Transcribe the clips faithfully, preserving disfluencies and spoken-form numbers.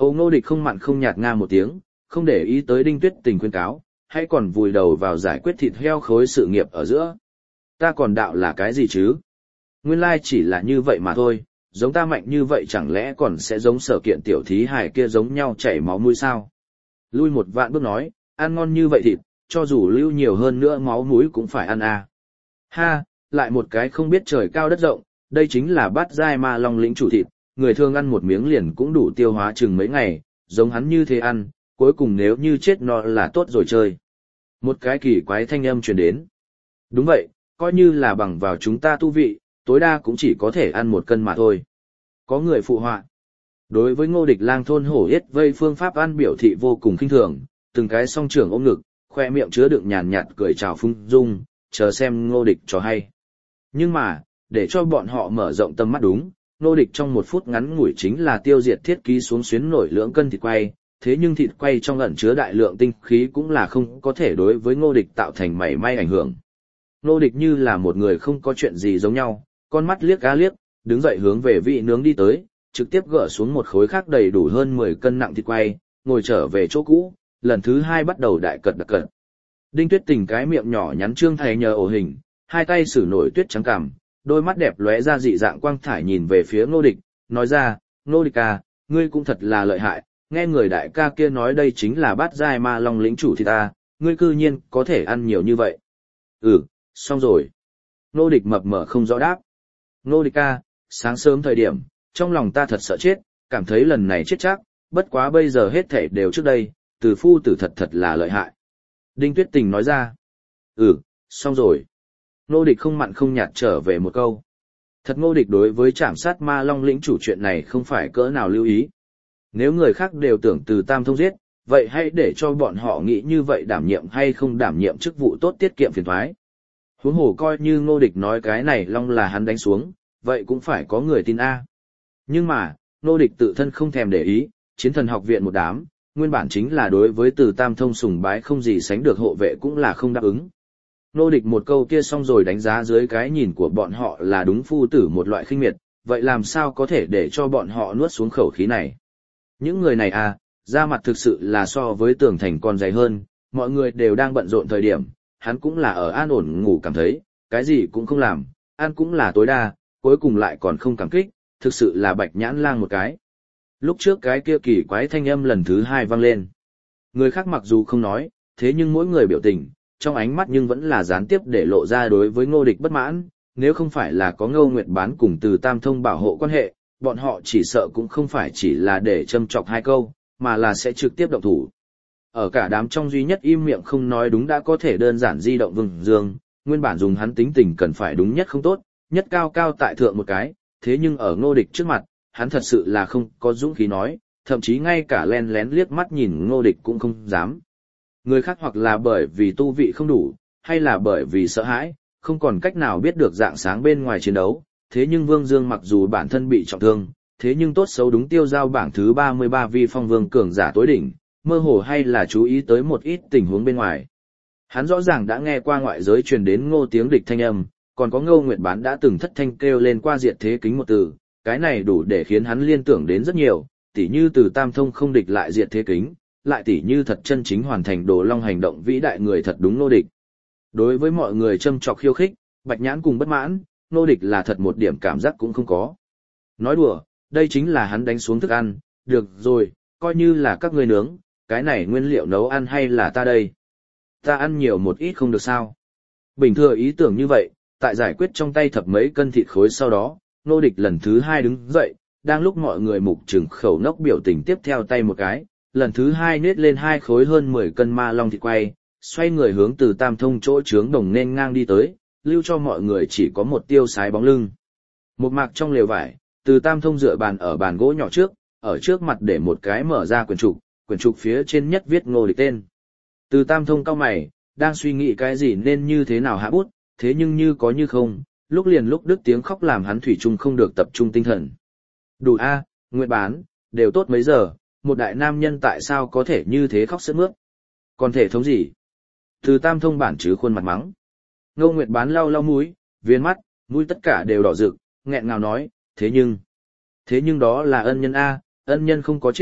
Âu Ngô Địch không mặn không nhạt nga một tiếng, không để ý tới Đinh Tuyết Tình khuyên cáo, hãy còn vùi đầu vào giải quyết thịt heo khối sự nghiệp ở giữa. Ta còn đạo là cái gì chứ? Nguyên lai chỉ là như vậy mà thôi, giống ta mạnh như vậy chẳng lẽ còn sẽ giống Sở Kiện tiểu thí hài kia giống nhau chảy máu mũi sao? Lui một vạn bước nói, ăn ngon như vậy thịt, cho dù lưu nhiều hơn nữa máu mũi cũng phải ăn à. Ha, lại một cái không biết trời cao đất rộng, đây chính là bát giai ma long lĩnh chủ thịt, người thường ăn một miếng liền cũng đủ tiêu hóa chừng mấy ngày, giống hắn như thế ăn, cuối cùng nếu như chết no là tốt rồi chơi. Một cái kỳ quái thanh âm truyền đến. Đúng vậy, coi như là bằng vào chúng ta tu vị, tối đa cũng chỉ có thể ăn một cân mà thôi. Có người phụ họa. Đối với Ngô Địch lang thôn hổ yết vây phương pháp ăn biểu thị vô cùng khinh thường, từng cái song trưởng ôm ngực, khoe miệng chứa đựng nhàn nhạt cười chào phung dung, chờ xem Ngô Địch cho hay. Nhưng mà, để cho bọn họ mở rộng tầm mắt đúng, Ngô Địch trong một phút ngắn ngủi chính là tiêu diệt thiết ký xuống xuyến nổi lưỡng cân thịt quay, thế nhưng thịt quay trong ẩn chứa đại lượng tinh khí cũng là không có thể đối với Ngô Địch tạo thành mảy may ảnh hưởng. Ngô Địch như là một người không có chuyện gì giống nhau, con mắt liếc cá liếc, đứng dậy hướng về vị nướng đi tới, trực tiếp gỡ xuống một khối khác đầy đủ hơn mười cân nặng thịt quay, ngồi trở về chỗ cũ, lần thứ hai bắt đầu đại cật đặc cật. Đinh Tuyết Tình cái miệng nhỏ nhắn trương thầy nhờ ổ hình, hai tay sử nổi tuyết trắng cằm, đôi mắt đẹp lóe ra dị dạng quang thải nhìn về phía Ngô Địch, nói ra, Ngô Địch ca, ngươi cũng thật là lợi hại, nghe người đại ca kia nói đây chính là bát giai ma long lĩnh chủ thì ta, ngươi cư nhiên có thể ăn nhiều như vậy. Ừ, xong rồi. Ngô Địch mập mờ không rõ đáp. Ngô Địch ca, sáng sớm thời điểm, trong lòng ta thật sợ chết, cảm thấy lần này chết chắc, bất quá bây giờ hết thảy đều trước đây, từ phu tử thật thật là lợi hại. Đinh Tuyết Tình nói ra. Ừ, xong rồi. Ngô Địch không mặn không nhạt trở về một câu. Thật Ngô Địch đối với trảm sát ma long lĩnh chủ chuyện này không phải cỡ nào lưu ý. Nếu người khác đều tưởng từ tam thông giết, vậy hãy để cho bọn họ nghĩ như vậy đảm nhiệm hay không đảm nhiệm chức vụ tốt tiết kiệm phiền thoái. Huống hồ coi như Ngô Địch nói cái này long là hắn đánh xuống, vậy cũng phải có người tin A. Nhưng mà, Ngô Địch tự thân không thèm để ý, chiến thần học viện một đám, nguyên bản chính là đối với từ tam thông sùng bái không gì sánh được hộ vệ cũng là không đáp ứng. Ngô Địch một câu kia xong rồi đánh giá dưới cái nhìn của bọn họ là đúng phu tử một loại khinh miệt, vậy làm sao có thể để cho bọn họ nuốt xuống khẩu khí này. Những người này à, da mặt thực sự là so với tường thành còn dày hơn, mọi người đều đang bận rộn thời điểm, hắn cũng là ở an ổn ngủ cảm thấy, cái gì cũng không làm, ăn cũng là tối đa, cuối cùng lại còn không cảm kích, thực sự là bạch nhãn lang một cái. Lúc trước cái kia kỳ quái thanh âm lần thứ hai vang lên. Người khác mặc dù không nói, thế nhưng mỗi người biểu tình, trong ánh mắt nhưng vẫn là gián tiếp để lộ ra đối với Ngô Địch bất mãn, nếu không phải là có Ngô Nguyệt Bán cùng từ Tam Thông bảo hộ quan hệ, bọn họ chỉ sợ cũng không phải chỉ là để châm chọc hai câu, mà là sẽ trực tiếp động thủ. Ở cả đám trong duy nhất im miệng không nói đúng đã có thể đơn giản di động Vương Dương, nguyên bản dùng hắn tính tình cần phải đúng nhất không tốt, nhất cao cao tại thượng một cái, thế nhưng ở Ngô Địch trước mặt, hắn thật sự là không có dũng khí nói, thậm chí ngay cả len lén liếc mắt nhìn Ngô Địch cũng không dám. Người khác hoặc là bởi vì tu vị không đủ, hay là bởi vì sợ hãi, không còn cách nào biết được dạng sáng bên ngoài chiến đấu, thế nhưng Vương Dương mặc dù bản thân bị trọng thương, thế nhưng tốt xấu đúng tiêu giao bảng thứ ba mươi ba vi phong vương cường giả tối đỉnh, mơ hồ hay là chú ý tới một ít tình huống bên ngoài. Hắn rõ ràng đã nghe qua ngoại giới truyền đến Ngô tiếng địch thanh âm, còn có Ngô Nguyệt Bán đã từng thất thanh kêu lên qua diệt thế kính một từ, cái này đủ để khiến hắn liên tưởng đến rất nhiều, tỉ như từ Tam Thông không địch lại diệt thế kính, lại tỉ như thật chân chính hoàn thành Đồ Long hành động vĩ đại người thật đúng Ngô Địch. Đối với mọi người châm chọc khiêu khích, Bạch Nhãn cùng bất mãn, Ngô Địch là thật một điểm cảm giác cũng không có. Nói đùa, đây chính là hắn đánh xuống thức ăn, được rồi, coi như là các ngươi nướng, cái này nguyên liệu nấu ăn hay là ta đây. Ta ăn nhiều một ít không được sao. Bình thường ý tưởng như vậy, tại giải quyết trong tay thập mấy cân thịt khối sau đó, Ngô Địch lần thứ hai đứng dậy, đang lúc mọi người mục trừng khẩu nốc biểu tình tiếp theo tay một cái, lần thứ hai nết lên hai khối hơn mười cân ma long thịt quay, xoay người hướng từ Tam Thông chỗ trướng đồng nên ngang đi tới, lưu cho mọi người chỉ có một tiêu sái bóng lưng. Một mạc trong lều vải, từ Tam Thông dựa bàn ở bàn gỗ nhỏ trước, ở trước mặt để một cái mở ra quyển trục, quyển trục phía trên nhất viết Ngô Địch tên. Từ Tam Thông cau mày, đang suy nghĩ cái gì nên như thế nào hạ bút, thế nhưng như có như không, lúc liền lúc đứt tiếng khóc làm hắn thủy chung không được tập trung tinh thần. Đủ a, Nguyệt Bán, đều tốt mấy giờ, một đại nam nhân tại sao có thể như thế khóc sướt mướt? Còn thể thống gì? Từ Tam Thông bản chứ khuôn mặt mắng. Ngô Nguyệt Bán lau lau mũi, viên mắt, mũi tất cả đều đỏ rực, nghẹn ngào nói, thế nhưng, thế nhưng đó là ân nhân a, ân nhân không có chết,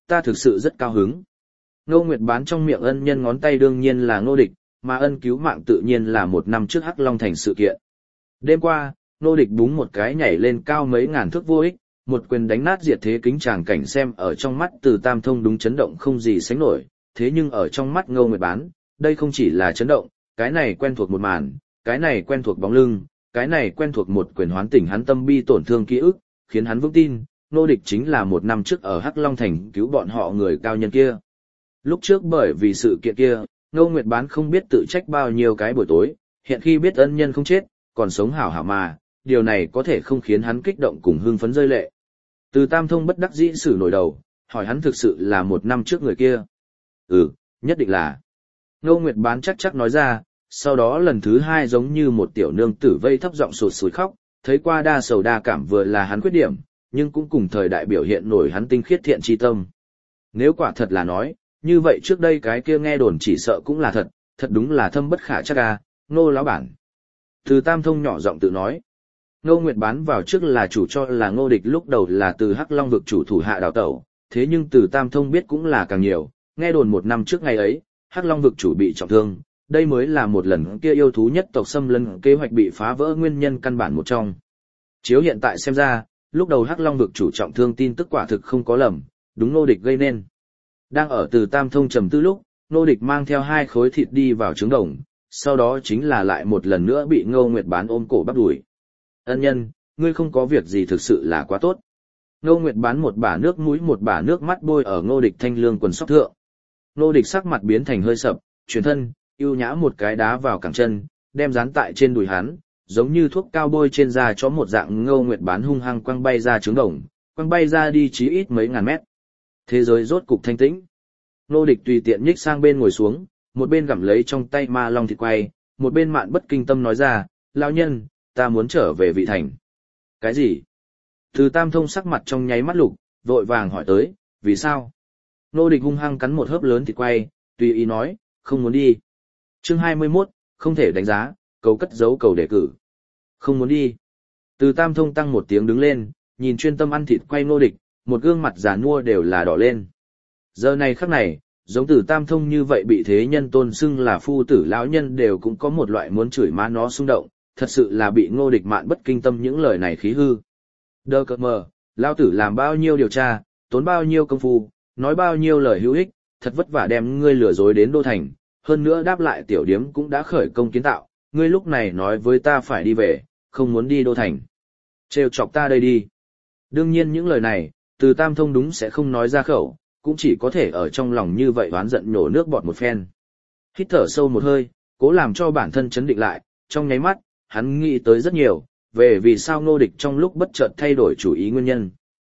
ta thực sự rất cao hứng. Ngô Nguyệt Bán trong miệng ân nhân ngón tay đương nhiên là Ngô Địch, mà ân cứu mạng tự nhiên là một năm trước Hắc Long Thành sự kiện. Đêm qua, Ngô Địch búng một cái nhảy lên cao mấy ngàn thước vô ích, một quyền đánh nát diệt thế kính tràng cảnh xem ở trong mắt Từ Tam Thông đúng chấn động không gì sánh nổi, thế nhưng ở trong mắt Ngô Nguyệt Bán, đây không chỉ là chấn động, cái này quen thuộc một màn, cái này quen thuộc bóng lưng, cái này quen thuộc một quyền hoán tỉnh hắn tâm bi tổn thương ký ức, khiến hắn vững tin, Ngô Địch chính là một năm trước ở Hắc Long Thành cứu bọn họ người cao nhân kia. Lúc trước bởi vì sự kiện kia, Ngô Nguyệt Bán không biết tự trách bao nhiêu cái buổi tối, hiện khi biết ân nhân không chết, còn sống hảo hảo mà, điều này có thể không khiến hắn kích động cùng hưng phấn rơi lệ. Từ Tam Thông bất đắc dĩ xử nổi đầu, hỏi hắn thực sự là một năm trước người kia. Ừ, nhất định là. Ngô Nguyệt Bán chắc chắc nói ra, sau đó lần thứ hai giống như một tiểu nương tử vây thấp giọng sụt sùi khóc, thấy qua đa sầu đa cảm vừa là hắn khuyết điểm, nhưng cũng cùng thời đại biểu hiện nổi hắn tinh khiết thiện tri tâm. Nếu quả thật là nói, như vậy trước đây cái kia nghe đồn chỉ sợ cũng là thật, thật đúng là thâm bất khả trắc à, Ngô lão bản. Từ Tam Thông nhỏ giọng tự nói. Ngô Nguyệt Bán vào trước là chủ cho là Ngô Địch lúc đầu là từ Hắc Long vực chủ thủ hạ đào tẩu, thế nhưng từ Tam Thông biết cũng là càng nhiều, nghe đồn một năm trước ngày ấy, Hắc Long vực chủ bị trọng thương, đây mới là một lần kia yêu thú nhất tộc xâm lấn kế hoạch bị phá vỡ nguyên nhân căn bản một trong. Chiếu hiện tại xem ra, lúc đầu Hắc Long vực chủ trọng thương tin tức quả thực không có lầm, đúng Ngô Địch gây nên. Đang ở từ Tam Thông trầm tư lúc, Ngô Địch mang theo hai khối thịt đi vào trứng đồng, sau đó chính là lại một lần nữa bị Ngô Nguyệt Bán ôm cổ bắt đuổi. Ân nhân, ngươi không có việc gì thực sự là quá tốt. Ngô Nguyệt Bán một bả nước mũi một bả nước mắt bôi ở Ngô Địch thanh lương quần sóc thượng. Ngô Địch sắc mặt biến thành hơi sập, chuyển thân, ưu nhã một cái đá vào cẳng chân, đem dán tại trên đùi hắn, giống như thuốc cao bôi trên da chó một dạng. Ngô Nguyệt Bán hung hăng quăng bay ra trứng đồng, quăng bay ra đi chí ít mấy ngàn mét. Thế giới rốt cục thanh tĩnh. Ngô Địch tùy tiện nhích sang bên ngồi xuống, một bên gặm lấy trong tay ma long thịt quay, một bên mạn bất kinh tâm nói ra, lão nhân, ta muốn trở về vị thành. Cái gì? Từ Tam Thông sắc mặt trong nháy mắt lục, vội vàng hỏi tới, vì sao? Ngô Địch hung hăng cắn một hớp lớn thịt quay, tùy ý nói, không muốn đi. Chương hai mươi mốt, không thể đánh giá, cầu cất giấu cầu đề cử. Không muốn đi. Từ Tam Thông tăng một tiếng đứng lên, nhìn chuyên tâm ăn thịt quay Ngô Địch, một gương mặt già nua đều là đỏ lên. Giờ này khắc này, giống Từ Tam Thông như vậy bị thế nhân tôn xưng là phu tử lão nhân đều cũng có một loại muốn chửi má nó xung động, thật sự là bị Ngô Địch mạn bất kinh tâm những lời này khí hư. Đơ cợt mờ, lão tử làm bao nhiêu điều tra, tốn bao nhiêu công phu, nói bao nhiêu lời hữu ích, thật vất vả đem ngươi lừa dối đến đô thành, hơn nữa đáp lại tiểu điếm cũng đã khởi công kiến tạo, ngươi lúc này nói với ta phải đi về, không muốn đi đô thành. Trêu chọc ta đây đi. Đương nhiên những lời này, Từ Tam Thông đúng sẽ không nói ra khẩu, cũng chỉ có thể ở trong lòng như vậy oán giận nhổ nước bọt một phen. Hít thở sâu một hơi, cố làm cho bản thân chấn định lại, trong nháy mắt, hắn nghĩ tới rất nhiều, về vì sao Ngô Địch trong lúc bất chợt thay đổi chủ ý nguyên nhân.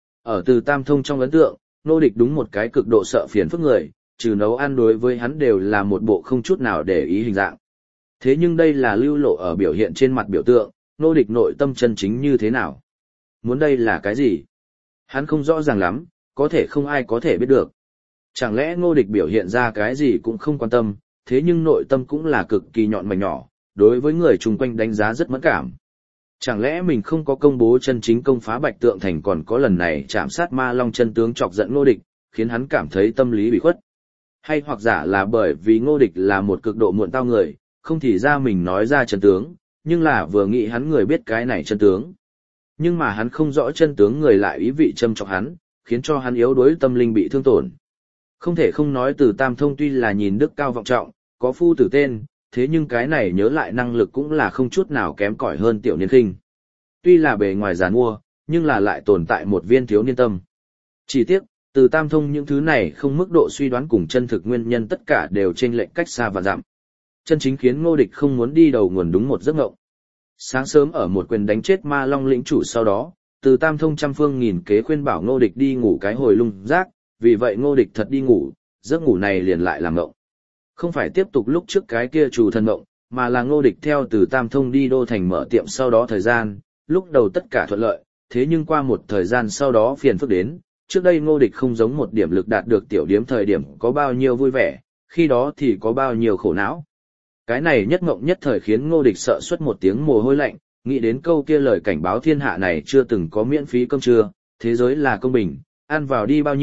Ở Từ Tam Thông trong ấn tượng, Ngô Địch đúng một cái cực độ sợ phiền phức người, trừ nấu ăn đối với hắn đều là một bộ không chút nào để ý hình dạng. Thế nhưng đây là lưu lộ ở biểu hiện trên mặt biểu tượng, Ngô Địch nội tâm chân chính như thế nào? Muốn đây là cái gì? Hắn không rõ ràng lắm, có thể không ai có thể biết được. Chẳng lẽ Ngô Địch biểu hiện ra cái gì cũng không quan tâm, thế nhưng nội tâm cũng là cực kỳ nhọn mảnh nhỏ, đối với người chung quanh đánh giá rất mẫn cảm. Chẳng lẽ mình không có công bố chân chính công phá Bạch Tượng Thành còn có lần này chạm sát ma long chân tướng chọc giận Ngô Địch, khiến hắn cảm thấy tâm lý bị khuất. Hay hoặc giả là bởi vì Ngô Địch là một cực độ muộn tao người, không thì ra mình nói ra chân tướng, nhưng là vừa nghĩ hắn người biết cái này chân tướng. Nhưng mà hắn không rõ chân tướng người lại ý vị châm chọc hắn, khiến cho hắn yếu đuối tâm linh bị thương tổn. Không thể không nói Từ Tam Thông tuy là nhìn đức cao vọng trọng, có phu tử tên, thế nhưng cái này nhớ lại năng lực cũng là không chút nào kém cỏi hơn tiểu niên khinh. Tuy là bề ngoài giàn mua, nhưng là lại tồn tại một viên thiếu niên tâm. Chỉ tiếc, Từ Tam Thông những thứ này không mức độ suy đoán cùng chân thực nguyên nhân tất cả đều chênh lệch cách xa và dặm. Chân chính khiến Ngô Địch không muốn đi đầu nguồn đúng một giấc ngộng. Sáng sớm ở một quyền đánh chết ma long lĩnh chủ sau đó, Từ Tam Thông trăm phương nghìn kế khuyên bảo Ngô Địch đi ngủ cái hồi lung rác, vì vậy Ngô Địch thật đi ngủ, giấc ngủ này liền lại làm ngộng. Không phải tiếp tục lúc trước cái kia chủ thần ngộng, mà là Ngô Địch theo Từ Tam Thông đi đô thành mở tiệm sau đó thời gian, lúc đầu tất cả thuận lợi, thế nhưng qua một thời gian sau đó phiền phức đến, trước đây Ngô Địch không giống một điểm lực đạt được tiểu điếm thời điểm có bao nhiêu vui vẻ, khi đó thì có bao nhiêu khổ não. Cái này nhất ngộng nhất thời khiến Ngô Địch sợ xuất một tiếng mồ hôi lạnh, nghĩ đến câu kia lời cảnh báo thiên hạ này chưa từng có miễn phí cơm trưa, thế giới là công bình, ăn vào đi bao nhiêu,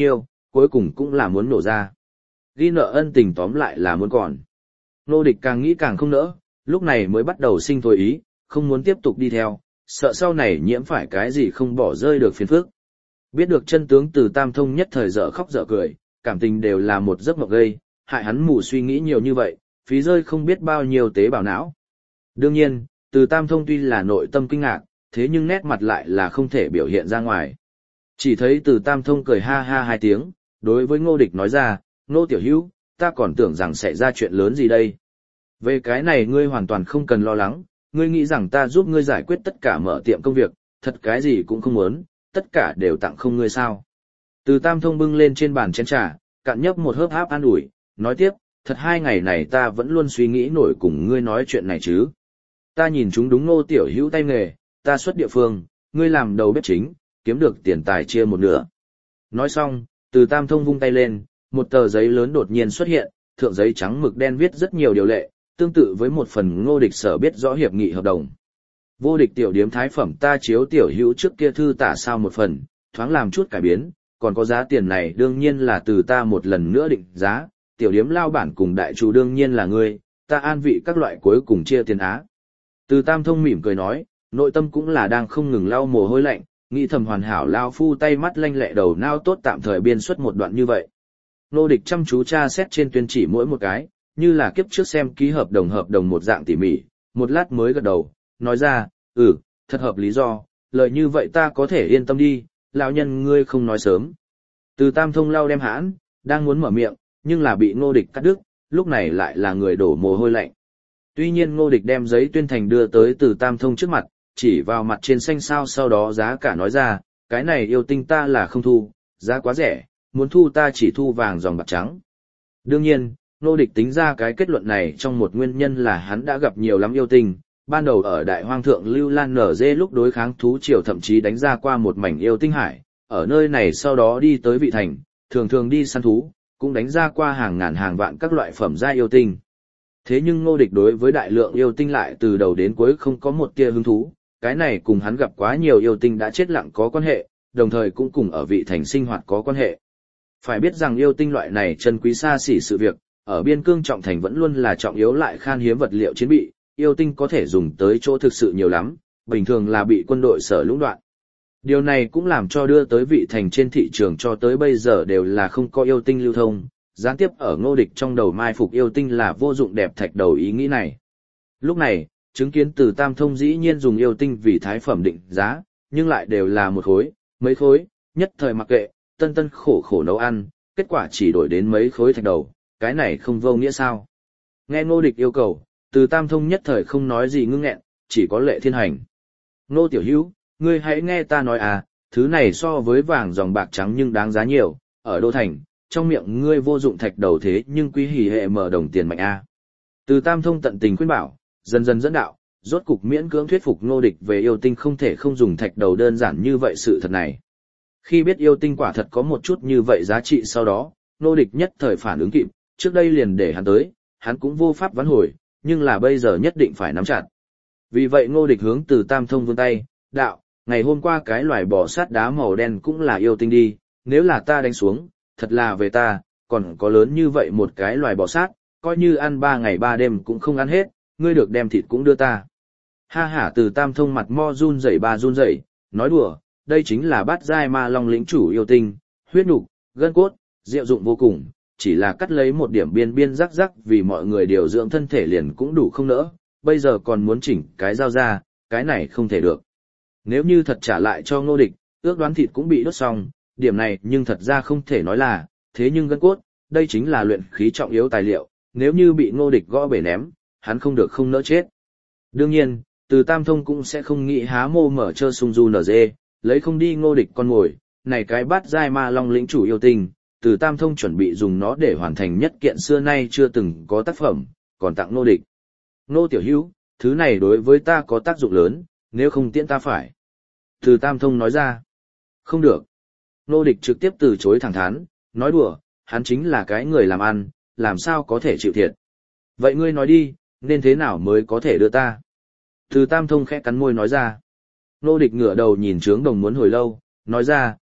cuối cùng cũng là muốn nổ ra. Ghi nợ ân tình tóm lại là muốn còn. Ngô Địch càng nghĩ càng không nỡ, lúc này mới bắt đầu sinh thôi ý, không muốn tiếp tục đi theo, sợ sau này nhiễm phải cái gì không bỏ rơi được phiền phức. Biết được chân tướng Từ Tam Thông nhất thời dở khóc dở cười, cảm tình đều là một giấc mộng gây, hại hắn mù suy nghĩ nhiều như vậy, phí rơi không biết bao nhiêu tế bào não. Đương nhiên, Từ Tam Thông tuy là nội tâm kinh ngạc, thế nhưng nét mặt lại là không thể biểu hiện ra ngoài. Chỉ thấy Từ Tam Thông cười ha ha hai tiếng, đối với Ngô Địch nói ra, Ngô Tiểu Hữu, ta còn tưởng rằng sẽ ra chuyện lớn gì đây. Về cái này ngươi hoàn toàn không cần lo lắng, ngươi nghĩ rằng ta giúp ngươi giải quyết tất cả mở tiệm công việc, thật cái gì cũng không muốn, tất cả đều tặng không ngươi sao. Từ Tam Thông bưng lên trên bàn chén trà, cạn nhấp một hớp áp an ủi, nói tiếp, thật hai ngày này ta vẫn luôn suy nghĩ nổi cùng ngươi nói chuyện này chứ. Ta nhìn chúng đúng Ngô Tiểu Hữu tay nghề, ta xuất địa phương, ngươi làm đầu bếp chính, kiếm được tiền tài chia một nửa. Nói xong, Từ Tam Thông vung tay lên, một tờ giấy lớn đột nhiên xuất hiện, thượng giấy trắng mực đen viết rất nhiều điều lệ, tương tự với một phần Ngô Địch sở biết rõ hiệp nghị hợp đồng. Vô Địch tiểu điếm thái phẩm ta chiếu Tiểu Hữu trước kia thư tả sao một phần, thoáng làm chút cải biến, còn có giá tiền này đương nhiên là từ ta một lần nữa định giá, tiểu điếm lao bản cùng đại chủ đương nhiên là ngươi, ta an vị các loại cuối cùng chia tiền á. Từ Tam Thông mỉm cười nói, nội tâm cũng là đang không ngừng lau mồ hôi lạnh, nghĩ thầm hoàn hảo lao phu tay mắt lanh lẹ đầu nao tốt tạm thời biên xuất một đoạn như vậy. Ngô Địch chăm chú tra xét trên tuyên chỉ mỗi một cái, như là kiếp trước xem ký hợp đồng hợp đồng một dạng tỉ mỉ, một lát mới gật đầu, nói ra, ừ, thật hợp lý do, lời như vậy ta có thể yên tâm đi, lão nhân ngươi không nói sớm. Từ Tam Thông lau đem hãn, đang muốn mở miệng, nhưng là bị Ngô Địch cắt đứt, lúc này lại là người đổ mồ hôi lạnh. Tuy nhiên Ngô Địch đem giấy tuyên thành đưa tới Từ Tam Thông trước mặt, chỉ vào mặt trên xanh sao sau đó giá cả nói ra, cái này yêu tinh ta là không thu, giá quá rẻ, muốn thu ta chỉ thu vàng dòng bạc trắng. Đương nhiên, Ngô Địch tính ra cái kết luận này trong một nguyên nhân là hắn đã gặp nhiều lắm yêu tinh, ban đầu ở Đại Hoang Thượng Lưu Lan nở dê lúc đối kháng thú triều thậm chí đánh ra qua một mảnh yêu tinh hải, ở nơi này sau đó đi tới Vị Thành, thường thường đi săn thú, cũng đánh ra qua hàng ngàn hàng vạn các loại phẩm gia yêu tinh. Thế nhưng Ngô Địch đối với đại lượng yêu tinh lại từ đầu đến cuối không có một tia hứng thú, cái này cùng hắn gặp quá nhiều yêu tinh đã chết lặng có quan hệ, đồng thời cũng cùng ở Vị Thành sinh hoạt có quan hệ. Phải biết rằng yêu tinh loại này chân quý xa xỉ sự việc, ở biên cương trọng thành vẫn luôn là trọng yếu lại khan hiếm vật liệu chiến bị, yêu tinh có thể dùng tới chỗ thực sự nhiều lắm, bình thường là bị quân đội sở lũng đoạn. Điều này cũng làm cho đưa tới Vị Thành trên thị trường cho tới bây giờ đều là không có yêu tinh lưu thông, gián tiếp ở Ngô Địch trong đầu mai phục yêu tinh là vô dụng đẹp thạch đầu ý nghĩ này. Lúc này, chứng kiến Từ Tam Thông dĩ nhiên dùng yêu tinh vì thái phẩm định giá, nhưng lại đều là một khối, mấy khối, nhất thời mặc kệ, tân tân khổ khổ nấu ăn, kết quả chỉ đổi đến mấy khối thạch đầu, cái này không vô nghĩa sao. Nghe Ngô Địch yêu cầu, Từ Tam Thông nhất thời không nói gì ngưng nghẹn, chỉ có lệ thiên hành. Ngô Tiểu Hữu, ngươi hãy nghe ta nói à, thứ này so với vàng dòng bạc trắng nhưng đáng giá nhiều, ở Đô Thành, trong miệng ngươi vô dụng thạch đầu thế nhưng quý hỉ hệ mở đồng tiền mạnh a. Từ Tam Thông tận tình khuyên bảo, dần dần dẫn đạo, rốt cục miễn cưỡng thuyết phục Ngô Địch về yêu tinh không thể không dùng thạch đầu đơn giản như vậy sự thật này. Khi biết yêu tinh quả thật có một chút như vậy giá trị sau đó, Ngô Địch nhất thời phản ứng kịp, trước đây liền để hắn tới, hắn cũng vô pháp vãn hồi, nhưng là bây giờ nhất định phải nắm chặt. Vì vậy Ngô Địch hướng Từ Tam Thông vươn tay, đạo, ngày hôm qua cái loài bò sát đá màu đen cũng là yêu tinh đi, nếu là ta đánh xuống, thật là về ta, còn có lớn như vậy một cái loài bò sát, coi như ăn ba ngày ba đêm cũng không ăn hết, ngươi được đem thịt cũng đưa ta. Ha hả Từ Tam Thông mặt mo run rẩy ba run rẩy, nói đùa, đây chính là bát giai ma long lĩnh chủ yêu tinh, huyết nục, gân cốt, diệu dụng vô cùng, chỉ là cắt lấy một điểm biên biên rắc rắc vì mọi người điều dưỡng thân thể liền cũng đủ không nỡ, bây giờ còn muốn chỉnh cái dao ra, cái này không thể được. Nếu như thật trả lại cho Ngô Địch, ước đoán thịt cũng bị đốt xong, điểm này nhưng thật ra không thể nói là, thế nhưng gân cốt, đây chính là luyện khí trọng yếu tài liệu, nếu như bị Ngô Địch gõ bể ném, hắn không được không nỡ chết. Đương nhiên, Từ Tam Thông cũng sẽ không nghĩ há mô mở trơ sung du nở dê, lấy không đi Ngô Địch con ngồi, này cái bát giai ma long lĩnh chủ yêu tinh, Từ Tam Thông chuẩn bị dùng nó để hoàn thành nhất kiện xưa nay chưa từng có tác phẩm, còn tặng Ngô Địch. Ngô Tiểu Hữu, thứ này đối với ta có tác dụng lớn, nếu không tiễn ta phải. Từ Tam Thông nói ra. Không được. Ngô Địch trực tiếp từ chối thẳng thắn, nói đùa, hắn chính là cái người làm ăn, làm sao có thể chịu thiệt. Vậy ngươi nói đi, nên thế nào mới có thể đưa ta? Từ Tam Thông khẽ cắn môi nói ra. Ngô Địch ngửa đầu nhìn trướng đồng muốn hồi lâu, nói ra,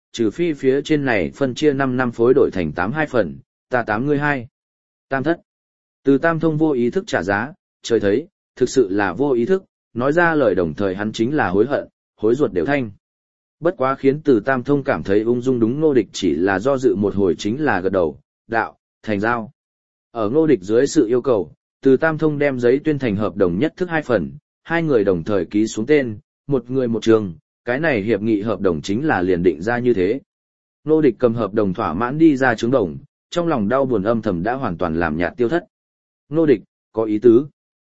trừ phi phía trên này phân chia năm năm phối đổi thành tám hai phần, ta tám ngươi hai. Tam thất. Từ Tam Thông vô ý thức trả giá, trời thấy, thực sự là vô ý thức, nói ra lời đồng thời hắn chính là hối hận, hối ruột đều thanh. Bất quá khiến Từ Tam Thông cảm thấy ung dung đúng Ngô Địch chỉ là do dự một hồi chính là gật đầu, đạo, thành giao. Ở Ngô Địch dưới sự yêu cầu, Từ Tam Thông đem giấy tuyên thành hợp đồng nhất thức hai phần, hai người đồng thời ký xuống tên, một người một trường, cái này hiệp nghị hợp đồng chính là liền định ra như thế. Ngô Địch cầm hợp đồng thỏa mãn đi ra trướng đồng, trong lòng đau buồn âm thầm đã hoàn toàn làm nhạt tiêu thất. Ngô Địch, có ý tứ.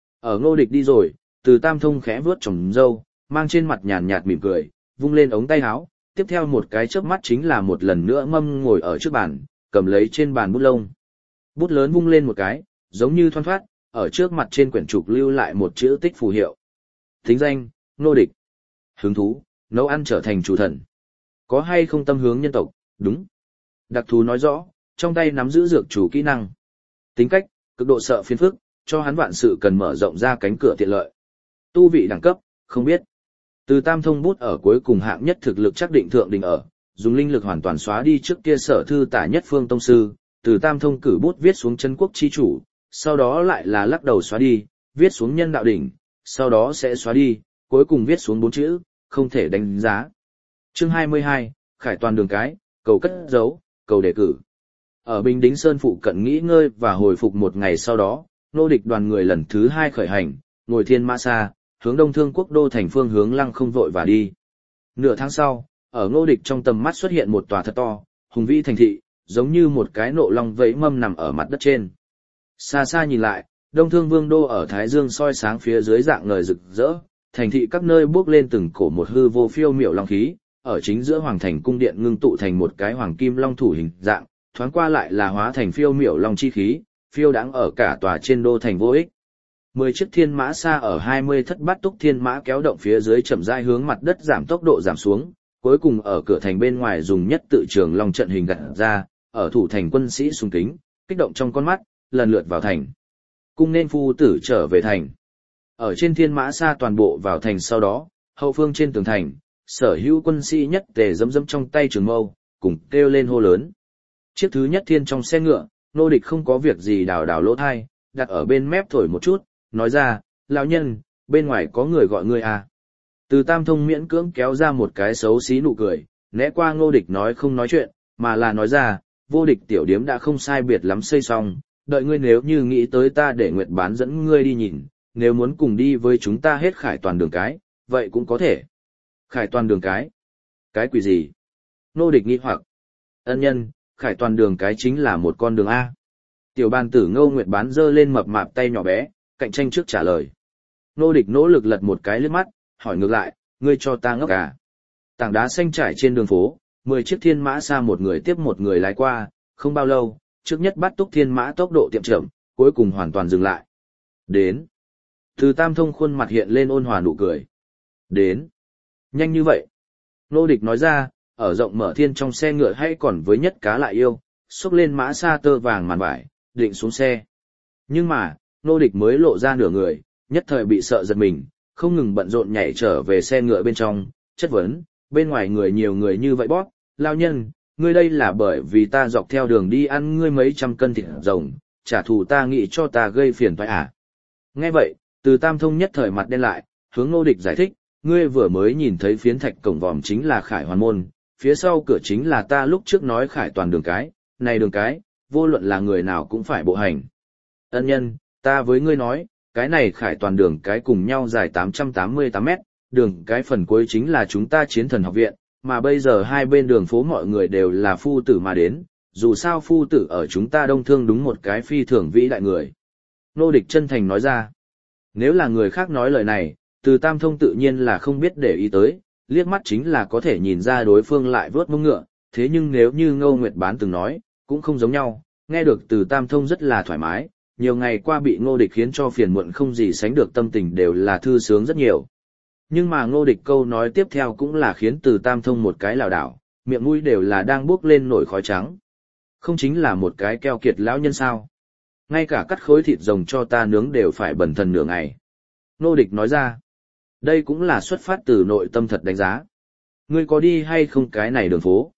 Ở Ngô Địch đi rồi, Từ Tam Thông khẽ vuốt tròm râu, mang trên mặt nhàn nhạt mỉm cười, vung lên ống tay áo, tiếp theo một cái chớp mắt chính là một lần nữa mâm ngồi ở trước bàn, cầm lấy trên bàn bút lông. Bút lớn vung lên một cái, giống như thoăn thoắt, ở trước mặt trên quyển trục lưu lại một chữ tích phù hiệu. Tính danh, Ngô Địch. Hứng thú, nấu ăn trở thành chủ thần. Có hay không tâm hướng nhân tộc, đúng. Đặc thù nói rõ, trong tay nắm giữ dược chủ kỹ năng. Tính cách, cực độ sợ phiền phức, cho hắn vạn sự cần mở rộng ra cánh cửa tiện lợi. Tu vị đẳng cấp, không biết. Từ Tam Thông bút ở cuối cùng hạng nhất thực lực chắc định thượng đỉnh ở, dùng linh lực hoàn toàn xóa đi trước kia sở thư tả nhất phương tông sư, Từ Tam Thông cử bút viết xuống chân quốc chi chủ, sau đó lại là lắc đầu xóa đi, viết xuống nhân đạo đỉnh, sau đó sẽ xóa đi, cuối cùng viết xuống bốn chữ, không thể đánh giá. Chương hai mươi hai, Khải Toàn đường cái, cầu cất giấu, cầu đề cử. Ở Bình Đính Sơn phụ cận nghỉ ngơi và hồi phục một ngày sau đó, Ngô Địch đoàn người lần thứ hai khởi hành, ngồi thiên mã xa, hướng Đông Thương quốc đô thành phương hướng lăng không vội và đi. Nửa tháng sau, ở Ngô Địch trong tầm mắt xuất hiện một tòa thật to, hùng vĩ thành thị, giống như một cái nộ long vẫy mâm nằm ở mặt đất trên. Xa xa nhìn lại, Đông Thương Vương đô ở Thái Dương soi sáng phía dưới dạng ngời rực rỡ, thành thị các nơi bước lên từng cổ một hư vô phiêu miểu long khí, ở chính giữa hoàng thành cung điện ngưng tụ thành một cái hoàng kim long thủ hình dạng, thoáng qua lại là hóa thành phiêu miểu long chi khí, phiêu đáng ở cả tòa trên đô thành vô ích. Mười chiếc thiên mã xa ở hai mươi thất bát túc thiên mã kéo động phía dưới chậm rãi hướng mặt đất giảm tốc độ giảm xuống, cuối cùng ở cửa thành bên ngoài dùng nhất tự trường long trận hình gặt ra, ở thủ thành quân sĩ sùng kính, kích động trong con mắt, lần lượt vào thành. Cung nên phu tử trở về thành. Ở trên thiên mã xa toàn bộ vào thành sau đó, hậu phương trên tường thành, sở hữu quân sĩ nhất tề dẫm dẫm trong tay trường mâu, cùng kêu lên hô lớn. Chiếc thứ nhất thiên trong xe ngựa, Ngô Địch không có việc gì đào đào lỗ thai, đặt ở bên mép thổi một chút, nói ra, lão nhân, bên ngoài có người gọi ngươi à. Từ Tam Thông miễn cưỡng kéo ra một cái xấu xí nụ cười, né qua Ngô Địch nói không nói chuyện, mà là nói ra, vô địch tiểu điếm đã không sai biệt lắm xây xong, đợi ngươi nếu như nghĩ tới ta để Nguyệt Bán dẫn ngươi đi nhìn, nếu muốn cùng đi với chúng ta hết Khải Toàn đường cái, vậy cũng có thể. Khải Toàn đường cái? Cái quỷ gì? Ngô Địch nghi hoặc. Ân nhân, Khải Toàn đường cái chính là một con đường A. Tiểu bàn tử Ngô Nguyệt Bán giơ lên mập mạp tay nhỏ bé, cạnh tranh trước trả lời. Ngô Địch nỗ lực lật một cái liếc mắt, hỏi ngược lại, ngươi cho ta ngốc à? Tảng đá xanh trải trên đường phố, mười chiếc thiên mã xa một người tiếp một người lái qua, không bao lâu, trước nhất bắt túc thiên mã tốc độ tiệm chậm, cuối cùng hoàn toàn dừng lại. Đến. Từ Tam Thông khuôn mặt hiện lên ôn hòa nụ cười. Đến. Nhanh như vậy. Ngô Địch nói ra, ở rộng mở thiên trong xe ngựa hay còn với nhất cá lại yêu, xúc lên mã xa tơ vàng màn vải, định xuống xe. Nhưng mà, Ngô Địch mới lộ ra nửa người, nhất thời bị sợ giật mình, không ngừng bận rộn nhảy trở về xe ngựa bên trong, chất vấn, bên ngoài người nhiều người như vậy bóp, lao nhân, ngươi đây là bởi vì ta dọc theo đường đi ăn ngươi mấy trăm cân thịt rồng, trả thù ta nghĩ cho ta gây phiền toái à. Nghe vậy, Từ Tam Thông nhất thời mặt đen lại, hướng Ngô Địch giải thích, ngươi vừa mới nhìn thấy phiến thạch cổng vòm chính là Khải Hoàn môn, phía sau cửa chính là ta lúc trước nói Khải Toàn đường cái, này đường cái, vô luận là người nào cũng phải bộ hành. Ân nhân, ta với ngươi nói, cái này Khải Toàn đường cái cùng nhau dài tám trăm tám mươi tám mét, đường cái phần cuối chính là chúng ta Chiến Thần học viện, mà bây giờ hai bên đường phố mọi người đều là phu tử mà đến, dù sao phu tử ở chúng ta Đông Thương đúng một cái phi thường vĩ đại người. Ngô Địch chân thành nói ra, nếu là người khác nói lời này, Từ Tam Thông tự nhiên là không biết để ý tới, liếc mắt chính là có thể nhìn ra đối phương lại vớt mông ngựa, thế nhưng nếu như Ngô Nguyệt Bán từng nói, cũng không giống nhau, nghe được Từ Tam Thông rất là thoải mái, nhiều ngày qua bị Ngô Địch khiến cho phiền muộn không gì sánh được tâm tình đều là thư sướng rất nhiều. Nhưng mà Ngô Địch câu nói tiếp theo cũng là khiến Từ Tam Thông một cái lảo đảo, miệng mũi đều là đang bốc lên nổi khói trắng. Không chính là một cái keo kiệt lão nhân sao? Ngay cả cắt khối thịt rồng cho ta nướng đều phải bẩn thần nửa ngày. Ngô Địch nói ra, đây cũng là xuất phát từ nội tâm thật đánh giá. Ngươi có đi hay không cái này đường phố?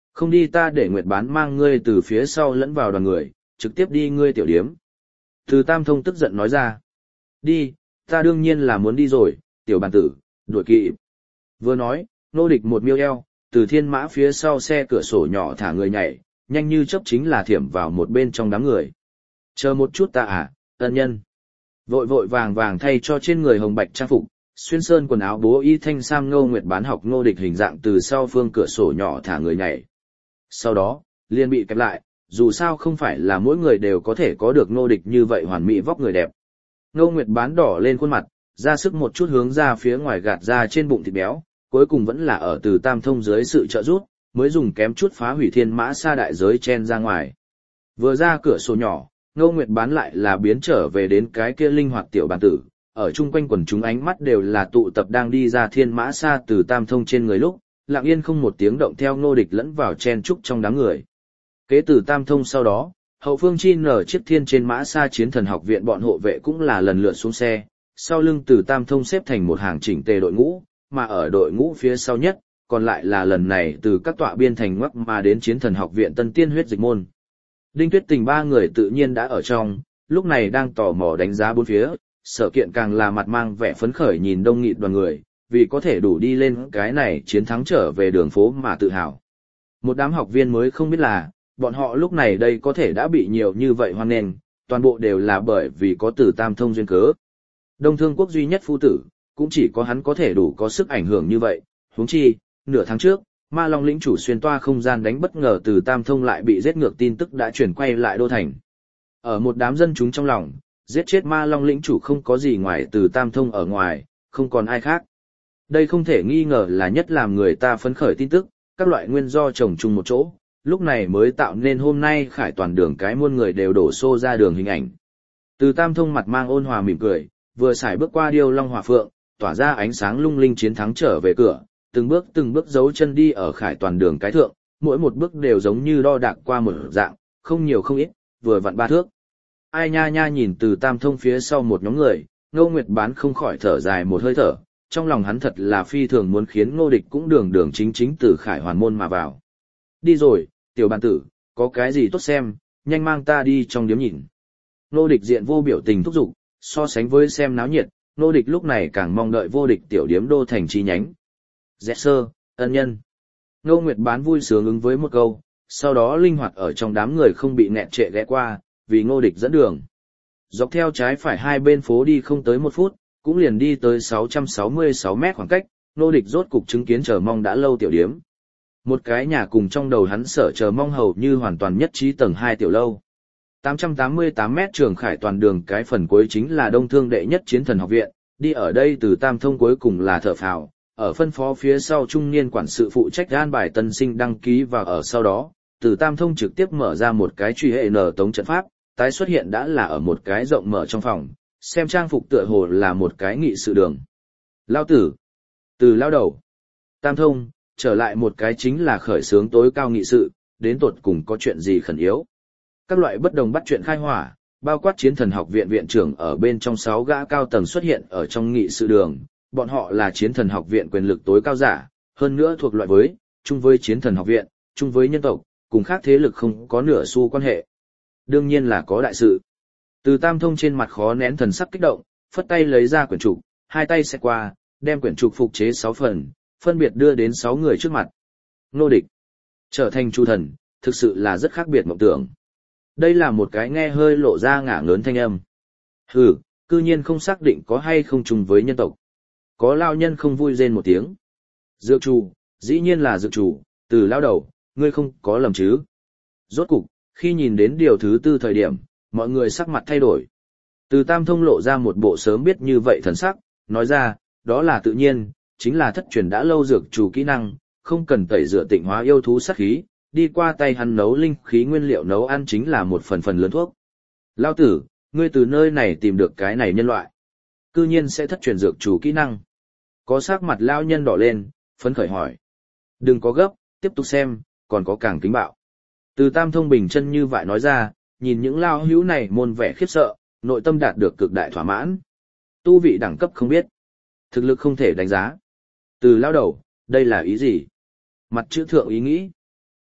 Không đi ta để Nguyệt Bán mang ngươi từ phía sau lẫn vào đoàn người, trực tiếp đi ngươi tiểu điếm. Từ Tam Thông tức giận nói ra. Đi, ta đương nhiên là muốn đi rồi, tiểu bàn tử, đuổi kịp. Vừa nói, nô địch một miêu eo, từ thiên mã phía sau xe cửa sổ nhỏ thả người nhảy, nhanh như chớp chính là thiểm vào một bên trong đám người. Chờ một chút ta à, ân nhân. Vội vội vàng vàng thay cho trên người hồng bạch trang phục, xuyên sơn quần áo bố y thanh sam Ngô Nguyệt Bán học nô địch hình dạng từ sau phương cửa sổ nhỏ thả người nhảy. Sau đó, liền bị kẹp lại, dù sao không phải là mỗi người đều có thể có được nô địch như vậy hoàn mỹ vóc người đẹp. Ngô Nguyệt Bán đỏ lên khuôn mặt, ra sức một chút hướng ra phía ngoài gạt ra trên bụng thịt béo, cuối cùng vẫn là ở Từ Tam Thông dưới sự trợ giúp, mới dùng kém chút phá hủy thiên mã sa đại giới chen ra ngoài. Vừa ra cửa sổ nhỏ, Ngô Nguyệt Bán lại là biến trở về đến cái kia linh hoạt tiểu bàn tử, ở chung quanh quần chúng ánh mắt đều là tụ tập đang đi ra thiên mã sa Từ Tam Thông trên người lúc, lặng yên không một tiếng động theo Ngô địch lẫn vào chen trúc trong đám người. Kế từ Tam Thông sau đó, hậu phương chi nở chiếc thiên trên mã sa chiến thần học viện bọn hộ vệ cũng là lần lượt xuống xe, sau lưng Từ Tam Thông xếp thành một hàng chỉnh tề đội ngũ, mà ở đội ngũ phía sau nhất, còn lại là lần này từ các tọa biên thành ngoắc mà đến chiến thần học viện tân tiên huyết dịch môn. Đinh Tuyết Tình ba người tự nhiên đã ở trong, lúc này đang tò mò đánh giá bốn phía, Sở Kiện càng là mặt mang vẻ phấn khởi nhìn đông nghịt đoàn người, vì có thể đủ đi lên cái này chiến thắng trở về đường phố mà tự hào. Một đám học viên mới không biết là, bọn họ lúc này đây có thể đã bị nhiều như vậy hoan nghênh, toàn bộ đều là bởi vì có Từ Tam Thông duyên cớ. Đông Thương Quốc duy nhất phu tử, cũng chỉ có hắn có thể đủ có sức ảnh hưởng như vậy, huống chi, nửa tháng trước, Ma Long lĩnh chủ xuyên toa không gian đánh bất ngờ Từ Tam Thông lại bị giết ngược tin tức đã chuyển quay lại đô thành. Ở một đám dân chúng trong lòng, giết chết Ma Long lĩnh chủ không có gì ngoài Từ Tam Thông ở ngoài, không còn ai khác. Đây không thể nghi ngờ là nhất làm người ta phấn khởi tin tức, các loại nguyên do chồng chung một chỗ, lúc này mới tạo nên hôm nay khải toàn đường cái muôn người đều đổ xô ra đường hình ảnh. Từ Tam Thông mặt mang ôn hòa mỉm cười, vừa xài bước qua điêu long hỏa phượng, tỏa ra ánh sáng lung linh chiến thắng trở về cửa, từng bước từng bước giấu chân đi ở khải toàn đường cái thượng, mỗi một bước đều giống như đo đạc qua một dạng, không nhiều không ít, vừa vặn ba thước. Ai nha nha nhìn Từ Tam Thông phía sau một nhóm người, Ngô Nguyệt Bán không khỏi thở dài một hơi thở, trong lòng hắn thật là phi thường muốn khiến Ngô địch cũng đường đường chính chính từ khải hoàn môn mà vào. Đi rồi, tiểu bàn tử, có cái gì tốt xem, nhanh mang ta đi trong điếm nhìn. Ngô địch diện vô biểu tình thúc giục, so sánh với xem náo nhiệt, Ngô địch lúc này càng mong đợi vô địch tiểu điếm đô thành chi nhánh. Dẹ sơ, ân nhân. Ngô Nguyệt Bán vui sướng ứng với một câu, sau đó linh hoạt ở trong đám người không bị nghẹn trệ ghé qua, vì Ngô địch dẫn đường. Dọc theo trái phải hai bên phố đi không tới một phút, cũng liền đi tới sáu trăm sáu mươi sáu mét khoảng cách, Ngô địch rốt cục chứng kiến chờ mong đã lâu tiểu điếm. Một cái nhà cùng trong đầu hắn sở chờ mong hầu như hoàn toàn nhất trí tầng hai tiểu lâu. tám trăm tám mươi tám mét trường khải toàn đường cái phần cuối chính là Đông Thương đệ nhất chiến thần học viện, đi ở đây Từ Tam Thông cuối cùng là thở phào, ở phân phó phía sau trung niên quản sự phụ trách an bài tân sinh đăng ký và ở sau đó, Từ Tam Thông trực tiếp mở ra một cái truy hệ nở tống trận pháp, tái xuất hiện đã là ở một cái rộng mở trong phòng, xem trang phục tựa hồ là một cái nghị sự đường. Lao tử, từ lao đầu, Tam Thông, trở lại một cái chính là khởi xướng tối cao nghị sự, đến tột cùng có chuyện gì khẩn yếu. Các loại bất đồng bắt chuyện khai hỏa, bao quát chiến thần học viện viện trưởng ở bên trong sáu gã cao tầng xuất hiện ở trong nghị sự đường, bọn họ là chiến thần học viện quyền lực tối cao giả, hơn nữa thuộc loại với, chung với chiến thần học viện, chung với nhân tộc, cùng khác thế lực không có nửa xu quan hệ. Đương nhiên là có đại sự. Từ Tam Thông trên mặt khó nén thần sắc kích động, phất tay lấy ra quyển trục, hai tay xẹt qua, đem quyển trục phục chế sáu phần, phân biệt đưa đến sáu người trước mặt. Ngô địch, trở thành chu thần, thực sự là rất khác biệt mộng tưởng. Đây là một cái nghe hơi lộ ra ngả lớn thanh âm. Hừ, cư nhiên không xác định có hay không trùng với nhân tộc. Có lao nhân không vui rên một tiếng. Dược chủ, dĩ nhiên là dược chủ, từ lao đầu, ngươi không có lầm chứ. Rốt cục, khi nhìn đến điều thứ tư thời điểm, mọi người sắc mặt thay đổi. Từ Tam Thông lộ ra một bộ sớm biết như vậy thần sắc, nói ra, đó là tự nhiên, chính là thất truyền đã lâu dược chủ kỹ năng, không cần tẩy rửa tịnh hóa yêu thú sát khí, đi qua tay hắn nấu linh khí nguyên liệu nấu ăn chính là một phần phần lớn thuốc. Lao tử, ngươi từ nơi này tìm được cái này nhân loại. Cư nhiên sẽ thất truyền dược chủ kỹ năng. Có sắc mặt lao nhân đỏ lên, phấn khởi hỏi. Đừng có gấp, tiếp tục xem, còn có càng kính bạo. Từ Tam Thông bình chân như vậy nói ra, nhìn những lao hữu này môn vẻ khiếp sợ, nội tâm đạt được cực đại thỏa mãn. Tu vị đẳng cấp không biết. Thực lực không thể đánh giá. Từ lao đầu, đây là ý gì? Mặt chữ thượng ý nghĩ.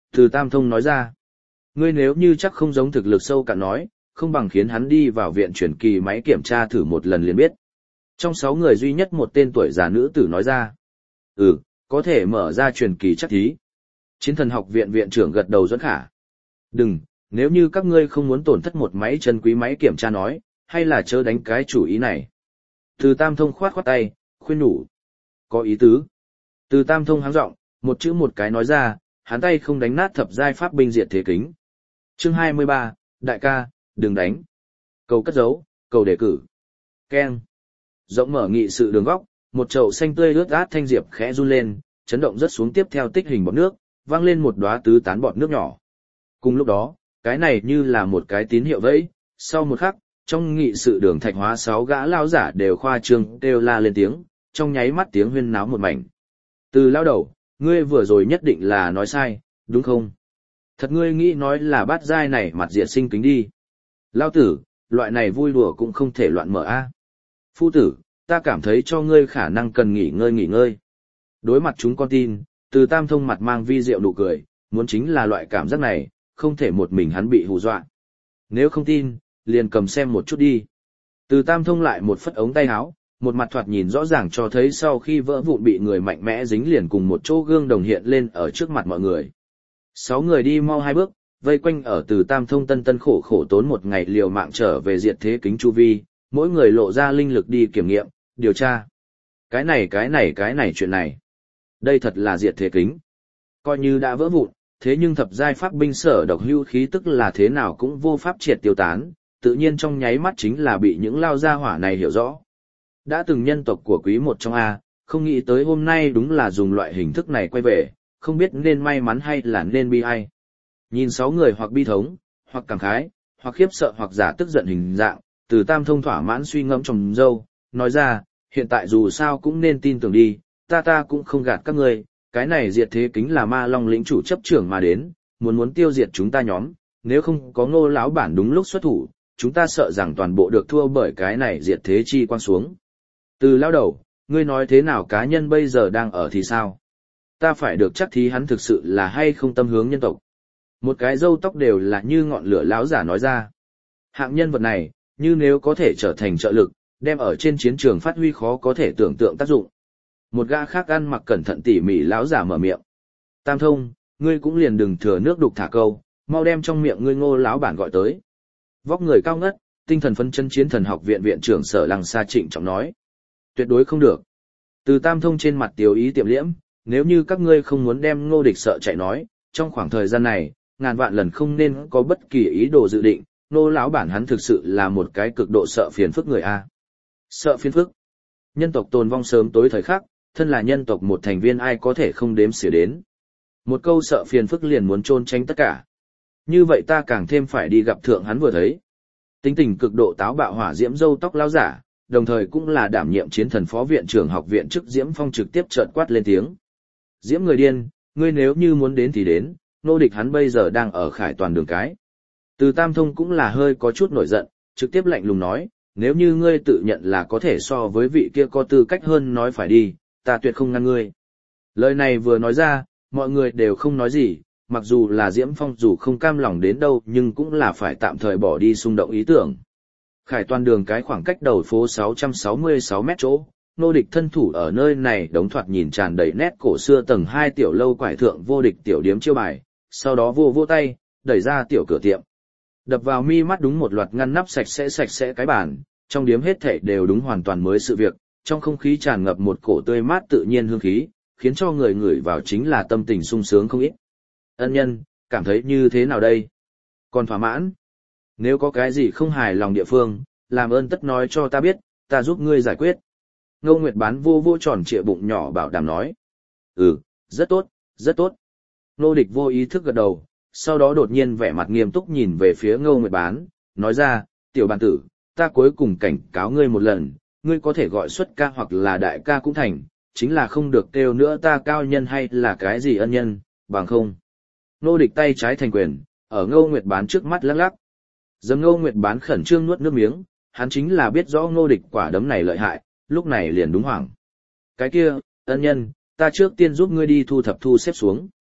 Từ Tam Thông nói ra, ngươi nếu như chắc không giống thực lực sâu cạn nói, không bằng khiến hắn đi vào viện chuyển kỳ máy kiểm tra thử một lần liền biết. Trong sáu người duy nhất một tên tuổi già nữ tử nói ra, ừ, có thể mở ra truyền kỳ chắc thí. Chiến thần học viện viện trưởng gật đầu dẫn khả. Đừng, nếu như các ngươi không muốn tổn thất một máy chân quý máy kiểm tra nói, hay là chớ đánh cái chủ ý này. Từ Tam Thông khoát khoát tay, khuyên nhủ. Có ý tứ. Từ Tam Thông háng giọng, một chữ một cái nói ra, hắn tay không đánh nát thập giai pháp binh diệt thế kính. Chương hai mươi ba, đại ca, đừng đánh. Cầu cất giấu, cầu đề cử. Keng. Rộng mở nghị sự đường góc, một chậu xanh tươi ướt át thanh diệp khẽ run lên, chấn động rất xuống tiếp theo tích hình bọt nước, vang lên một đóa tứ tán bọt nước nhỏ. Cùng lúc đó, cái này như là một cái tín hiệu vẫy, sau một khắc, trong nghị sự đường thạch hóa sáu gã lao giả đều khoa trương kêu la lên tiếng, trong nháy mắt tiếng huyên náo một mảnh. Từ lao đầu, ngươi vừa rồi nhất định là nói sai, đúng không? Thật ngươi nghĩ nói là bát giai này mặt diện sinh kính đi. Lao tử, loại này vui đùa cũng không thể loạn mở a. Phu tử, ta cảm thấy cho ngươi khả năng cần nghỉ ngơi nghỉ ngơi. Đối mặt chúng con tin, Từ Tam Thông mặt mang vi diệu nụ cười, muốn chính là loại cảm giác này, không thể một mình hắn bị hù dọa. Nếu không tin, liền cầm xem một chút đi. Từ Tam Thông lại một phất ống tay áo, một mặt thoạt nhìn rõ ràng cho thấy sau khi vỡ vụn bị người mạnh mẽ dính liền cùng một chỗ gương đồng hiện lên ở trước mặt mọi người. Sáu người đi mau hai bước, vây quanh ở Từ Tam Thông tân tân khổ khổ tốn một ngày liều mạng trở về diệt thế kính chu vi, mỗi người lộ ra linh lực đi kiểm nghiệm, điều tra. Cái này cái này cái này chuyện này. Đây thật là diệt thế kính. Coi như đã vỡ vụn, thế nhưng thập giai pháp binh sở độc hưu khí tức là thế nào cũng vô pháp triệt tiêu tán, tự nhiên trong nháy mắt chính là bị những lao gia hỏa này hiểu rõ. Đã từng nhân tộc của quý một trong A, không nghĩ tới hôm nay đúng là dùng loại hình thức này quay về, không biết nên may mắn hay là nên bi ai. Nhìn sáu người hoặc bi thống, hoặc cảm khái, hoặc khiếp sợ hoặc giả tức giận hình dạng, Từ Tam Thông thỏa mãn suy ngẫm trong dâu, nói ra, hiện tại dù sao cũng nên tin tưởng đi, ta ta cũng không gạt các ngươi, cái này diệt thế kính là ma long lĩnh chủ chấp trưởng mà đến, muốn muốn tiêu diệt chúng ta nhóm, nếu không có Ngô lão bản đúng lúc xuất thủ, chúng ta sợ rằng toàn bộ được thua bởi cái này diệt thế chi quang xuống. Từ lao đầu, ngươi nói thế nào cá nhân bây giờ đang ở thì sao? Ta phải được chắc thí hắn thực sự là hay không tâm hướng nhân tộc. Một cái râu tóc đều là như ngọn lửa lão giả nói ra. Hạng nhân vật này, như nếu có thể trở thành trợ lực, đem ở trên chiến trường phát huy khó có thể tưởng tượng tác dụng. Một gã khác ăn mặc cẩn thận tỉ mỉ lão giả mở miệng. Tam Thông, ngươi cũng liền đừng thừa nước đục thả câu, mau đem trong miệng ngươi Ngô lão bản gọi tới. Vóc người cao ngất, tinh thần phấn chân chiến thần học viện viện trưởng Sở Lăng Sa trịnh trọng nói. Tuyệt đối không được. Từ Tam Thông trên mặt tiêu ý tiệm liễm, nếu như các ngươi không muốn đem Ngô địch sợ chạy nói, trong khoảng thời gian này, ngàn vạn lần không nên có bất kỳ ý đồ dự định, Ngô lão bản hắn thực sự là một cái cực độ sợ phiền phức người a. Sợ phiền phức. Nhân tộc tồn vong sớm tối thời khắc, thân là nhân tộc một thành viên ai có thể không đếm xỉa đến. Một câu sợ phiền phức liền muốn trôn tránh tất cả. Như vậy ta càng thêm phải đi gặp thượng hắn vừa thấy. Tính tình cực độ táo bạo hỏa diễm râu tóc lão giả, đồng thời cũng là đảm nhiệm chiến thần phó viện trưởng học viện chức Diễm Phong trực tiếp trợn quát lên tiếng. Diễm người điên, ngươi nếu như muốn đến thì đến, nô địch hắn bây giờ đang ở khải toàn đường cái. Từ Tam Thông cũng là hơi có chút nổi giận, trực tiếp lạnh lùng nói, nếu như ngươi tự nhận là có thể so với vị kia có tư cách hơn nói phải đi, ta tuyệt không ngăn ngươi. Lời này vừa nói ra, mọi người đều không nói gì, mặc dù là Diễm Phong dù không cam lòng đến đâu nhưng cũng là phải tạm thời bỏ đi xung động ý tưởng. Khải toàn đường cái khoảng cách đầu phố sáu trăm sáu mươi sáu mét chỗ, nô địch thân thủ ở nơi này đống thoạt nhìn tràn đầy nét cổ xưa tầng hai tiểu lâu quải thượng vô địch tiểu điếm chiêu bài, sau đó vô vô tay, đẩy ra tiểu cửa tiệm. Đập vào mi mắt đúng một loạt ngăn nắp sạch sẽ sạch sẽ cái bàn, trong điếm hết thảy đều đúng hoàn toàn mới sự việc, trong không khí tràn ngập một cổ tươi mát tự nhiên hương khí, khiến cho người ngửi vào chính là tâm tình sung sướng không ít. Ân nhân, cảm thấy như thế nào đây? Còn thỏa mãn? Nếu có cái gì không hài lòng địa phương, làm ơn tất nói cho ta biết, ta giúp ngươi giải quyết. Ngô Nguyệt Bán vô vô tròn trịa bụng nhỏ bảo đảm nói. Ừ, rất tốt, rất tốt. Nô địch vô ý thức gật đầu, sau đó đột nhiên vẻ mặt nghiêm túc nhìn về phía Ngô Nguyệt Bán, nói ra, tiểu bàn tử, ta cuối cùng cảnh cáo ngươi một lần, ngươi có thể gọi xuất ca hoặc là đại ca cũng thành, chính là không được kêu nữa ta cao nhân hay là cái gì ân nhân, bằng không. Nô địch tay trái thành quyền, ở Ngô Nguyệt Bán trước mắt lắc lắc. Dầm Ngô Nguyệt Bán khẩn trương nuốt nước miếng, hắn chính là biết rõ Ngô địch quả đấm này lợi hại, lúc này liền đúng hoảng. Cái kia, ân nhân, ta trước tiên giúp ngươi đi thu thập thu xếp xuống.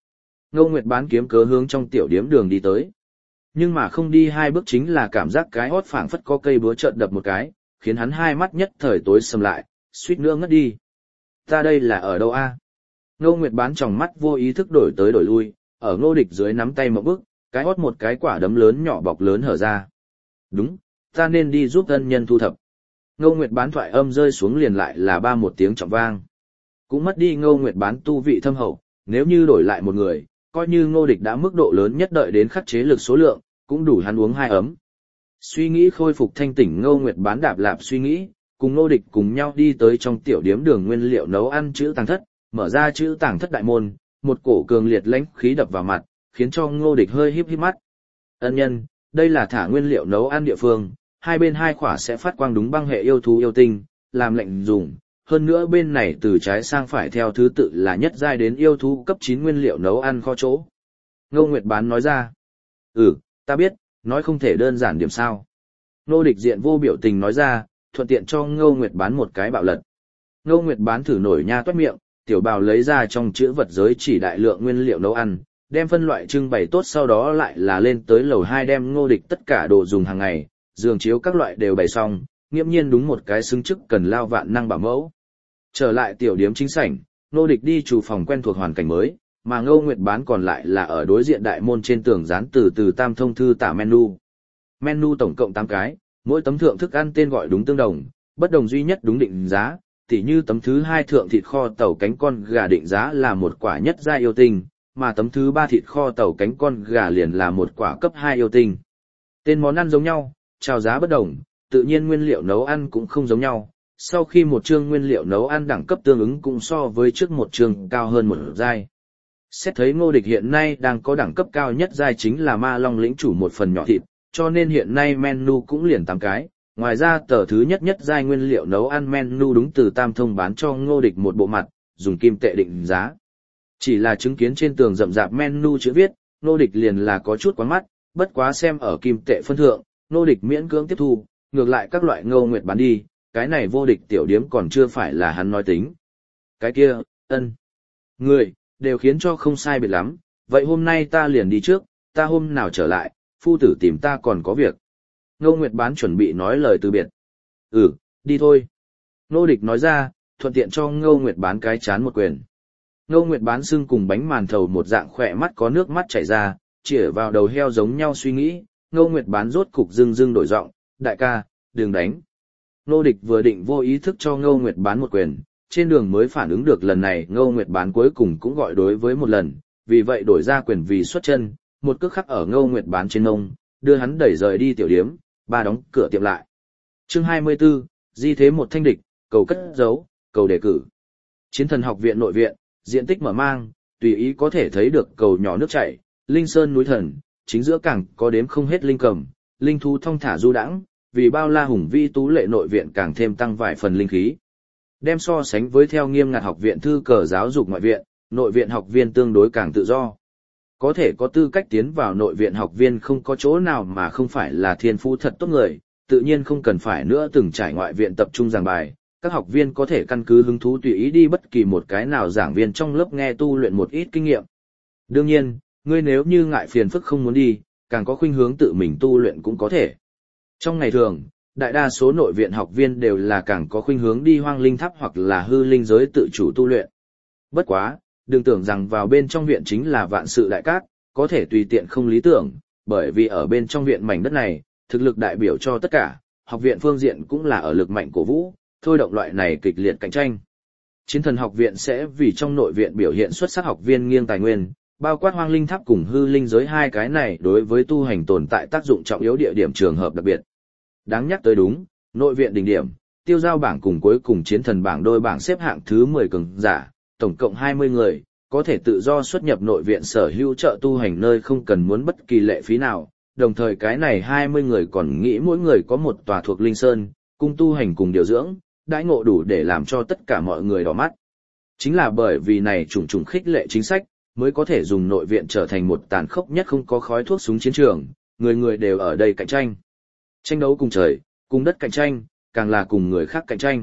Ngô Nguyệt bán kiếm cớ hướng trong tiểu điếm đường đi tới. Nhưng mà không đi hai bước chính là cảm giác cái hót phảng phất có cây búa trợn đập một cái, khiến hắn hai mắt nhất thời tối sầm lại, suýt nữa ngất đi. Ta đây là ở đâu a? Ngô Nguyệt bán tròng mắt vô ý thức đổi tới đổi lui, ở Ngô Địch dưới nắm tay một bước, cái hót một cái quả đấm lớn nhỏ bọc lớn hở ra. Đúng, ta nên đi giúp ân nhân thu thập. Ngô Nguyệt bán thoại âm rơi xuống liền lại là ba một tiếng trọng vang. Cũng mất đi Ngô Nguyệt bán tu vị thâm hậu, nếu như đổi lại một người, coi như Ngô Địch đã mức độ lớn nhất đợi đến khắc chế lực số lượng, cũng đủ hắn uống hai ấm. Suy nghĩ khôi phục thanh tỉnh Ngô Nguyệt bán đạp lạp suy nghĩ, cùng Ngô Địch cùng nhau đi tới trong tiểu điếm đường nguyên liệu nấu ăn chữ tàng thất, mở ra chữ tàng thất đại môn, một cổ cường liệt lãnh khí đập vào mặt, khiến cho Ngô Địch hơi híp híp mắt. Ân nhân, đây là thả nguyên liệu nấu ăn địa phương, hai bên hai khỏa sẽ phát quang đúng băng hệ yêu thú yêu tinh, làm lệnh dùng. Hơn nữa bên này từ trái sang phải theo thứ tự là nhất giai đến yêu thú cấp chín nguyên liệu nấu ăn kho chỗ. Ngô Nguyệt bán nói ra. Ừ, ta biết, nói không thể đơn giản điểm sao. Ngô Địch diện vô biểu tình nói ra, thuận tiện cho Ngô Nguyệt bán một cái bạo lật. Ngô Nguyệt bán thử nổi nha toát miệng, tiểu bào lấy ra trong chữ vật giới chỉ đại lượng nguyên liệu nấu ăn, đem phân loại trưng bày tốt sau đó lại là lên tới lầu hai đem Ngô Địch tất cả đồ dùng hàng ngày, giường chiếu các loại đều bày xong, nghiễm nhiên đúng một cái xứng chức cần lao vạn năng bảo mẫu. Trở lại tiểu điếm chính sảnh, Ngô Địch đi chủ phòng quen thuộc hoàn cảnh mới, mà Ngô Nguyệt bán còn lại là ở đối diện đại môn trên tường dán từ từ tam thông thư tả menu. Menu tổng cộng tám cái, mỗi tấm thượng thức ăn tên gọi đúng tương đồng, bất đồng duy nhất đúng định giá, tỉ như tấm thứ hai thượng thịt kho tàu cánh con gà định giá là một quả nhất gia yêu tinh, mà tấm thứ ba thịt kho tàu cánh con gà liền là một quả cấp hai yêu tinh. Tên món ăn giống nhau, chào giá bất đồng, tự nhiên nguyên liệu nấu ăn cũng không giống nhau. Sau khi một chương nguyên liệu nấu ăn đẳng cấp tương ứng cũng so với trước một chương cao hơn một giai. Xét thấy Ngô Địch hiện nay đang có đẳng cấp cao nhất giai chính là ma long lĩnh chủ một phần nhỏ thịt, cho nên hiện nay menu cũng liền tám cái. Ngoài ra tờ thứ nhất nhất giai nguyên liệu nấu ăn menu đúng từ tam thông bán cho Ngô Địch một bộ mặt, dùng kim tệ định giá. Chỉ là chứng kiến trên tường rậm rạp menu chữ viết, Ngô Địch liền là có chút quán mắt, bất quá xem ở kim tệ phân thượng, Ngô Địch miễn cưỡng tiếp thu, ngược lại các loại Ngô Nguyệt bán đi, cái này vô địch tiểu điếm còn chưa phải là hắn nói tính. Cái kia, ân, người, đều khiến cho không sai biệt lắm, vậy hôm nay ta liền đi trước, ta hôm nào trở lại, phu tử tìm ta còn có việc. Ngô Nguyệt bán chuẩn bị nói lời từ biệt. Ừ, đi thôi. Ngô Địch nói ra, thuận tiện cho Ngô Nguyệt bán cái chán một quyền. Ngô Nguyệt bán xương cùng bánh màn thầu một dạng khỏe mắt có nước mắt chảy ra, chĩa vào đầu heo giống nhau suy nghĩ, Ngô Nguyệt bán rốt cục dưng dưng đổi giọng, đại ca, đừng đánh. Ngô Địch vừa định vô ý thức cho Ngô Nguyệt bán một quyền, trên đường mới phản ứng được lần này Ngô Nguyệt bán cuối cùng cũng gọi đối với một lần, vì vậy đổi ra quyền vì xuất chân, một cước khắc ở Ngô Nguyệt bán trên mông, đưa hắn đẩy rời đi tiểu điếm, ba đóng cửa tiệm lại. Chương hai mươi tư, di thế một thanh địch, cầu cất giấu, cầu đề cử. Chiến thần học viện nội viện, diện tích mở mang, tùy ý có thể thấy được cầu nhỏ nước chảy, linh sơn núi thần, chính giữa cảng có đếm không hết linh cầm, linh thú thong thả du đãng, vì bao la hùng vi tú lệ nội viện càng thêm tăng vài phần linh khí. Đem so sánh với theo nghiêm ngặt học viện thư cờ giáo dục ngoại viện, nội viện học viên tương đối càng tự do. Có thể có tư cách tiến vào nội viện học viên không có chỗ nào mà không phải là thiên phú thật tốt người, tự nhiên không cần phải nữa từng trải ngoại viện tập trung giảng bài, các học viên có thể căn cứ hứng thú tùy ý đi bất kỳ một cái nào giảng viên trong lớp nghe tu luyện một ít kinh nghiệm. Đương nhiên, ngươi nếu như ngại phiền phức không muốn đi, càng có khuynh hướng tự mình tu luyện cũng có thể. Trong ngày thường, đại đa số nội viện học viên đều là càng có khuynh hướng đi hoang linh tháp hoặc là hư linh giới tự chủ tu luyện. Bất quá, đừng tưởng rằng vào bên trong viện chính là vạn sự đại cát, có thể tùy tiện không lý tưởng, bởi vì ở bên trong viện mảnh đất này, thực lực đại biểu cho tất cả, học viện phương diện cũng là ở lực mạnh cổ vũ, thôi động loại này kịch liệt cạnh tranh. Chiến thần học viện sẽ vì trong nội viện biểu hiện xuất sắc học viên nghiêng tài nguyên, bao quát hoang linh tháp cùng hư linh giới hai cái này đối với tu hành tồn tại tác dụng trọng yếu địa điểm trường hợp đặc biệt. Đáng nhắc tới đúng, nội viện đỉnh điểm, tiêu giao bảng cùng cuối cùng chiến thần bảng đôi bảng xếp hạng thứ mười cường giả, tổng cộng hai mươi người, có thể tự do xuất nhập nội viện sở hữu trợ tu hành nơi không cần muốn bất kỳ lệ phí nào, đồng thời cái này hai mươi người còn nghĩ mỗi người có một tòa thuộc linh sơn, cùng tu hành cùng điều dưỡng, đãi ngộ đủ để làm cho tất cả mọi người đỏ mắt. Chính là bởi vì này trùng trùng khích lệ chính sách, mới có thể dùng nội viện trở thành một tàn khốc nhất không có khói thuốc súng chiến trường, người người đều ở đây cạnh tranh. Tranh đấu cùng trời, cùng đất cạnh tranh, càng là cùng người khác cạnh tranh.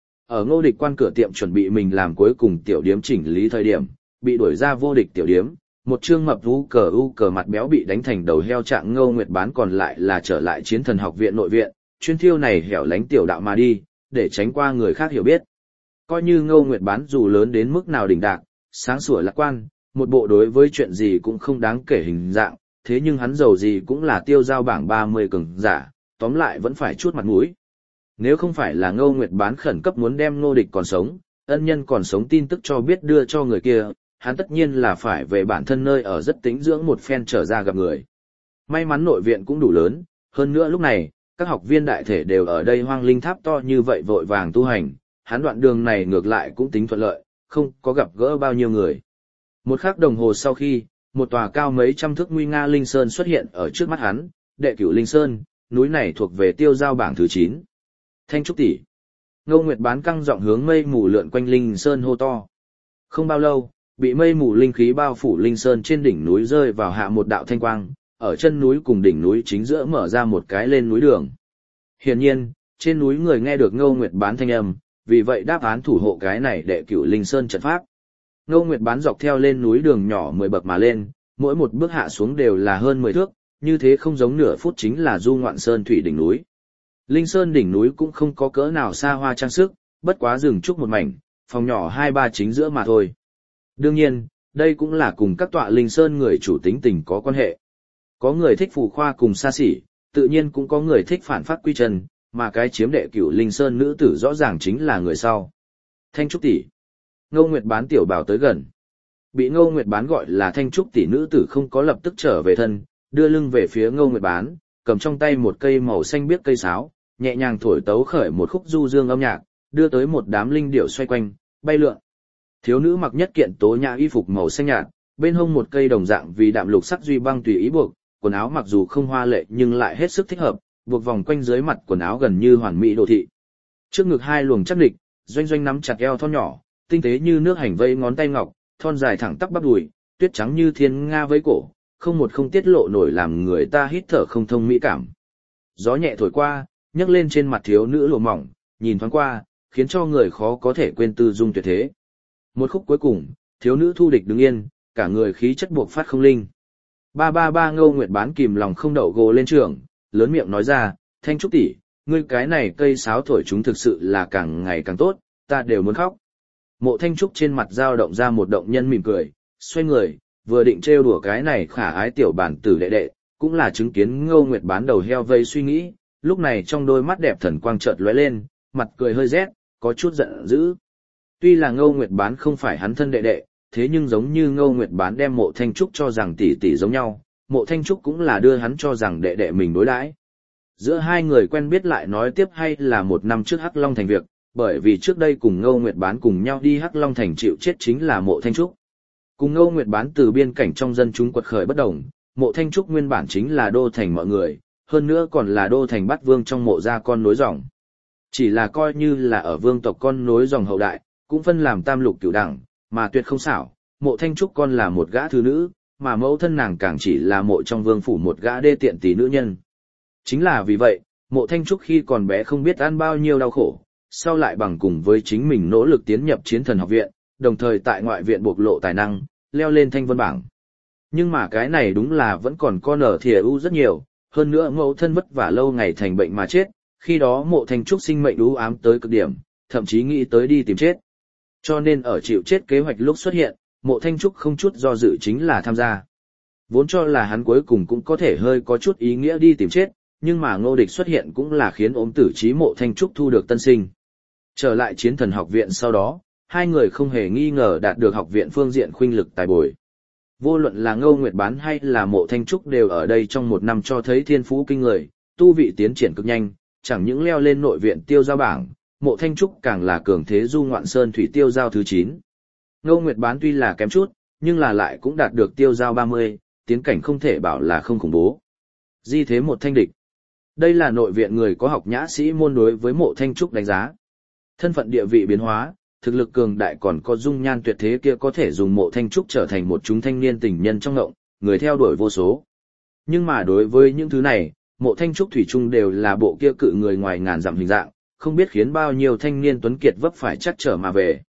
Ở Ngô Địch quan cửa tiệm chuẩn bị mình làm cuối cùng tiểu điếm chỉnh lý thời điểm, bị đuổi ra vô địch tiểu điếm, Một chương mập u cờ u cờ mặt béo bị đánh thành đầu heo trạng Ngô Nguyệt Bán còn lại là trở lại Chiến Thần học viện nội viện, chuyên thiêu này hẻo lánh tiểu đạo mà đi, để tránh qua người khác hiểu biết. Coi như Ngô Nguyệt Bán dù lớn đến mức nào đỉnh đạc, sáng sủa lạc quan, một bộ đối với chuyện gì cũng không đáng kể hình dạng, thế nhưng hắn giàu gì cũng là tiêu giao bảng ba mươi cường giả, tóm lại vẫn phải chút mặt mũi. Nếu không phải là Ngô Nguyệt Bán khẩn cấp muốn đem Ngô Địch còn sống, ân nhân còn sống tin tức cho biết đưa cho người kia, hắn tất nhiên là phải về bản thân nơi ở rất tĩnh dưỡng một phen trở ra gặp người. May mắn nội viện cũng đủ lớn, hơn nữa lúc này, các học viên đại thể đều ở đây hoang linh tháp to như vậy vội vàng tu hành, hắn đoạn đường này ngược lại cũng tính thuận lợi, không có gặp gỡ bao nhiêu người. Một khắc đồng hồ sau khi, một tòa cao mấy trăm thước nguy nga linh sơn xuất hiện ở trước mắt hắn, đệ cửu linh sơn, núi này thuộc về tiêu giao bảng thứ chín. Thanh trúc tỷ. Ngô Nguyệt Bán căng giọng hướng mây mù lượn quanh linh sơn hô to. Không bao lâu, bị mây mù linh khí bao phủ linh sơn trên đỉnh núi rơi vào hạ một đạo thanh quang, ở chân núi cùng đỉnh núi chính giữa mở ra một cái lên núi đường. Hiển nhiên, trên núi người nghe được Ngô Nguyệt Bán thanh âm, vì vậy đáp án thủ hộ cái này đệ cửu linh sơn trận pháp. Ngô Nguyệt Bán dọc theo lên núi đường nhỏ mười bậc mà lên, mỗi một bước hạ xuống đều là hơn mười thước, như thế không giống nửa phút chính là du ngoạn sơn thủy đỉnh núi. Linh sơn đỉnh núi cũng không có cỡ nào xa hoa trang sức, bất quá rừng trúc một mảnh, phòng nhỏ hai ba chính giữa mà thôi. Đương nhiên, đây cũng là cùng các tọa linh sơn người chủ tính tình có quan hệ. Có người thích phù khoa cùng xa xỉ, tự nhiên cũng có người thích phản phát quy chân, mà cái chiếm đệ cửu linh sơn nữ tử rõ ràng chính là người sau. Thanh trúc tỷ. Ngô Nguyệt Bán tiểu bảo tới gần. Bị Ngô Nguyệt Bán gọi là Thanh trúc tỷ nữ tử không có lập tức trở về thân, đưa lưng về phía Ngô Nguyệt Bán, cầm trong tay một cây màu xanh biếc cây sáo, nhẹ nhàng thổi tấu khởi một khúc du dương âm nhạc, đưa tới một đám linh điểu xoay quanh, bay lượn. Thiếu nữ mặc nhất kiện tố nhã y phục màu xanh nhạt, bên hông một cây đồng dạng vì đạm lục sắc duy băng tùy ý buộc, quần áo mặc dù không hoa lệ nhưng lại hết sức thích hợp, buộc vòng quanh dưới mặt quần áo gần như hoàn mỹ đồ thị. Trước ngực hai luồng chắc địch, doanh doanh nắm chặt eo thon nhỏ, tinh tế như nước hành vây ngón tay ngọc, thon dài thẳng tắp bắp đùi, tuyết trắng như thiên nga với cổ, không một không tiết lộ nổi làm người ta hít thở không thông mỹ cảm. Gió nhẹ thổi qua, nhấc lên trên mặt thiếu nữ lụa mỏng, nhìn thoáng qua, khiến cho người khó có thể quên tư dung tuyệt thế. Một khúc cuối cùng, thiếu nữ thu địch đứng yên, cả người khí chất buộc phát không linh. Ba ba ba Ngô Nguyệt Bán kìm lòng không đậu gồ lên trường, lớn miệng nói ra, Thanh trúc tỷ, ngươi cái này cây sáo thổi chúng thực sự là càng ngày càng tốt, ta đều muốn khóc. Mộ Thanh Trúc trên mặt dao động ra một động nhân mỉm cười, xoay người, vừa định trêu đùa cái này khả ái tiểu bản tử đệ đệ, cũng là chứng kiến Ngô Nguyệt Bán đầu heo vây suy nghĩ, lúc này trong đôi mắt đẹp thần quang chợt lóe lên, mặt cười hơi rét, có chút giận dữ. Tuy là Ngô Nguyệt Bán không phải hắn thân đệ đệ, thế nhưng giống như Ngô Nguyệt Bán đem Mộ Thanh Trúc cho rằng tỷ tỷ giống nhau, Mộ Thanh Trúc cũng là đưa hắn cho rằng đệ đệ mình đối đãi. Giữa hai người quen biết lại nói tiếp hay là một năm trước Hắc Long Thành việc, bởi vì trước đây cùng Ngô Nguyệt Bán cùng nhau đi Hắc Long Thành chịu chết chính là Mộ Thanh Trúc. Cùng Ngô Nguyệt Bán từ biên cảnh trong dân chúng quật khởi bất đồng, Mộ Thanh Trúc nguyên bản chính là đô thành mọi người, hơn nữa còn là đô thành Bát Vương trong mộ gia con nối dòng. Chỉ là coi như là ở vương tộc con nối dòng hậu đại, cũng phân làm tam lục cửu đẳng, mà tuyệt không xảo, Mộ Thanh Trúc con là một gã thứ nữ, mà mẫu thân nàng càng chỉ là mộ trong vương phủ một gã đê tiện tỷ nữ nhân. Chính là vì vậy, Mộ Thanh Trúc khi còn bé không biết ăn bao nhiêu đau khổ, sau lại bằng cùng với chính mình nỗ lực tiến nhập Chiến Thần học viện, đồng thời tại ngoại viện bộc lộ tài năng, leo lên thanh vân bảng. Nhưng mà cái này đúng là vẫn còn con ở thìa ưu rất nhiều, hơn nữa mẫu thân vất vả lâu ngày thành bệnh mà chết, khi đó Mộ Thanh Trúc sinh mệnh u ám tới cực điểm, thậm chí nghĩ tới đi tìm chết. Cho nên ở chịu chết kế hoạch lúc xuất hiện, Mộ Thanh Trúc không chút do dự chính là tham gia. Vốn cho là hắn cuối cùng cũng có thể hơi có chút ý nghĩa đi tìm chết, nhưng mà Ngô Địch xuất hiện cũng là khiến ốm tử trí Mộ Thanh Trúc thu được tân sinh. Trở lại Chiến Thần học viện sau đó, hai người không hề nghi ngờ đạt được học viện phương diện khuynh lực tài bồi. Vô luận là Ngô Nguyệt Bán hay là Mộ Thanh Trúc đều ở đây trong một năm cho thấy thiên phú kinh người, tu vị tiến triển cực nhanh, chẳng những leo lên nội viện tiêu giao bảng, Mộ Thanh Trúc càng là cường thế du ngoạn sơn thủy tiêu giao thứ chín. Ngô Nguyệt Bán tuy là kém chút, nhưng là lại cũng đạt được tiêu giao ba mươi, tiến cảnh không thể bảo là không khủng bố. Di thế một thanh địch. Đây là nội viện người có học nhã sĩ môn đối với Mộ Thanh Trúc đánh giá. Thân phận địa vị biến hóa, thực lực cường đại còn có dung nhan tuyệt thế kia có thể dùng Mộ Thanh Trúc trở thành một chúng thanh niên tình nhân trong ngộng, người theo đuổi vô số. Nhưng mà đối với những thứ này, Mộ Thanh Trúc thủy chung đều là bộ kia cự người ngoài ngàn dặm hình dạng, không biết khiến bao nhiêu thanh niên tuấn kiệt vấp phải chắc trở mà về.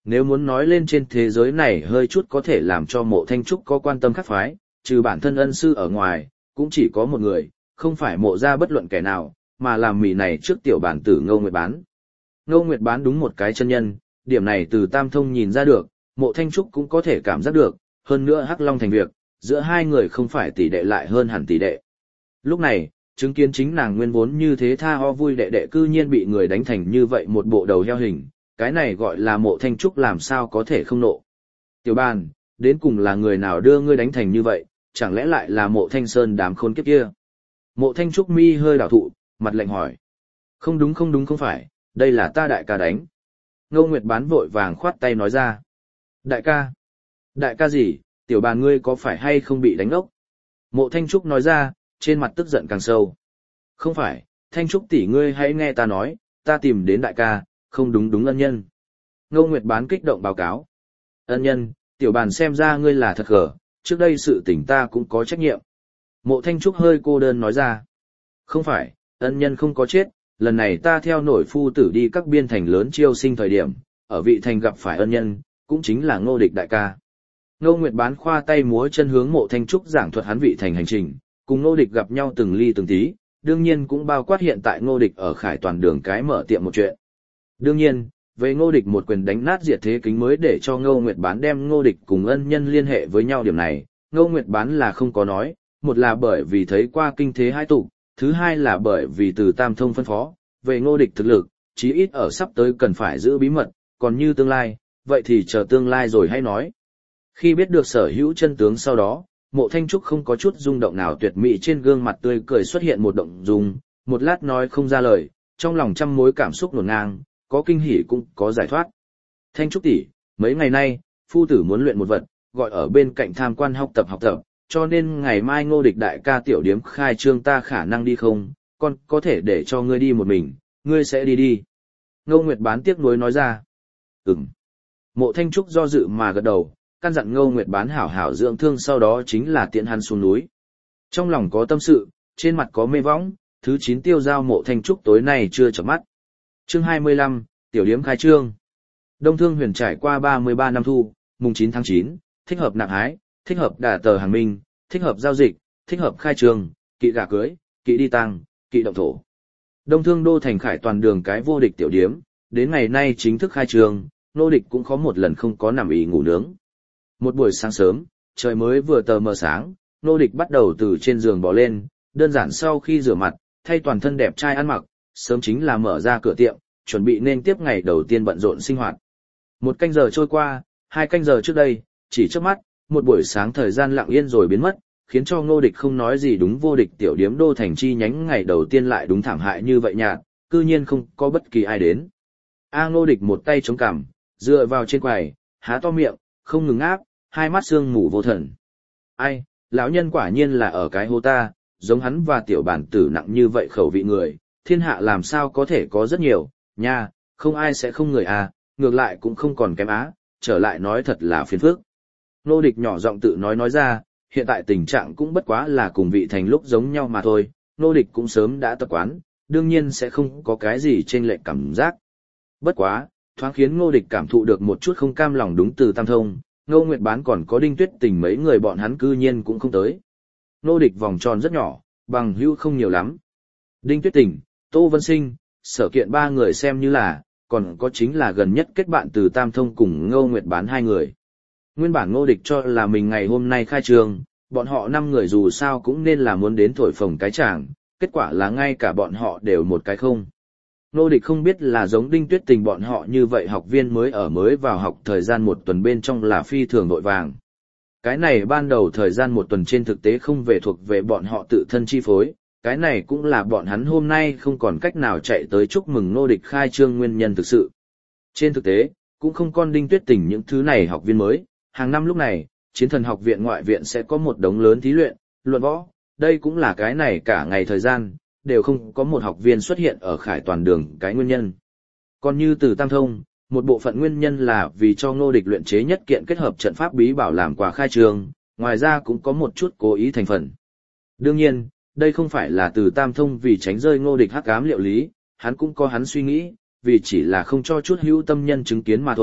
Nếu muốn nói lên trên thế giới này hơi chút có thể làm cho Mộ Thanh Trúc có quan tâm khác phái, trừ bản thân ân sư ở ngoài, cũng chỉ có một người, không phải mộ ra bất luận kẻ nào, mà làm mỉ này trước tiểu bản tử Ngô Nguyệt Bán. Ngô Nguyệt Bán đúng một cái chân nhân, điểm này từ Tam Thông nhìn ra được, Mộ Thanh Trúc cũng có thể cảm giác được, hơn nữa Hắc Long thành việc, giữa hai người không phải tỷ đệ lại hơn hẳn tỷ đệ. Lúc này, chứng kiến chính nàng nguyên vốn như thế tha ho vui đệ đệ cư nhiên bị người đánh thành như vậy một bộ đầu heo hình, cái này gọi là Mộ Thanh Trúc làm sao có thể không nộ. Tiểu Bàn, đến cùng là người nào đưa ngươi đánh thành như vậy, chẳng lẽ lại là Mộ Thanh Sơn đám khốn kiếp kia? Mộ Thanh Trúc mi hơi đảo thụ, mặt lạnh hỏi. Không đúng không đúng không phải, đây là ta đại ca đánh. Ngô Nguyệt Bán vội vàng khoát tay nói ra. Đại ca? Đại ca gì, tiểu Bàn ngươi có phải hay không bị đánh ốc? Mộ Thanh Trúc nói ra, trên mặt tức giận càng sâu. Không phải, Thanh Trúc tỷ ngươi hãy nghe ta nói, ta tìm đến đại ca, không đúng đúng ân nhân. Ngô Nguyệt Bán kích động báo cáo. Ân nhân, tiểu Bàn xem ra ngươi là thật gở, trước đây sự tình ta cũng có trách nhiệm. Mộ Thanh Trúc hơi cô đơn nói ra. Không phải, ân nhân không có chết, lần này ta theo nổi phu tử đi các biên thành lớn chiêu sinh thời điểm, ở vị thành gặp phải ân nhân, cũng chính là Ngô Địch đại ca. Ngô Nguyệt Bán khoa tay múa chân hướng Mộ Thanh Trúc giảng thuật hắn vị thành hành trình, cùng Ngô Địch gặp nhau từng ly từng tí, đương nhiên cũng bao quát hiện tại Ngô Địch ở Khải Toàn đường cái mở tiệm một chuyện. Đương nhiên, về Ngô Địch một quyền đánh nát diệt thế kính mới để cho Ngô Nguyệt Bán đem Ngô Địch cùng ân nhân liên hệ với nhau điểm này, Ngô Nguyệt Bán là không có nói, một là bởi vì thấy qua kinh thế hai tụ, thứ hai là bởi vì từ Tam Thông phân phó, về Ngô Địch thực lực, chí ít ở sắp tới cần phải giữ bí mật, còn như tương lai, vậy thì chờ tương lai rồi hay nói. Khi biết được sở hữu chân tướng sau đó, Mộ Thanh Trúc không có chút rung động nào tuyệt mỹ trên gương mặt tươi cười xuất hiện một động dung, một lát nói không ra lời, trong lòng trăm mối cảm xúc nổn ngang, có kinh hỉ cũng có giải thoát. Thanh Trúc tỷ, mấy ngày nay, phu tử muốn luyện một vật, gọi ở bên cạnh tham quan học tập học tập, cho nên ngày mai Ngô Địch đại ca tiểu điếm khai trương ta khả năng đi không, còn có thể để cho ngươi đi một mình, ngươi sẽ đi đi. Ngô Nguyệt Bán tiếc nuối nói ra. Ừm. Mộ Thanh Trúc do dự mà gật đầu, căn dặn Ngô Nguyệt Bán hảo hảo dưỡng thương sau đó chính là tiện hắn xuống núi. Trong lòng có tâm sự, trên mặt có mê võng, thứ chín tiêu giao Mộ Thanh Trúc tối nay chưa chợp mắt. Chương hai mươi lăm, tiểu điếm khai trương. Đông Thương Huyền trải qua ba mươi ba năm thu, mùng chín tháng chín, thích hợp nạp hái, thích hợp đả tờ hàng minh, thích hợp giao dịch, thích hợp khai trương, kỵ gả cưới, kỵ đi tăng, kỵ động thổ. Đông Thương đô thành Khải Toàn đường cái vô địch tiểu điếm, đến ngày nay chính thức khai trương, Nô Địch cũng có một lần không có nằm ý ngủ nướng. Một buổi sáng sớm, trời mới vừa tờ mờ sáng, Nô Địch bắt đầu từ trên giường bò lên, đơn giản sau khi rửa mặt, thay toàn thân đẹp trai ăn mặc, sớm chính là mở ra cửa tiệm, chuẩn bị nên tiếp ngày đầu tiên bận rộn sinh hoạt. Một canh giờ trôi qua, hai canh giờ trước đây, chỉ trước mắt, một buổi sáng thời gian lặng yên rồi biến mất, khiến cho Ngô Địch không nói gì đúng vô địch tiểu điếm đô thành chi nhánh ngày đầu tiên lại đúng thảm hại như vậy nhạt, cư nhiên không có bất kỳ ai đến. A Ngô Địch một tay chống cằm, dựa vào trên quầy, há to miệng, không ngừng áp, hai mắt sương mù vô thần. Ai, lão nhân quả nhiên là ở cái hô ta, giống hắn và tiểu bản tử nặng như vậy khẩu vị người, thiên hạ làm sao có thể có rất nhiều, nha, không ai sẽ không người à, ngược lại cũng không còn kém á, trở lại nói thật là phiền phức. Ngô Địch nhỏ giọng tự nói nói ra, hiện tại tình trạng cũng bất quá là cùng vị thành lúc giống nhau mà thôi, Ngô Địch cũng sớm đã tập quán, đương nhiên sẽ không có cái gì chênh lệch cảm giác. Bất quá, thoáng khiến Ngô Địch cảm thụ được một chút không cam lòng đúng từ Tam Thông, Ngô Nguyệt Bán còn có Đinh Tuyết Tình mấy người bọn hắn cư nhiên cũng không tới. Ngô Địch vòng tròn rất nhỏ, bằng hữu không nhiều lắm. Đinh Tuyết Tình, Tô Vân Sinh, Sở Kiện ba người xem như là, còn có chính là gần nhất kết bạn từ Tam Thông cùng Ngô Nguyệt Bán hai người. Nguyên bản Ngô Địch cho là mình ngày hôm nay khai trường, bọn họ năm người dù sao cũng nên là muốn đến thổi phồng cái chàng, kết quả là ngay cả bọn họ đều một cái không. Ngô Địch không biết là giống Đinh Tuyết Tình bọn họ như vậy học viên mới ở mới vào học thời gian một tuần bên trong là phi thường nội vàng. Cái này ban đầu thời gian một tuần trên thực tế không về thuộc về bọn họ tự thân chi phối, cái này cũng là bọn hắn hôm nay không còn cách nào chạy tới chúc mừng Ngô Địch khai trương nguyên nhân thực sự. Trên thực tế, cũng không còn Đinh Tuyết Tình những thứ này học viên mới, hàng năm lúc này, Chiến Thần học viện ngoại viện sẽ có một đống lớn thí luyện, luận võ, đây cũng là cái này cả ngày thời gian, đều không có một học viên xuất hiện ở Khải Toàn đường cái nguyên nhân. Còn như từ Tam Thông, một bộ phận nguyên nhân là vì cho Ngô Địch luyện chế nhất kiện kết hợp trận pháp bí bảo làm quà khai trường, ngoài ra cũng có một chút cố ý thành phần. Đương nhiên, đây không phải là từ Tam Thông vì tránh rơi Ngô Địch hắc ám liệu lý, hắn cũng có hắn suy nghĩ, vì chỉ là không cho chút hữu tâm nhân chứng kiến mà thôi,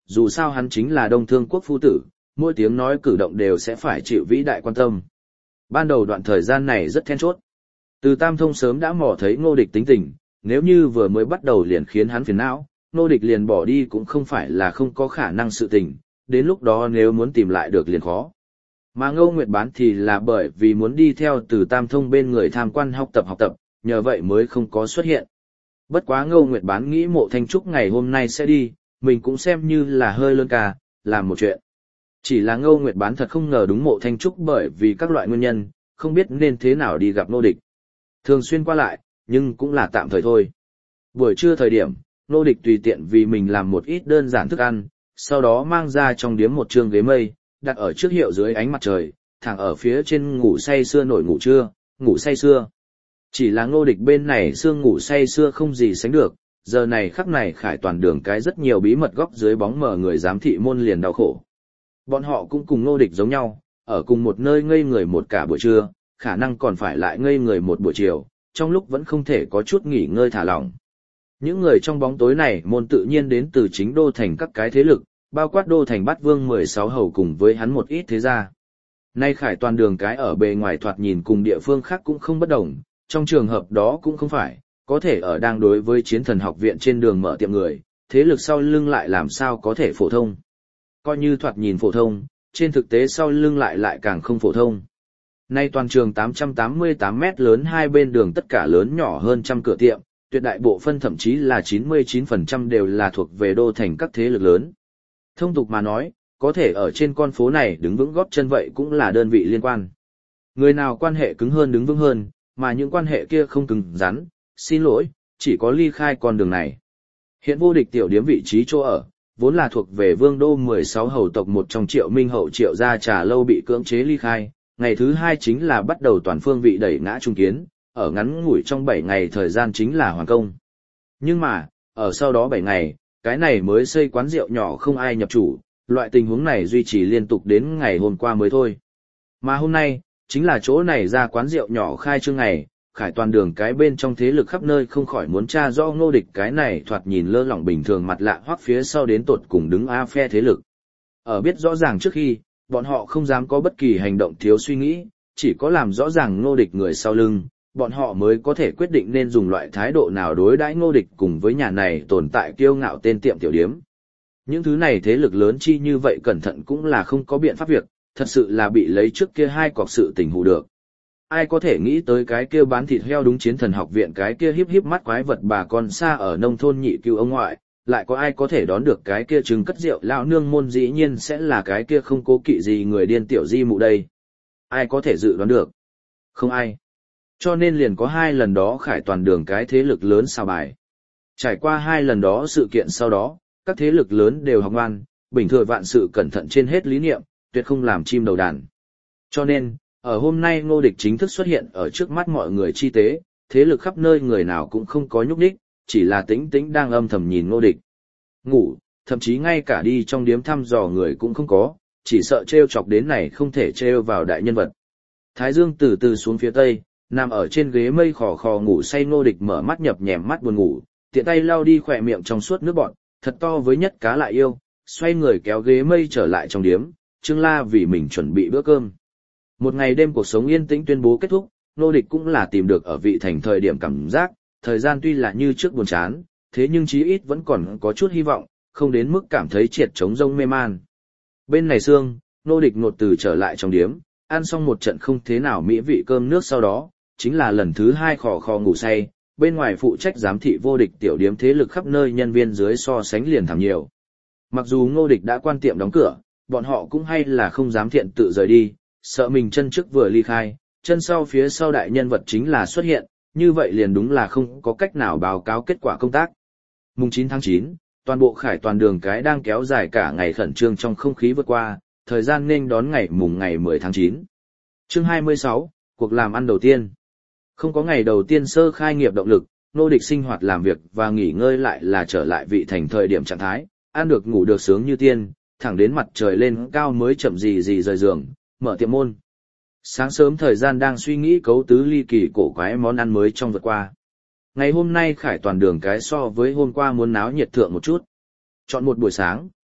dù sao hắn chính là Đông Thương quốc phu tử, mỗi tiếng nói cử động đều sẽ phải chịu vĩ đại quan tâm. Ban đầu đoạn thời gian này rất then chốt. Từ Tam Thông sớm đã mò thấy Ngô Địch tính tình, nếu như vừa mới bắt đầu liền khiến hắn phiền não, Ngô Địch liền bỏ đi cũng không phải là không có khả năng sự tình, đến lúc đó nếu muốn tìm lại được liền khó. Mà Ngô Nguyệt Bán thì là bởi vì muốn đi theo Từ Tam Thông bên người tham quan học tập học tập, nhờ vậy mới không có xuất hiện. Bất quá Ngô Nguyệt Bán nghĩ Mộ Thanh Trúc ngày hôm nay sẽ đi, mình cũng xem như là hơi lớn ca, làm một chuyện. Chỉ là Ngô Nguyệt Bán thật không ngờ đúng Mộ Thanh Trúc bởi vì các loại nguyên nhân, không biết nên thế nào đi gặp Ngô Địch. Thường xuyên qua lại, nhưng cũng là tạm thời thôi. Buổi trưa thời điểm, Ngô Địch tùy tiện vì mình làm một ít đơn giản thức ăn, sau đó mang ra trong điếm một trường ghế mây, đặt ở trước hiệu dưới ánh mặt trời, thẳng ở phía trên ngủ say sưa nổi ngủ trưa, ngủ say sưa. Chỉ là Ngô Địch bên này xương ngủ say sưa không gì sánh được, giờ này khắc này Khải Toàn đường cái rất nhiều bí mật góc dưới bóng mờ người giám thị môn liền đau khổ. Bọn họ cũng cùng Ngô Địch giống nhau, ở cùng một nơi ngây người một cả buổi trưa, khả năng còn phải lại ngây người một buổi chiều, trong lúc vẫn không thể có chút nghỉ ngơi thả lỏng. Những người trong bóng tối này môn tự nhiên đến từ chính đô thành các cái thế lực, bao quát đô thành Bát Vương mười sáu hầu cùng với hắn một ít thế gia. Nay Khải Toàn đường cái ở bề ngoài thoạt nhìn cùng địa phương khác cũng không bất đồng, trong trường hợp đó cũng không phải, có thể ở đang đối với chiến thần học viện trên đường mở tiệm người, thế lực sau lưng lại làm sao có thể phổ thông. Coi như thoạt nhìn phổ thông, trên thực tế sau lưng lại lại càng không phổ thông. Nay toàn trường tám trăm tám mươi tám mét lớn hai bên đường tất cả lớn nhỏ hơn trăm cửa tiệm, tuyệt đại bộ phân thậm chí là chín mươi chín phần trăm đều là thuộc về đô thành các thế lực lớn. Thông tục mà nói, có thể ở trên con phố này đứng vững góp chân vậy cũng là đơn vị liên quan. Người nào quan hệ cứng hơn đứng vững hơn, mà những quan hệ kia không cứng rắn, xin lỗi, chỉ có ly khai con đường này. Hiện vô địch tiểu điếm vị trí chỗ ở, vốn là thuộc về vương đô mười sáu hầu tộc một trong Triệu Minh hậu Triệu gia Trà Lâu bị cưỡng chế ly khai, ngày thứ hai chính là bắt đầu toàn phương vị đẩy ngã trung kiến, ở ngắn ngủi trong bảy ngày thời gian chính là hoàn công. Nhưng mà, ở sau đó bảy ngày, cái này mới xây quán rượu nhỏ không ai nhập chủ, loại tình huống này duy trì liên tục đến ngày hôm qua mới thôi. Mà hôm nay, chính là chỗ này ra quán rượu nhỏ khai trương ngày, Khải Toàn đường cái bên trong thế lực khắp nơi không khỏi muốn tra rõ Ngô Địch cái này thoạt nhìn lơ lỏng bình thường mặt lạ hoắc phía sau đến tột cùng đứng a phe thế lực. Ở biết rõ ràng trước khi, bọn họ không dám có bất kỳ hành động thiếu suy nghĩ, chỉ có làm rõ ràng Ngô Địch người sau lưng, bọn họ mới có thể quyết định nên dùng loại thái độ nào đối đãi Ngô Địch cùng với nhà này tồn tại kiêu ngạo tên tiệm tiểu điếm. Những thứ này thế lực lớn chi như vậy cẩn thận cũng là không có biện pháp việc, thật sự là bị lấy trước kia hai cọc sự tình hù được. Ai có thể nghĩ tới cái kia bán thịt heo đúng chiến thần học viện cái kia híp híp mắt quái vật bà con xa ở nông thôn nhị cưu ông ngoại, lại có ai có thể đón được cái kia trứng cất rượu lão nương môn dĩ nhiên sẽ là cái kia không cố kỵ gì người điên tiểu di mụ đây. Ai có thể dự đoán được? Không ai. Cho nên liền có hai lần đó Khải Toàn đường cái thế lực lớn xào bài. Trải qua hai lần đó sự kiện sau đó, các thế lực lớn đều học ngoan, bình thường vạn sự cẩn thận trên hết lý niệm, tuyệt không làm chim đầu đàn. Cho nên, ở hôm nay Ngô Địch chính thức xuất hiện ở trước mắt mọi người chi tế, thế lực khắp nơi người nào cũng không có nhúc nhích, chỉ là tĩnh tĩnh đang âm thầm nhìn Ngô Địch. Ngủ, thậm chí ngay cả đi trong điếm thăm dò người cũng không có, chỉ sợ trêu chọc đến này không thể trêu vào đại nhân vật. Thái Dương từ từ xuống phía tây, nằm ở trên ghế mây khò khò ngủ say Ngô Địch mở mắt nhập nhèm mắt buồn ngủ, tiện tay lau đi khỏe miệng trong suốt nước bọt, thật to với nhất cá lại yêu, xoay người kéo ghế mây trở lại trong điếm, Trương La vì mình chuẩn bị bữa cơm. Một ngày đêm cuộc sống yên tĩnh tuyên bố kết thúc, Ngô Địch cũng là tìm được ở vị thành thời điểm cảm giác, thời gian tuy là như trước buồn chán, thế nhưng chí ít vẫn còn có chút hy vọng, không đến mức cảm thấy triệt trống rông mê man. Bên này sương, Ngô Địch nột từ trở lại trong điếm, ăn xong một trận không thế nào mỹ vị cơm nước sau đó, chính là lần thứ hai khò khò ngủ say, bên ngoài phụ trách giám thị vô địch tiểu điếm thế lực khắp nơi nhân viên dưới so sánh liền thảm nhiều. Mặc dù Ngô Địch đã quan tiệm đóng cửa, bọn họ cũng hay là không dám thiện tự rời đi, sợ mình chân trước vừa ly khai, chân sau phía sau đại nhân vật chính là xuất hiện, như vậy liền đúng là không có cách nào báo cáo kết quả công tác. Mùng chín tháng chín, toàn bộ Khải Toàn đường cái đang kéo dài cả ngày khẩn trương trong không khí vượt qua, thời gian nên đón ngày mùng ngày mười tháng chín. Chương hai mươi sáu, cuộc làm ăn đầu tiên. Không có ngày đầu tiên sơ khai nghiệp động lực, Ngô Địch sinh hoạt làm việc và nghỉ ngơi lại là trở lại vị thành thời điểm trạng thái, ăn được ngủ được sướng như tiên, thẳng đến mặt trời lên cao mới chậm gì gì rời giường, mở tiệm môn. Sáng sớm thời gian đang suy nghĩ cấu tứ ly kỳ cổ quái món ăn mới trong vượt qua. Ngày hôm nay Khải Toàn đường cái so với hôm qua muốn náo nhiệt thượng một chút. Chọn một buổi sáng,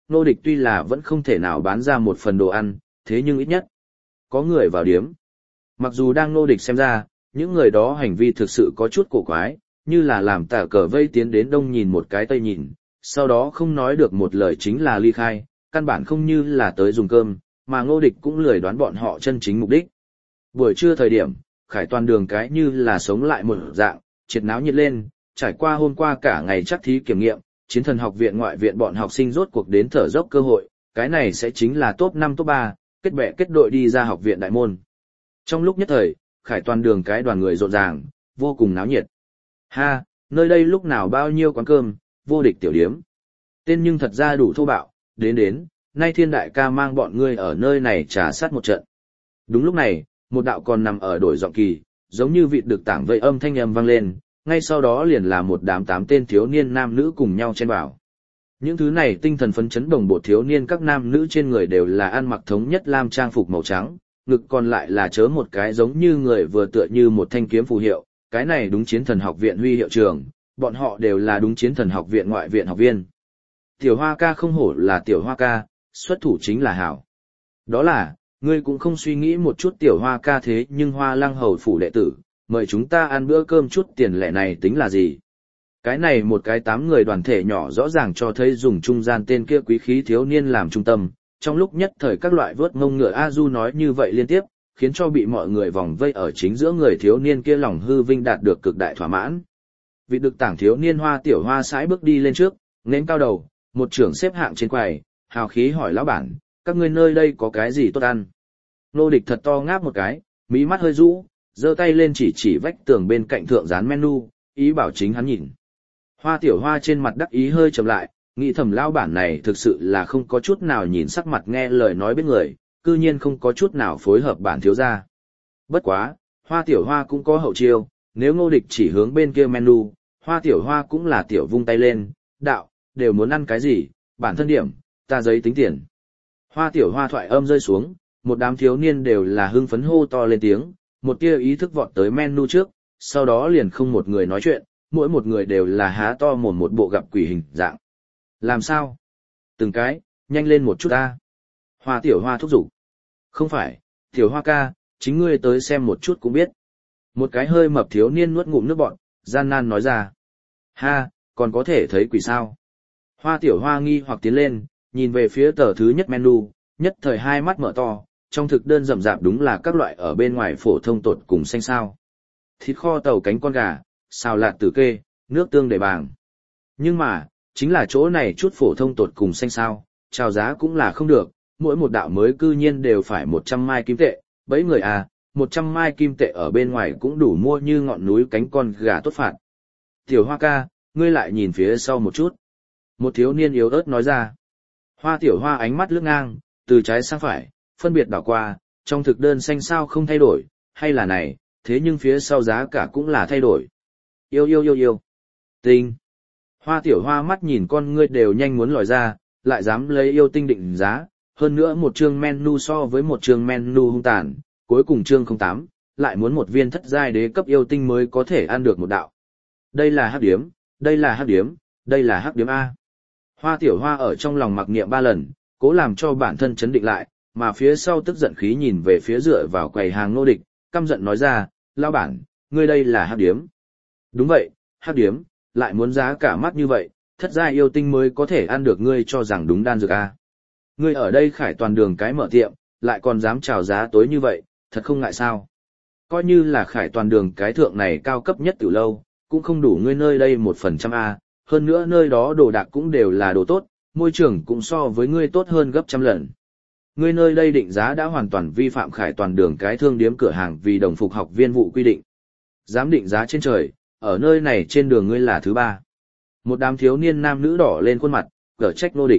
Ngô Địch tuy là vẫn không thể nào bán ra một phần đồ ăn, thế nhưng ít nhất có người vào điếm. Mặc dù đang Ngô Địch xem ra, những người đó hành vi thực sự có chút cổ quái, như là làm tả cờ vây tiến đến đông nhìn một cái tây nhìn, sau đó không nói được một lời chính là ly khai, căn bản không như là tới dùng cơm, mà Ngô Địch cũng lười đoán bọn họ chân chính mục đích. Buổi trưa thời điểm, Khải Toàn đường cái như là sống lại một dạng, triệt náo nhiệt lên, trải qua hôm qua cả ngày chắc thí kiểm nghiệm, Chiến Thần học viện ngoại viện bọn học sinh rốt cuộc đến thở dốc cơ hội, cái này sẽ chính là top năm top ba, kết bè kết đội đi ra học viện đại môn. Trong lúc nhất thời, Khải Toàn đường cái đoàn người rộn ràng, vô cùng náo nhiệt. Ha, nơi đây lúc nào bao nhiêu quán cơm, vô địch tiểu điếm. Tên nhưng thật ra đủ thô bạo, đến đến, nay Thiên đại ca mang bọn ngươi ở nơi này trà sát một trận. Đúng lúc này, một đạo còn nằm ở đổi giọng kỳ, giống như vịt được tảng vây âm thanh âm vang lên, ngay sau đó liền là một đám tám tên thiếu niên nam nữ cùng nhau chen vào. Những thứ này tinh thần phấn chấn đồng bộ thiếu niên các nam nữ trên người đều là ăn mặc thống nhất lam trang phục màu trắng, ngực còn lại là chớ một cái giống như người vừa tựa như một thanh kiếm phù hiệu, cái này đúng Chiến Thần học viện huy hiệu trường, bọn họ đều là đúng Chiến Thần học viện ngoại viện học viên. Tiểu Hoa ca không hổ là Tiểu Hoa ca, xuất thủ chính là hảo. Đó là, ngươi cũng không suy nghĩ một chút Tiểu Hoa ca thế nhưng Hoa Lăng hầu phủ đệ tử, mời chúng ta ăn bữa cơm chút tiền lẻ này tính là gì? Cái này một cái tám người đoàn thể nhỏ rõ ràng cho thấy dùng trung gian tên kia quý khí thiếu niên làm trung tâm, trong lúc nhất thời các loại vớt ngông ngựa A Du nói như vậy liên tiếp, khiến cho bị mọi người vòng vây ở chính giữa người thiếu niên kia lòng hư vinh đạt được cực đại thỏa mãn. Vị được tảng thiếu niên Hoa Tiểu Hoa sải bước đi lên trước, nên cao đầu, một trưởng xếp hạng trên quầy, hào khí hỏi lão bản, các ngươi nơi đây có cái gì tốt ăn? Nô Địch thật to ngáp một cái, mí mắt hơi rũ, giơ tay lên chỉ chỉ vách tường bên cạnh thượng dán menu, ý bảo chính hắn nhìn. Hoa Tiểu Hoa trên mặt đắc ý hơi trầm lại, nghĩ thầm lão bản này thực sự là không có chút nào nhìn sắc mặt nghe lời nói bên người, cư nhiên không có chút nào phối hợp bản thiếu gia. Bất quá, Hoa Tiểu Hoa cũng có hậu chiêu, nếu Ngô Địch chỉ hướng bên kia menu, Hoa Tiểu Hoa cũng là tiểu vung tay lên, đạo, đều muốn ăn cái gì, bản thân điểm, ta giấy tính tiền. Hoa Tiểu Hoa thoại âm rơi xuống, một đám thiếu niên đều là hưng phấn hô to lên tiếng, một tia ý thức vọt tới menu trước, sau đó liền không một người nói chuyện, mỗi một người đều là há to mồm một bộ gặp quỷ hình dạng. Làm sao? Từng cái, nhanh lên một chút ta. Hoa Tiểu Hoa thúc giục. Không phải, Tiểu Hoa ca, chính ngươi tới xem một chút cũng biết. Một cái hơi mập thiếu niên nuốt ngụm nước bọt, gian nan nói ra. Ha, còn có thể thấy quỷ sao? Hoa Tiểu Hoa nghi hoặc tiến lên, nhìn về phía tờ thứ nhất menu, nhất thời hai mắt mở to, trong thực đơn rậm rạp đúng là các loại ở bên ngoài phổ thông tột cùng xanh sao. Thịt kho tàu cánh con gà, xào lạt tử kê, nước tương để bàng. Nhưng mà, chính là chỗ này chút phổ thông tột cùng xanh sao, chào giá cũng là không được, mỗi một đạo mới cư nhiên đều phải một trăm mai kim tệ, bấy người à, một trăm mai kim tệ ở bên ngoài cũng đủ mua như ngọn núi cánh con gà tốt phạt. Tiểu Hoa ca, ngươi lại nhìn phía sau một chút. Một thiếu niên yếu ớt nói ra. Hoa Tiểu Hoa ánh mắt lướt ngang, từ trái sang phải, phân biệt đảo qua, trong thực đơn xanh sao không thay đổi, hay là này, thế nhưng phía sau giá cả cũng là thay đổi. Yêu yêu yêu yêu. Tinh. Hoa Tiểu Hoa mắt nhìn con ngươi đều nhanh muốn lòi ra, lại dám lấy yêu tinh định giá, hơn nữa một chương menu so với một chương menu hung tàn, cuối cùng chương không tám, lại muốn một viên thất giai đế cấp yêu tinh mới có thể ăn được một đạo. Đây là hắc điếm, đây là hắc điếm, đây là hắc điếm A. Hoa Tiểu Hoa ở trong lòng mặc niệm ba lần, cố làm cho bản thân chấn định lại, mà phía sau tức giận khí nhìn về phía dựa vào quầy hàng Nô Địch, căm giận nói ra, lão bản, ngươi đây là hắc điếm. Đúng vậy, hắc điếm, lại muốn giá cả mắc như vậy, thất giai yêu tinh mới có thể ăn được, ngươi cho rằng đúng đan dược A. Ngươi ở đây Khải Toàn đường cái mở tiệm, lại còn dám chào giá tối như vậy, thật không ngại sao. Coi như là Khải Toàn đường cái thượng này cao cấp nhất từ lâu, cũng không đủ ngươi nơi đây một phần trăm A, hơn nữa nơi đó đồ đạc cũng đều là đồ tốt, môi trường cũng so với ngươi tốt hơn gấp trăm lần. Ngươi nơi đây định giá đã hoàn toàn vi phạm Khải Toàn đường cái thương điếm cửa hàng vì đồng phục học viên vụ quy định. Dám định giá trên trời, ở nơi này trên đường ngươi là thứ ba. Một đám thiếu niên nam nữ đỏ lên khuôn mặt, cở trách Nô Địch.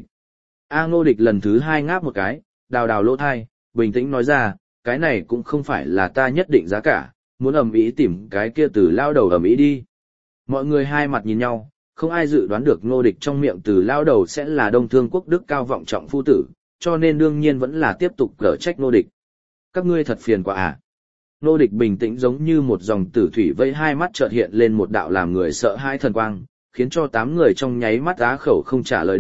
A Nô Địch lần thứ hai ngáp một cái, đào đào lỗ thai, bình tĩnh nói ra, cái này cũng không phải là ta nhất định giá cả, muốn ầm ĩ tìm cái kia từ lao đầu ầm ĩ đi. Mọi người hai mặt nhìn nhau, không ai dự đoán được Nô Địch trong miệng từ lao đầu sẽ là Đông Thương Quốc Đức cao vọng trọng phu tử, cho nên đương nhiên vẫn là tiếp tục cở trách Nô Địch. Các ngươi thật phiền quá à. Nô Địch bình tĩnh giống như một dòng tử thủy vây hai mắt chợt hiện lên một đạo làm người sợ hãi thần quang, khiến cho tám người trong nháy mắt á khẩu không trả lời được,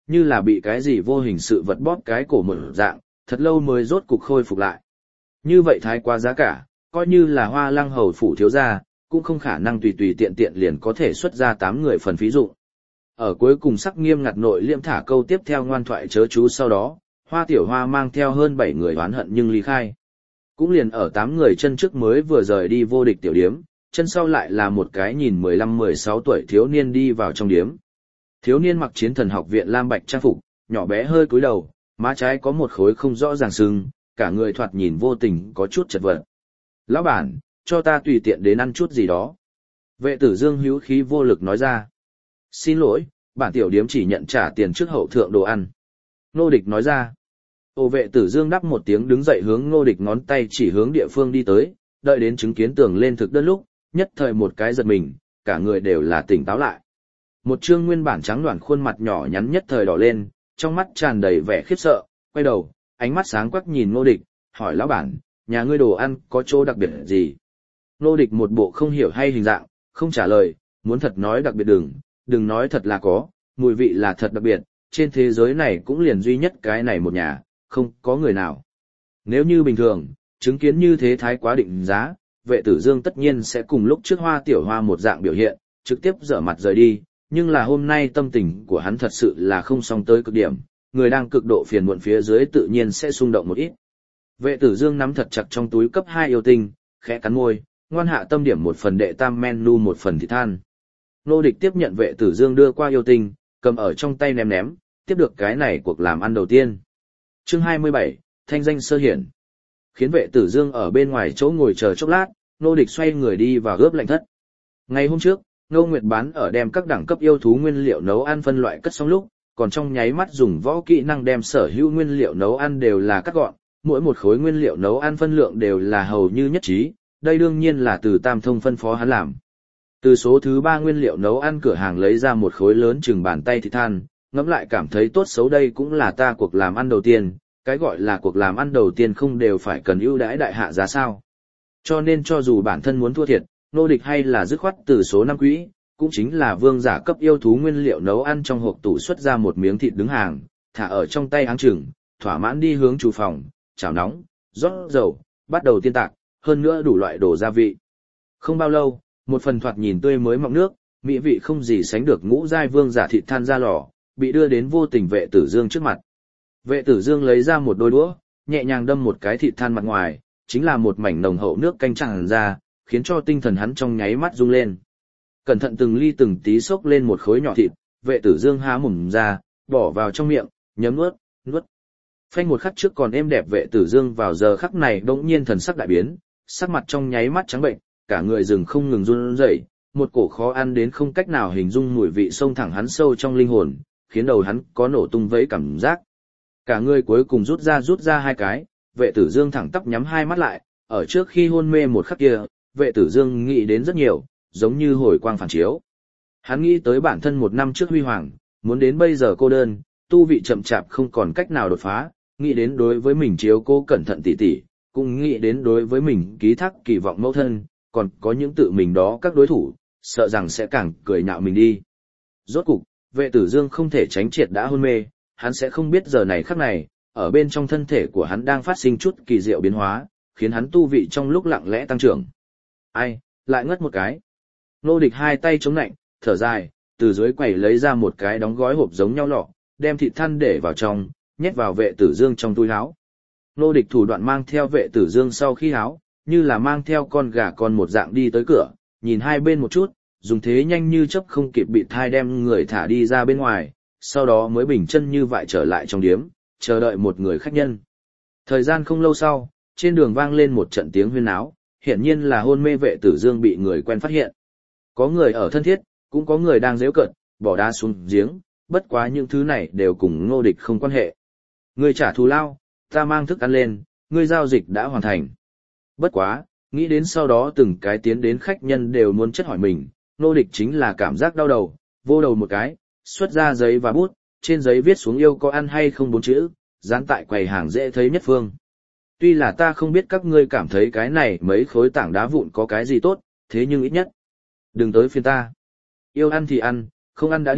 như là bị cái gì vô hình sự vật bóp cái cổ một dạng, thật lâu mới rốt cục khôi phục lại. Như vậy thái quá giá cả, coi như là Hoa Lăng hầu phủ thiếu gia, cũng không khả năng tùy tùy tiện tiện liền có thể xuất ra tám người phần phí dụng. Ở cuối cùng sắc nghiêm ngặt nội liêm thả câu tiếp theo ngoan thoại chớ chú sau đó, Hoa Tiểu Hoa mang theo hơn bảy người oán hận nhưng ly khai. Cũng liền ở tám người chân trước mới vừa rời đi vô địch tiểu điếm, chân sau lại là một cái nhìn mười lăm mười sáu tuổi thiếu niên đi vào trong điếm. Thiếu niên mặc chiến thần học viện lam bạch trang phục, nhỏ bé hơi cúi đầu, má trái có một khối không rõ ràng sưng, cả người thoạt nhìn vô tình có chút chật vật. Lão bản, cho ta tùy tiện đến ăn chút gì đó. Vệ tử Dương hữu khí vô lực nói ra. Xin lỗi, bản tiểu điếm chỉ nhận trả tiền trước hậu thượng đồ ăn. Nô Địch nói ra. Ô vệ tử Dương đáp một tiếng đứng dậy hướng Nô Địch ngón tay chỉ hướng địa phương đi tới, đợi đến chứng kiến tường lên thực đơn lúc, nhất thời một cái giật mình, cả người đều là tỉnh táo lại. Một trương nguyên bản trắng đoản khuôn mặt nhỏ nhắn nhất thời đỏ lên, trong mắt tràn đầy vẻ khiếp sợ, quay đầu, ánh mắt sáng quắc nhìn Nô Địch, hỏi lão bản, nhà ngươi đồ ăn có chỗ đặc biệt gì? Nô Địch một bộ không hiểu hay hình dạng, không trả lời, muốn thật nói đặc biệt đừng, đừng nói thật là có, mùi vị là thật đặc biệt, trên thế giới này cũng liền duy nhất cái này một nhà, không có người nào. Nếu như bình thường, chứng kiến như thế thái quá định giá, vệ tử Dương tất nhiên sẽ cùng lúc trước Hoa Tiểu Hoa một dạng biểu hiện, trực tiếp dở mặt rời đi, nhưng là hôm nay tâm tình của hắn thật sự là không song tới cực điểm, người đang cực độ phiền muộn phía dưới tự nhiên sẽ xung động một ít. Vệ tử Dương nắm thật chặt trong túi cấp hai yêu tinh, khẽ cắn môi, ngoan hạ tâm điểm một phần đệ tam menu một phần thịt than. Nô Địch tiếp nhận vệ tử Dương đưa qua yêu tinh, cầm ở trong tay ném ném, tiếp được cái này cuộc làm ăn đầu tiên. Chương hai mươi bảy, thanh danh sơ hiển. Khiến vệ tử Dương ở bên ngoài chỗ ngồi chờ chốc lát, Nô Địch xoay người đi vào ướp lạnh thất. Ngày hôm trước, Ngô Nguyệt bán ở đem các đẳng cấp yêu thú nguyên liệu nấu ăn phân loại cất xong lúc, còn trong nháy mắt dùng võ kỹ năng đem sở hữu nguyên liệu nấu ăn đều là cắt gọn, mỗi một khối nguyên liệu nấu ăn phân lượng đều là hầu như nhất trí, đây đương nhiên là từ Tam Thông phân phó hắn làm. Từ số thứ ba nguyên liệu nấu ăn cửa hàng lấy ra một khối lớn chừng bàn tay thịt than, ngẫm lại cảm thấy tốt xấu đây cũng là ta cuộc làm ăn đầu tiên, cái gọi là cuộc làm ăn đầu tiên không đều phải cần ưu đãi đại hạ giá sao. Cho nên cho dù bản thân muốn thua thiệt, Nô Địch hay là dứt khoát từ số năm quỹ, cũng chính là vương giả cấp yêu thú nguyên liệu nấu ăn trong hộp tủ xuất ra một miếng thịt đứng hàng, thả ở trong tay áng chừng, thỏa mãn đi hướng chủ phòng, chảo nóng, rót dầu, bắt đầu tiên tạc, hơn nữa đủ loại đồ gia vị. Không bao lâu, một phần thoạt nhìn tươi mới mọng nước, mỹ vị không gì sánh được ngũ giai vương giả thịt than ra lò, bị đưa đến vô tình vệ tử Dương trước mặt. Vệ tử Dương lấy ra một đôi đũa, nhẹ nhàng đâm một cái thịt than mặt ngoài, chính là một mảnh nồng hậu nước canh tràn ra, khiến cho tinh thần hắn trong nháy mắt rung lên. Cẩn thận từng ly từng tí xốc lên một khối nhỏ thịt, vệ tử Dương há mồm ra, bỏ vào trong miệng, nhấm nuốt, nuốt. Phanh một khắc trước còn êm đẹp vệ tử Dương vào giờ khắc này bỗng nhiên thần sắc đại biến, sắc mặt trong nháy mắt trắng bệnh, cả người rừng không ngừng run rẩy, một cổ khó ăn đến không cách nào hình dung mùi vị xông thẳng hắn sâu trong linh hồn, khiến đầu hắn có nổ tung vẫy cảm giác. Cả người cuối cùng rút ra rút ra hai cái, vệ tử Dương thẳng tắp nhắm hai mắt lại, ở trước khi hôn mê một khắc kia, vệ tử Dương nghĩ đến rất nhiều, giống như hồi quang phản chiếu. Hắn nghĩ tới bản thân một năm trước huy hoàng, muốn đến bây giờ cô đơn, tu vị chậm chạp không còn cách nào đột phá, nghĩ đến đối với mình chiếu cố cẩn thận tỉ tỉ, cũng nghĩ đến đối với mình ký thác kỳ vọng mẫu thân, còn có những tự mình đó các đối thủ, sợ rằng sẽ càng cười nhạo mình đi. Rốt cục, vệ tử Dương không thể tránh triệt đã hôn mê, hắn sẽ không biết giờ này khắc này, ở bên trong thân thể của hắn đang phát sinh chút kỳ diệu biến hóa, khiến hắn tu vị trong lúc lặng lẽ tăng trưởng. Ai, lại ngất một cái. Nô Địch hai tay chống nạnh, thở dài, từ dưới quầy lấy ra một cái đóng gói hộp giống nhau lọ, đem thịt than để vào trong, nhét vào vệ tử Dương trong túi áo. Nô Địch thủ đoạn mang theo vệ tử Dương sau khi áo, như là mang theo con gà con một dạng đi tới cửa, nhìn hai bên một chút, dùng thế nhanh như chớp không kịp bị thai đem người thả đi ra bên ngoài, sau đó mới bình chân như vậy trở lại trong điếm, chờ đợi một người khách nhân. Thời gian không lâu sau, trên đường vang lên một trận tiếng huyên náo, hiển nhiên là hôn mê vệ tử Dương bị người quen phát hiện. Có người ở thân thiết, cũng có người đang giễu cợt, bỏ đá xuống giếng, bất quá những thứ này đều cùng Ngô Địch không quan hệ. Ngươi trả thù lao, ta mang thức ăn lên, ngươi giao dịch đã hoàn thành. Bất quá, nghĩ đến sau đó từng cái tiến đến khách nhân đều muốn chất hỏi mình, Ngô Địch chính là cảm giác đau đầu, vô đầu một cái, xuất ra giấy và bút, trên giấy viết xuống yêu có ăn hay không bốn chữ, dán tại quầy hàng dễ thấy nhất phương. Tuy là ta không biết các ngươi cảm thấy cái này mấy khối tảng đá vụn có cái gì tốt, thế nhưng ít nhất, đừng tới phiền ta. Yêu ăn thì ăn, không ăn đã đi,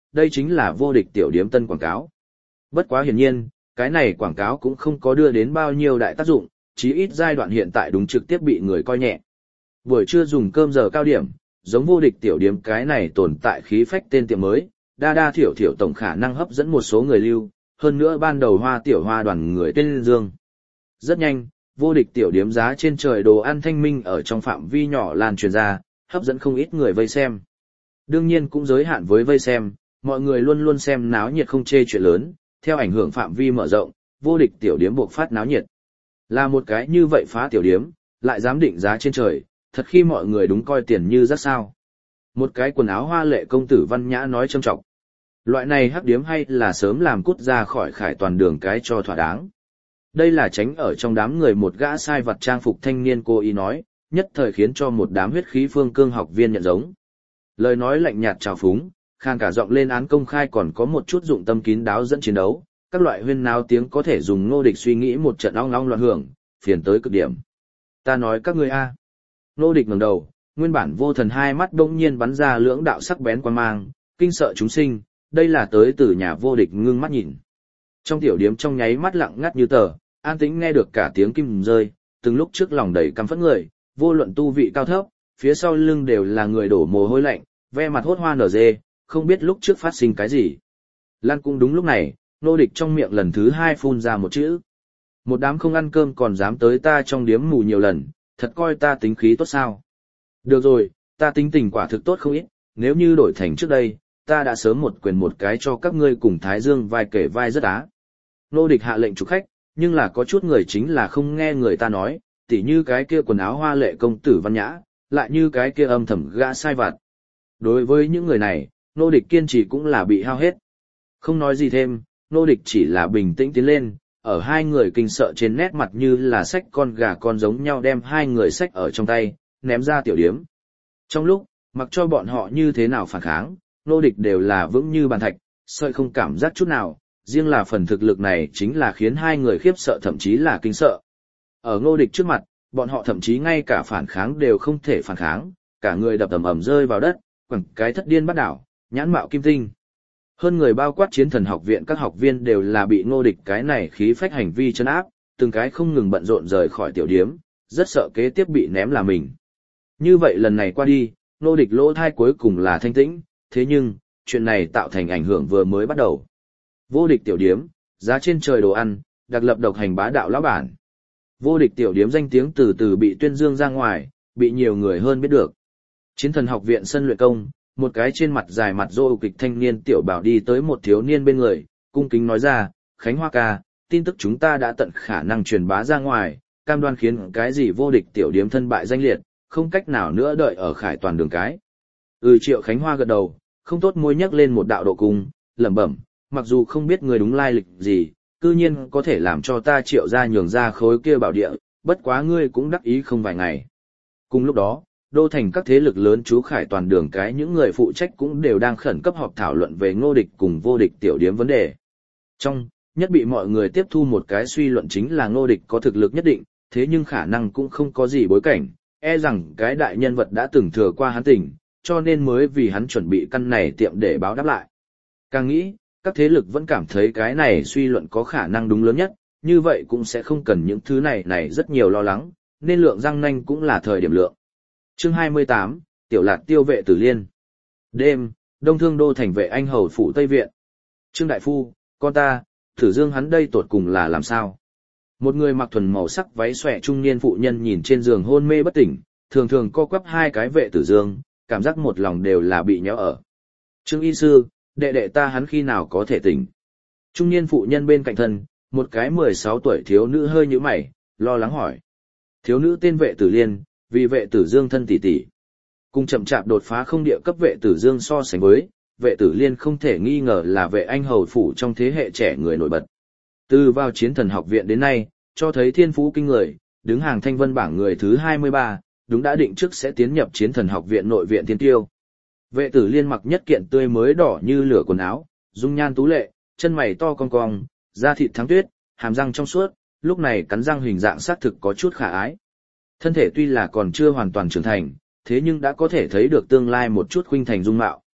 đây chính là vô địch tiểu điếm tân quảng cáo. Bất quá hiển nhiên, cái này quảng cáo cũng không có đưa đến bao nhiêu đại tác dụng, chí ít giai đoạn hiện tại đúng trực tiếp bị người coi nhẹ. Buổi trưa dùng cơm giờ cao điểm, giống vô địch tiểu điếm cái này tồn tại khí phách tên tiệm mới, đa đa thiểu thiểu tổng khả năng hấp dẫn một số người lưu, hơn nữa ban đầu hoa tiểu hoa đoàn người tên Dương. Rất nhanh, vô địch tiểu điếm giá trên trời đồ ăn thanh minh ở trong phạm vi nhỏ lan truyền ra, hấp dẫn không ít người vây xem. Đương nhiên cũng giới hạn với vây xem, mọi người luôn luôn xem náo nhiệt không chê chuyện lớn, theo ảnh hưởng phạm vi mở rộng, vô địch tiểu điếm buộc phát náo nhiệt. Là một cái như vậy phá tiểu điếm, lại dám định giá trên trời, thật khi mọi người đúng coi tiền như rất sao. Một cái quần áo hoa lệ công tử văn nhã nói trâm trọng. Loại này hắc điếm hay là sớm làm cút ra khỏi khải toàn đường cái cho thỏa đáng. Đây là tránh ở trong đám người một gã sai vặt trang phục thanh niên cô ý nói, nhất thời khiến cho một đám huyết khí phương cương học viên nhận giống. Lời nói lạnh nhạt trào phúng, khang cả giọng lên án công khai còn có một chút dụng tâm kín đáo dẫn chiến đấu, các loại huyên náo tiếng có thể dùng Ngô Địch suy nghĩ một trận ong ong loạn hưởng, phiền tới cực điểm. Ta nói các ngươi a. Ngô Địch ngẩng đầu, nguyên bản vô thần hai mắt bỗng nhiên bắn ra lưỡng đạo sắc bén quan mang, kinh sợ chúng sinh, đây là tới từ nhà vô địch ngưng mắt nhìn. Trong tiểu điếm trong nháy mắt lặng ngắt như tờ, an tĩnh nghe được cả tiếng kim rơi, từng lúc trước lòng đầy căm phẫn người, vô luận tu vị cao thấp, phía sau lưng đều là người đổ mồ hôi lạnh, ve mặt hốt hoa nở dê, không biết lúc trước phát sinh cái gì. Lan cũng đúng lúc này, Nô Địch trong miệng lần thứ hai phun ra một chữ. Một đám không ăn cơm còn dám tới ta trong điếm mù nhiều lần, thật coi ta tính khí tốt sao. Được rồi, ta tính tình quả thực tốt không ít, nếu như đổi thành trước đây, ta đã sớm một quyền một cái cho các ngươi cùng Thái Dương vai kể vai rất á. Nô Địch hạ lệnh chủ khách, nhưng là có chút người chính là không nghe người ta nói, tỉ như cái kia quần áo hoa lệ công tử văn nhã, lại như cái kia âm thầm gã sai vặt. Đối với những người này, Nô Địch kiên trì cũng là bị hao hết. Không nói gì thêm, Nô Địch chỉ là bình tĩnh tiến lên, ở hai người kinh sợ trên nét mặt như là xách con gà con giống nhau đem hai người xách ở trong tay, ném ra tiểu điếm. Trong lúc, mặc cho bọn họ như thế nào phản kháng, Nô Địch đều là vững như bàn thạch, sợi không cảm giác chút nào, riêng là phần thực lực này chính là khiến hai người khiếp sợ thậm chí là kinh sợ. Ở Nô Địch trước mặt, bọn họ thậm chí ngay cả phản kháng đều không thể phản kháng, cả người đập ầm ầm rơi vào đất, quẳng cái thất điên bắt đảo, nhãn mạo kim tinh. Hơn người bao quát Chiến Thần học viện các học viên đều là bị Ngô Địch cái này khí phách hành vi trấn áp, từng cái không ngừng bận rộn rời khỏi tiểu điếm, rất sợ kế tiếp bị ném là mình. Như vậy lần này qua đi, Ngô Địch lỗ thai cuối cùng là thanh tĩnh, thế nhưng, chuyện này tạo thành ảnh hưởng vừa mới bắt đầu. Vô địch tiểu điếm, giá trên trời đồ ăn, đặc lập độc hành bá đạo lão bản. Vô địch tiểu điếm danh tiếng từ từ bị tuyên dương ra ngoài, bị nhiều người hơn biết được. Chiến Thần học viện sân luyện công, một cái trên mặt dài mặt rô kịch thanh niên tiểu bảo đi tới một thiếu niên bên người, cung kính nói ra, Khánh Hoa ca, tin tức chúng ta đã tận khả năng truyền bá ra ngoài, cam đoan khiến cái gì vô địch tiểu điếm thân bại danh liệt, không cách nào nữa đợi ở khải toàn đường cái. Ừ Triệu Khánh Hoa gật đầu, không tốt môi nhắc lên một đạo độ cung, lẩm bẩm, mặc dù không biết người đúng lai lịch gì, cư nhiên có thể làm cho ta Triệu ra nhường ra khối kia bảo địa, bất quá ngươi cũng đắc ý không vài ngày. Cùng lúc đó, đô thành các thế lực lớn chú khải toàn đường cái những người phụ trách cũng đều đang khẩn cấp họp thảo luận về Ngô Địch cùng vô địch tiểu điếm vấn đề. Trong, nhất bị mọi người tiếp thu một cái suy luận chính là Ngô Địch có thực lực nhất định, thế nhưng khả năng cũng không có gì bối cảnh, e rằng cái đại nhân vật đã từng thừa qua hắn tình, cho nên mới vì hắn chuẩn bị căn này tiệm để báo đáp lại. Càng nghĩ, các thế lực vẫn cảm thấy cái này suy luận có khả năng đúng lớn nhất, như vậy cũng sẽ không cần những thứ này này rất nhiều lo lắng, nên lượng răng nanh cũng là thời điểm lượng. Chương hai mươi tám, Tiểu Lạt tiêu vệ Tử Liên. Đêm, Đông Thương đô thành vệ anh hầu phủ Tây Viện. Trương Đại Phu, con ta, Tử Dương hắn đây tột cùng là làm sao? Một người mặc thuần màu sắc váy xòe trung niên phụ nhân nhìn trên giường hôn mê bất tỉnh, thường thường co quắp hai cái vệ Tử Dương, cảm giác một lòng đều là bị nhéo ở. Trương y sư, đệ đệ ta hắn khi nào có thể tỉnh? Trung niên phụ nhân bên cạnh thân, một cái mười sáu tuổi thiếu nữ hơi nhíu mày, lo lắng hỏi. Thiếu nữ tên vệ Tử Liên, vì vệ Tử Dương thân tỷ tỷ. Cùng chậm chạp đột phá không địa cấp vệ Tử Dương so sánh với, vệ Tử Liên không thể nghi ngờ là vệ anh hầu phủ trong thế hệ trẻ người nổi bật. Từ vào Chiến Thần học viện đến nay, cho thấy thiên phú kinh người, đứng hàng thanh vân bảng người thứ hai mươi ba, đúng đã định trước sẽ tiến nhập Chiến Thần học viện nội viện tiên tiêu. Vệ Tử Liên mặc nhất kiện tươi mới đỏ như lửa quần áo, dung nhan tú lệ, chân mày to cong cong, da thịt thắng tuyết, hàm răng trong suốt, lúc này cắn răng hình dạng xác thực có chút khả ái. Thân thể tuy là còn chưa hoàn toàn trưởng thành, thế nhưng đã có thể thấy được tương lai một chút khuynh thành dung mạo,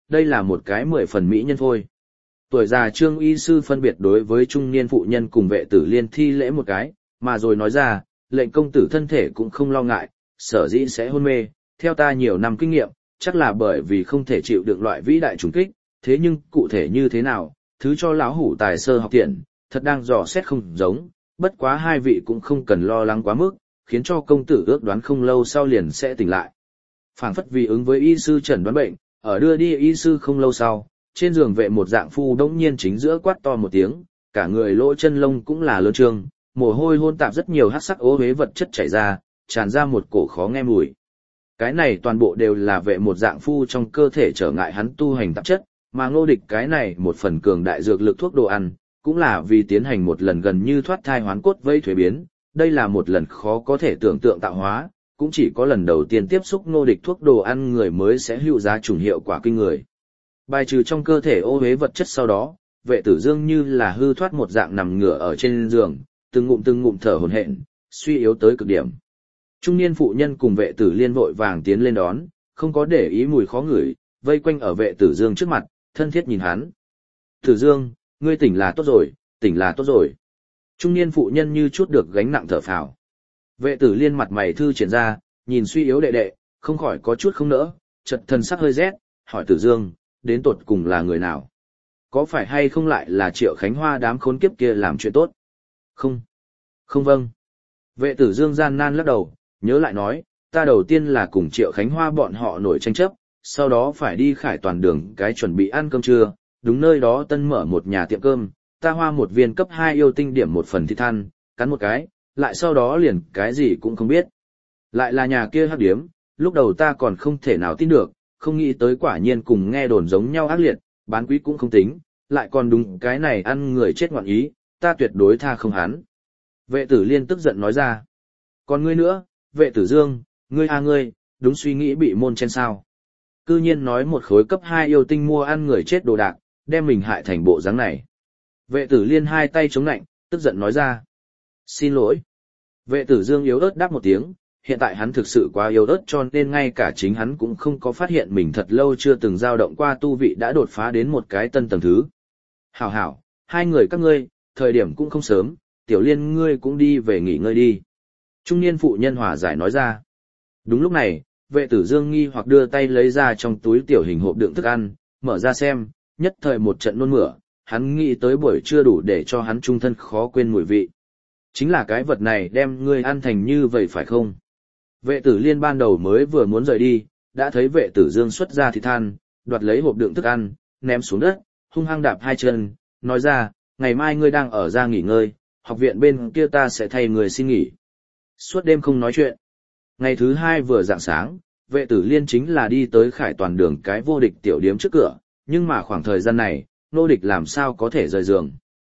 đây là một cái mười phần mỹ nhân thôi. Tuổi già Trương y sư phân biệt đối với trung niên phụ nhân cùng vệ tử liên thi lễ một cái, mà rồi nói ra, lệnh công tử thân thể cũng không lo ngại, sở dĩ sẽ hôn mê, theo ta nhiều năm kinh nghiệm, chắc là bởi vì không thể chịu đựng loại vĩ đại trùng kích, thế nhưng cụ thể như thế nào, thứ cho lão hủ tài sơ học tiện, thật đang dò xét không giống, bất quá hai vị cũng không cần lo lắng quá mức, khiến cho công tử ước đoán không lâu sau liền sẽ tỉnh lại. Phảng phất vì ứng với y sư chẩn đoán bệnh, ở đưa đi y sư không lâu sau, trên giường vệ một dạng phu đống nhiên chính giữa quát to một tiếng, cả người lỗ chân lông cũng là lớn trương, mồ hôi hôn tạp rất nhiều hắc sắc ố huế vật chất chảy ra, tràn ra một cổ khó nghe mùi. Cái này toàn bộ đều là vệ một dạng phu trong cơ thể trở ngại hắn tu hành tạp chất, mà Ngô Địch cái này một phần cường đại dược lực thuốc đồ ăn, cũng là vì tiến hành một lần gần như thoát thai hoán cốt vây thuế biến, đây là một lần khó có thể tưởng tượng tạo hóa, cũng chỉ có lần đầu tiên tiếp xúc Ngô Địch thuốc đồ ăn người mới sẽ hữu giá trùng hiệu quả kinh người. Bài trừ trong cơ thể ô uế vật chất sau đó, vệ tử dương như là hư thoát một dạng nằm ngửa ở trên giường, từng ngụm từng ngụm thở hổn hển, suy yếu tới cực điểm. Trung niên phụ nhân cùng vệ tử liên vội vàng tiến lên đón, không có để ý mùi khó ngửi, vây quanh ở vệ tử dương trước mặt, thân thiết nhìn hắn. Tử dương, ngươi tỉnh là tốt rồi, tỉnh là tốt rồi. Trung niên phụ nhân như chút được gánh nặng thở phào. Vệ tử liên mặt mày thư triển ra, nhìn suy yếu đệ đệ, không khỏi có chút không nỡ, chợt thân sắc hơi rét, hỏi tử dương, đến tột cùng là người nào? Có phải hay không lại là Triệu Khánh Hoa đám khốn kiếp kia làm chuyện tốt? Không. Không vâng. Vệ tử dương gian nan lắc đầu, nhớ lại nói, ta đầu tiên là cùng Triệu Khánh Hoa bọn họ nổi tranh chấp, sau đó phải đi Khải Toàn đường cái chuẩn bị ăn cơm trưa, đúng nơi đó tân mở một nhà tiệm cơm, ta hoa một viên cấp hai yêu tinh điểm một phần thịt than, cắn một cái, lại sau đó liền cái gì cũng không biết. Lại là nhà kia hắc điếm, lúc đầu ta còn không thể nào tin được, không nghĩ tới quả nhiên cùng nghe đồn giống nhau ác liệt, bán quý cũng không tính, lại còn đúng cái này ăn người chết ngoạn ý, ta tuyệt đối tha không hắn. Vệ tử liên tức giận nói ra. Còn ngươi nữa, vệ tử dương, ngươi à ngươi, đúng suy nghĩ bị môn chen sao. Cư nhiên nói một khối cấp hai yêu tinh mua ăn người chết đồ đạc, đem mình hại thành bộ dáng này. Vệ tử liên hai tay chống nạnh, tức giận nói ra. Xin lỗi. Vệ tử dương yếu ớt đáp một tiếng, hiện tại hắn thực sự quá yếu ớt cho nên ngay cả chính hắn cũng không có phát hiện mình thật lâu chưa từng dao động qua tu vị đã đột phá đến một cái tân tầng thứ. Hảo hảo, hai người các ngươi, thời điểm cũng không sớm, tiểu liên ngươi cũng đi về nghỉ ngơi đi. Trung niên phụ nhân hòa giải nói ra. Đúng lúc này, vệ tử dương nghi hoặc đưa tay lấy ra trong túi tiểu hình hộp đựng thức ăn, mở ra xem, nhất thời một trận nôn mửa, hắn nghĩ tới buổi trưa đủ để cho hắn trung thân khó quên mùi vị. Chính là cái vật này đem ngươi ăn thành như vậy phải không? Vệ tử liên ban đầu mới vừa muốn rời đi, đã thấy vệ tử dương xuất ra thịt than, đoạt lấy hộp đựng thức ăn, ném xuống đất, hung hăng đạp hai chân, nói ra, ngày mai ngươi đang ở ra nghỉ ngơi, học viện bên kia ta sẽ thay người xin nghỉ. Suốt đêm không nói chuyện. Ngày thứ hai vừa rạng sáng, vệ tử liên chính là đi tới Khải Toàn đường cái vô địch tiểu điếm trước cửa, nhưng mà khoảng thời gian này, nô địch làm sao có thể rời giường.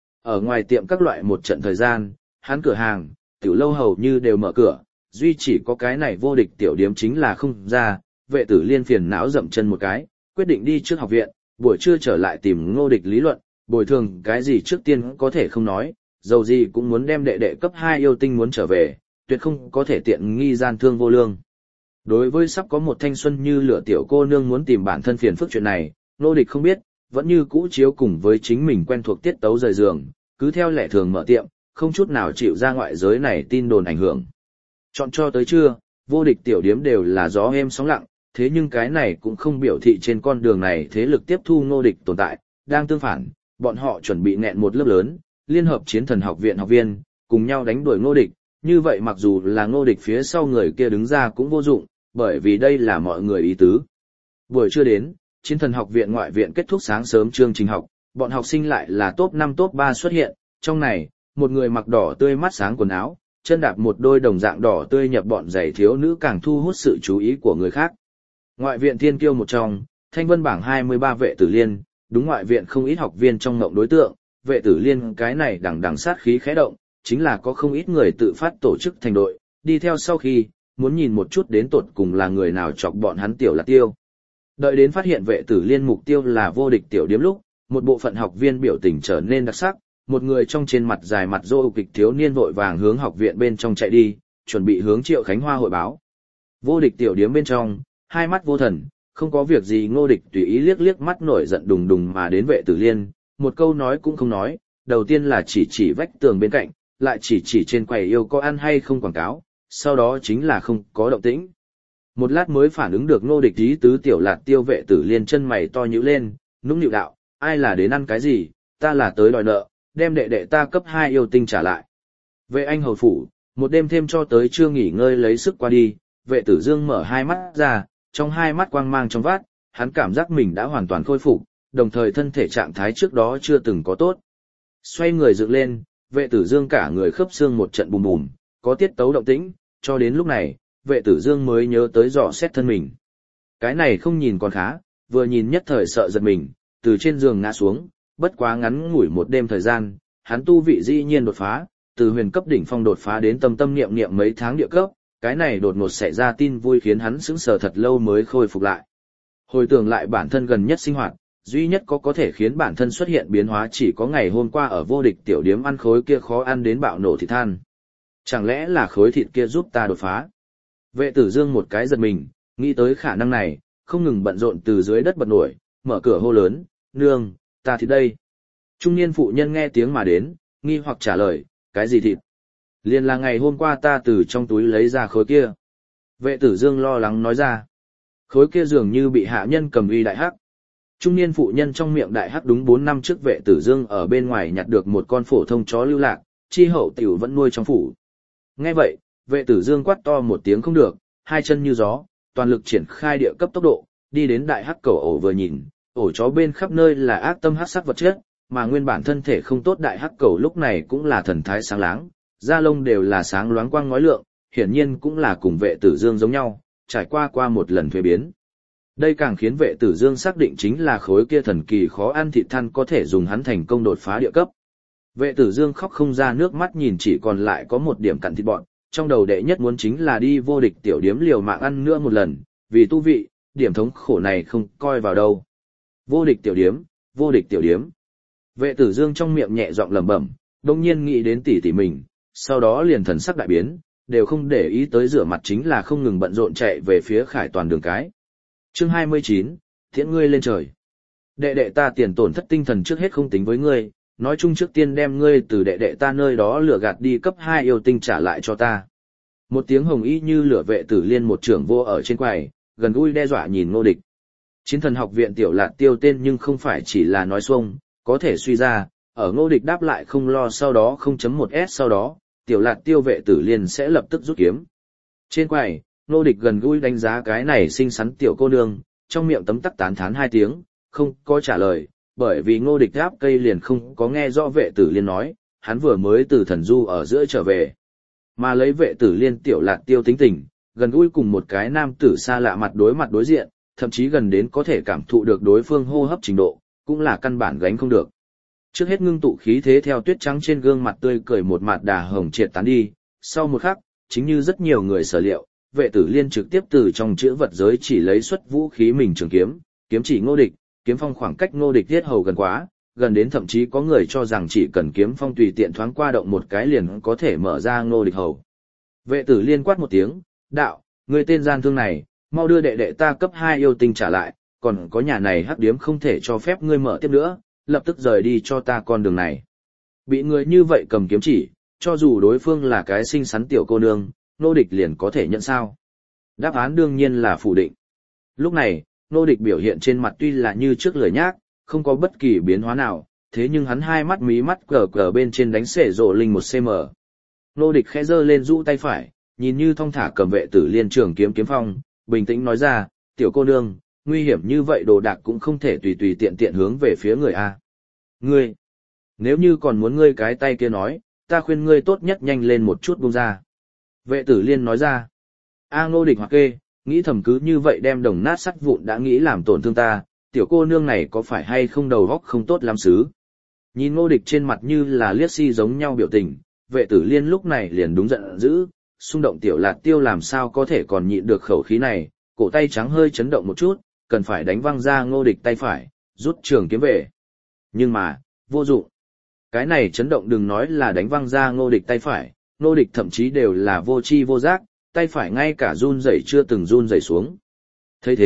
Ở ngoài tiệm các loại một trận thời gian, hắn cửa hàng, tiểu lâu hầu như đều mở cửa, duy chỉ có cái này vô địch tiểu điếm chính là không ra, vệ tử liên phiền não dậm chân một cái, quyết định đi trước học viện, buổi trưa trở lại tìm Ngô Địch lý luận, bồi thường cái gì trước tiên có thể không nói, dầu gì cũng muốn đem đệ đệ cấp hai yêu tinh muốn trở về, tuyệt không có thể tiện nghi gian thương vô lương. Đối với sắp có một thanh xuân như lửa tiểu cô nương muốn tìm bản thân phiền phức chuyện này, Ngô Địch không biết, vẫn như cũ chiếu cùng với chính mình quen thuộc tiết tấu rời giường, cứ theo lệ thường mở tiệm, không chút nào chịu ra ngoại giới này tin đồn ảnh hưởng. Chọn cho tới trưa, vô địch tiểu điếm đều là gió êm sóng lặng, thế nhưng cái này cũng không biểu thị trên con đường này thế lực tiếp thu Ngô Địch tồn tại, đang tương phản, bọn họ chuẩn bị nghẹn một lớp lớn, liên hợp chiến thần học viện học viên, cùng nhau đánh đuổi Ngô Địch, như vậy mặc dù là Ngô Địch phía sau người kia đứng ra cũng vô dụng, bởi vì đây là mọi người ý tứ. Buổi trưa đến, chiến thần học viện ngoại viện kết thúc sáng sớm chương trình học, bọn học sinh lại là top năm top ba xuất hiện, trong này, một người mặc đỏ tươi mắt sáng quần áo, chân đạp một đôi đồng dạng đỏ tươi nhập bọn giày thiếu nữ càng thu hút sự chú ý của người khác. Ngoại viện thiên kiêu một trong, thanh vân bảng hai mươi ba vệ tử liên, đúng ngoại viện không ít học viên trong ngộng đối tượng, vệ tử liên cái này đằng đằng sát khí khẽ động, chính là có không ít người tự phát tổ chức thành đội, đi theo sau khi, muốn nhìn một chút đến tột cùng là người nào chọc bọn hắn tiểu lạc tiêu. Đợi đến phát hiện vệ tử liên mục tiêu là vô địch tiểu điếm lúc, một bộ phận học viên biểu tình trở nên đặc sắc, một người trong trên mặt dài mặt rô kịch thiếu niên vội vàng hướng học viện bên trong chạy đi, chuẩn bị hướng Triệu Khánh Hoa hội báo. Vô địch tiểu điếm bên trong, hai mắt vô thần, không có việc gì Ngô Địch tùy ý liếc liếc mắt nổi giận đùng đùng mà đến Vệ Tử Liên, một câu nói cũng không nói, đầu tiên là chỉ chỉ vách tường bên cạnh, lại chỉ chỉ trên quầy yêu có ăn hay không quảng cáo, sau đó chính là không có động tĩnh. Một lát mới phản ứng được Ngô Địch ý tứ, Tiểu Lạt Tiêu Vệ Tử Liên chân mày to nhíu lên, nũng nịu đạo, ai là đến ăn cái gì, ta là tới đòi nợ, đem đệ đệ ta cấp hai yêu tinh trả lại. Vệ anh hầu phủ, một đêm thêm cho tới chưa nghỉ ngơi lấy sức qua đi, Vệ Tử Dương mở hai mắt ra, trong hai mắt quang mang trong vát, hắn cảm giác mình đã hoàn toàn khôi phục, đồng thời thân thể trạng thái trước đó chưa từng có tốt. Xoay người dựng lên, Vệ Tử Dương cả người khớp xương một trận bùm bùm, có tiết tấu động tĩnh, cho đến lúc này, Vệ Tử Dương mới nhớ tới dò xét thân mình. Cái này không nhìn còn khá, vừa nhìn nhất thời sợ giật mình, từ trên giường ngã xuống, bất quá ngắn ngủi một đêm thời gian, hắn tu vị dĩ nhiên đột phá, từ huyền cấp đỉnh phong đột phá đến tâm tâm niệm niệm mấy tháng địa cấp, cái này đột ngột xảy ra tin vui khiến hắn sững sờ thật lâu mới khôi phục lại. Hồi tưởng lại bản thân gần nhất sinh hoạt, duy nhất có có thể khiến bản thân xuất hiện biến hóa chỉ có ngày hôm qua ở Vô Địch tiểu điếm ăn khối kia khó ăn đến bạo nổ thịt than. Chẳng lẽ là khối thịt kia giúp ta đột phá? Vệ Tử Dương một cái giật mình, nghĩ tới khả năng này, không ngừng bận rộn từ dưới đất bật nổi, mở cửa hô lớn, nương, ta thịt đây. Trung niên phụ nhân nghe tiếng mà đến, nghi hoặc trả lời, cái gì thịt? Liền là ngày hôm qua ta từ trong túi lấy ra khối kia. Vệ Tử Dương lo lắng nói ra. Khối kia dường như bị hạ nhân cầm uy đại hắc. Trung niên phụ nhân trong miệng đại hắc đúng bốn năm trước Vệ Tử Dương ở bên ngoài nhặt được một con phổ thông chó lưu lạc, chi hậu tiểu vẫn nuôi trong phủ. Nghe vậy, Vệ Tử Dương quát to một tiếng không được, hai chân như gió, toàn lực triển khai địa cấp tốc độ, đi đến đại hắc cầu ổ vừa nhìn, ổ chó bên khắp nơi là ác tâm hắc sắc vật chất, mà nguyên bản thân thể không tốt đại hắc cầu lúc này cũng là thần thái sáng láng, da lông đều là sáng loáng quang ngói lượng, hiển nhiên cũng là cùng Vệ Tử Dương giống nhau, trải qua qua một lần thuế biến. Đây càng khiến Vệ Tử Dương xác định chính là khối kia thần kỳ khó ăn thịt than có thể dùng hắn thành công đột phá địa cấp. Vệ Tử Dương khóc không ra nước mắt nhìn chỉ còn lại có một điểm cặn thịt bọn, trong đầu đệ nhất muốn chính là đi Vô Địch tiểu điếm liều mạng ăn nữa một lần, vì tu vị, điểm thống khổ này không coi vào đâu. Vô Địch tiểu điếm, Vô Địch tiểu điếm. Vệ Tử Dương trong miệng nhẹ giọng lẩm bẩm, đông nhiên nghĩ đến tỷ tỷ mình, sau đó liền thần sắc đại biến, đều không để ý tới rửa mặt chính là không ngừng bận rộn chạy về phía Khải Toàn đường cái. Chương hai mươi chín, Thiện ngươi lên trời. Đệ đệ ta tiền tổn thất tinh thần trước hết không tính với ngươi, nói chung trước tiên đem ngươi từ đệ đệ ta nơi đó lừa gạt đi cấp hai yêu tinh trả lại cho ta. Một tiếng hồng y như lửa Vệ Tử Liên một trưởng vô ở trên quầy, gần gũi đe dọa nhìn Ngô Địch. Chiến thần học viện Tiểu Lạt Tiêu tên nhưng không phải chỉ là nói xuông, có thể suy ra, ở Ngô Địch đáp lại không lo sau đó không chấm một S sau đó, Tiểu Lạt Tiêu Vệ Tử Liên sẽ lập tức rút kiếm. Trên quầy, Ngô Địch gần gũi đánh giá cái này xinh xắn tiểu cô nương, trong miệng tấm tắc tán thán hai tiếng, không có trả lời, bởi vì Ngô Địch đáp cây liền không có nghe rõ Vệ Tử Liên nói, hắn vừa mới từ thần du ở giữa trở về. Mà lấy Vệ Tử Liên Tiểu Lạt Tiêu tính tình, gần gũi cùng một cái nam tử xa lạ mặt đối mặt đối diện, thậm chí gần đến có thể cảm thụ được đối phương hô hấp trình độ, cũng là căn bản gánh không được. Trước hết ngưng tụ khí thế theo tuyết trắng trên gương mặt tươi cười một mạt đà hồng triệt tán đi, sau một khắc, chính như rất nhiều người sở liệu, Vệ Tử Liên trực tiếp từ trong chữ vật giới chỉ lấy xuất vũ khí mình trường kiếm, kiếm chỉ Ngô Địch, kiếm phong khoảng cách Ngô Địch thiết hầu gần quá, gần đến thậm chí có người cho rằng chỉ cần kiếm phong tùy tiện thoáng qua động một cái liền có thể mở ra Ngô Địch hầu. Vệ Tử Liên quát một tiếng, đạo, người tên gian thương này, mau đưa đệ đệ ta cấp hai yêu tinh trả lại, còn có nhà này hắc điếm không thể cho phép ngươi mở tiếp nữa, lập tức rời đi cho ta con đường này. Bị người như vậy cầm kiếm chỉ, cho dù đối phương là cái xinh xắn tiểu cô nương, Ngô Địch liền có thể nhận sao? Đáp án đương nhiên là phủ định. Lúc này, Ngô Địch biểu hiện trên mặt tuy là như trước lười nhác, không có bất kỳ biến hóa nào, thế nhưng hắn hai mắt mí mắt cờ cờ bên trên đánh xể rộ linh một cm. Ngô Địch khẽ giơ lên rũ tay phải, nhìn như thong thả cầm Vệ Tử Liên trường kiếm kiếm phong, bình tĩnh nói ra, tiểu cô nương, nguy hiểm như vậy đồ đạc cũng không thể tùy tùy tiện tiện hướng về phía người A. Ngươi, nếu như còn muốn ngươi cái tay kia nói, ta khuyên ngươi tốt nhất nhanh lên một chút buông ra. Vệ Tử Liên nói ra, A Ngô Địch hoặc kê, nghĩ thầm cứ như vậy đem đồng nát sắt vụn đã nghĩ làm tổn thương ta, tiểu cô nương này có phải hay không đầu óc không tốt lắm xứ. Nhìn Ngô Địch trên mặt như là liếc si giống nhau biểu tình, Vệ Tử Liên lúc này liền đúng giận dữ, xung động Tiểu Lạt Tiêu làm sao có thể còn nhịn được khẩu khí này, cổ tay trắng hơi chấn động một chút, cần phải đánh văng ra Ngô Địch tay phải, rút trường kiếm về. Nhưng mà, vô dụng. Cái này chấn động đừng nói là đánh văng ra Ngô Địch tay phải, Ngô Địch thậm chí đều là vô chi vô giác, tay phải ngay cả run rẩy chưa từng run rẩy xuống. Thấy thế,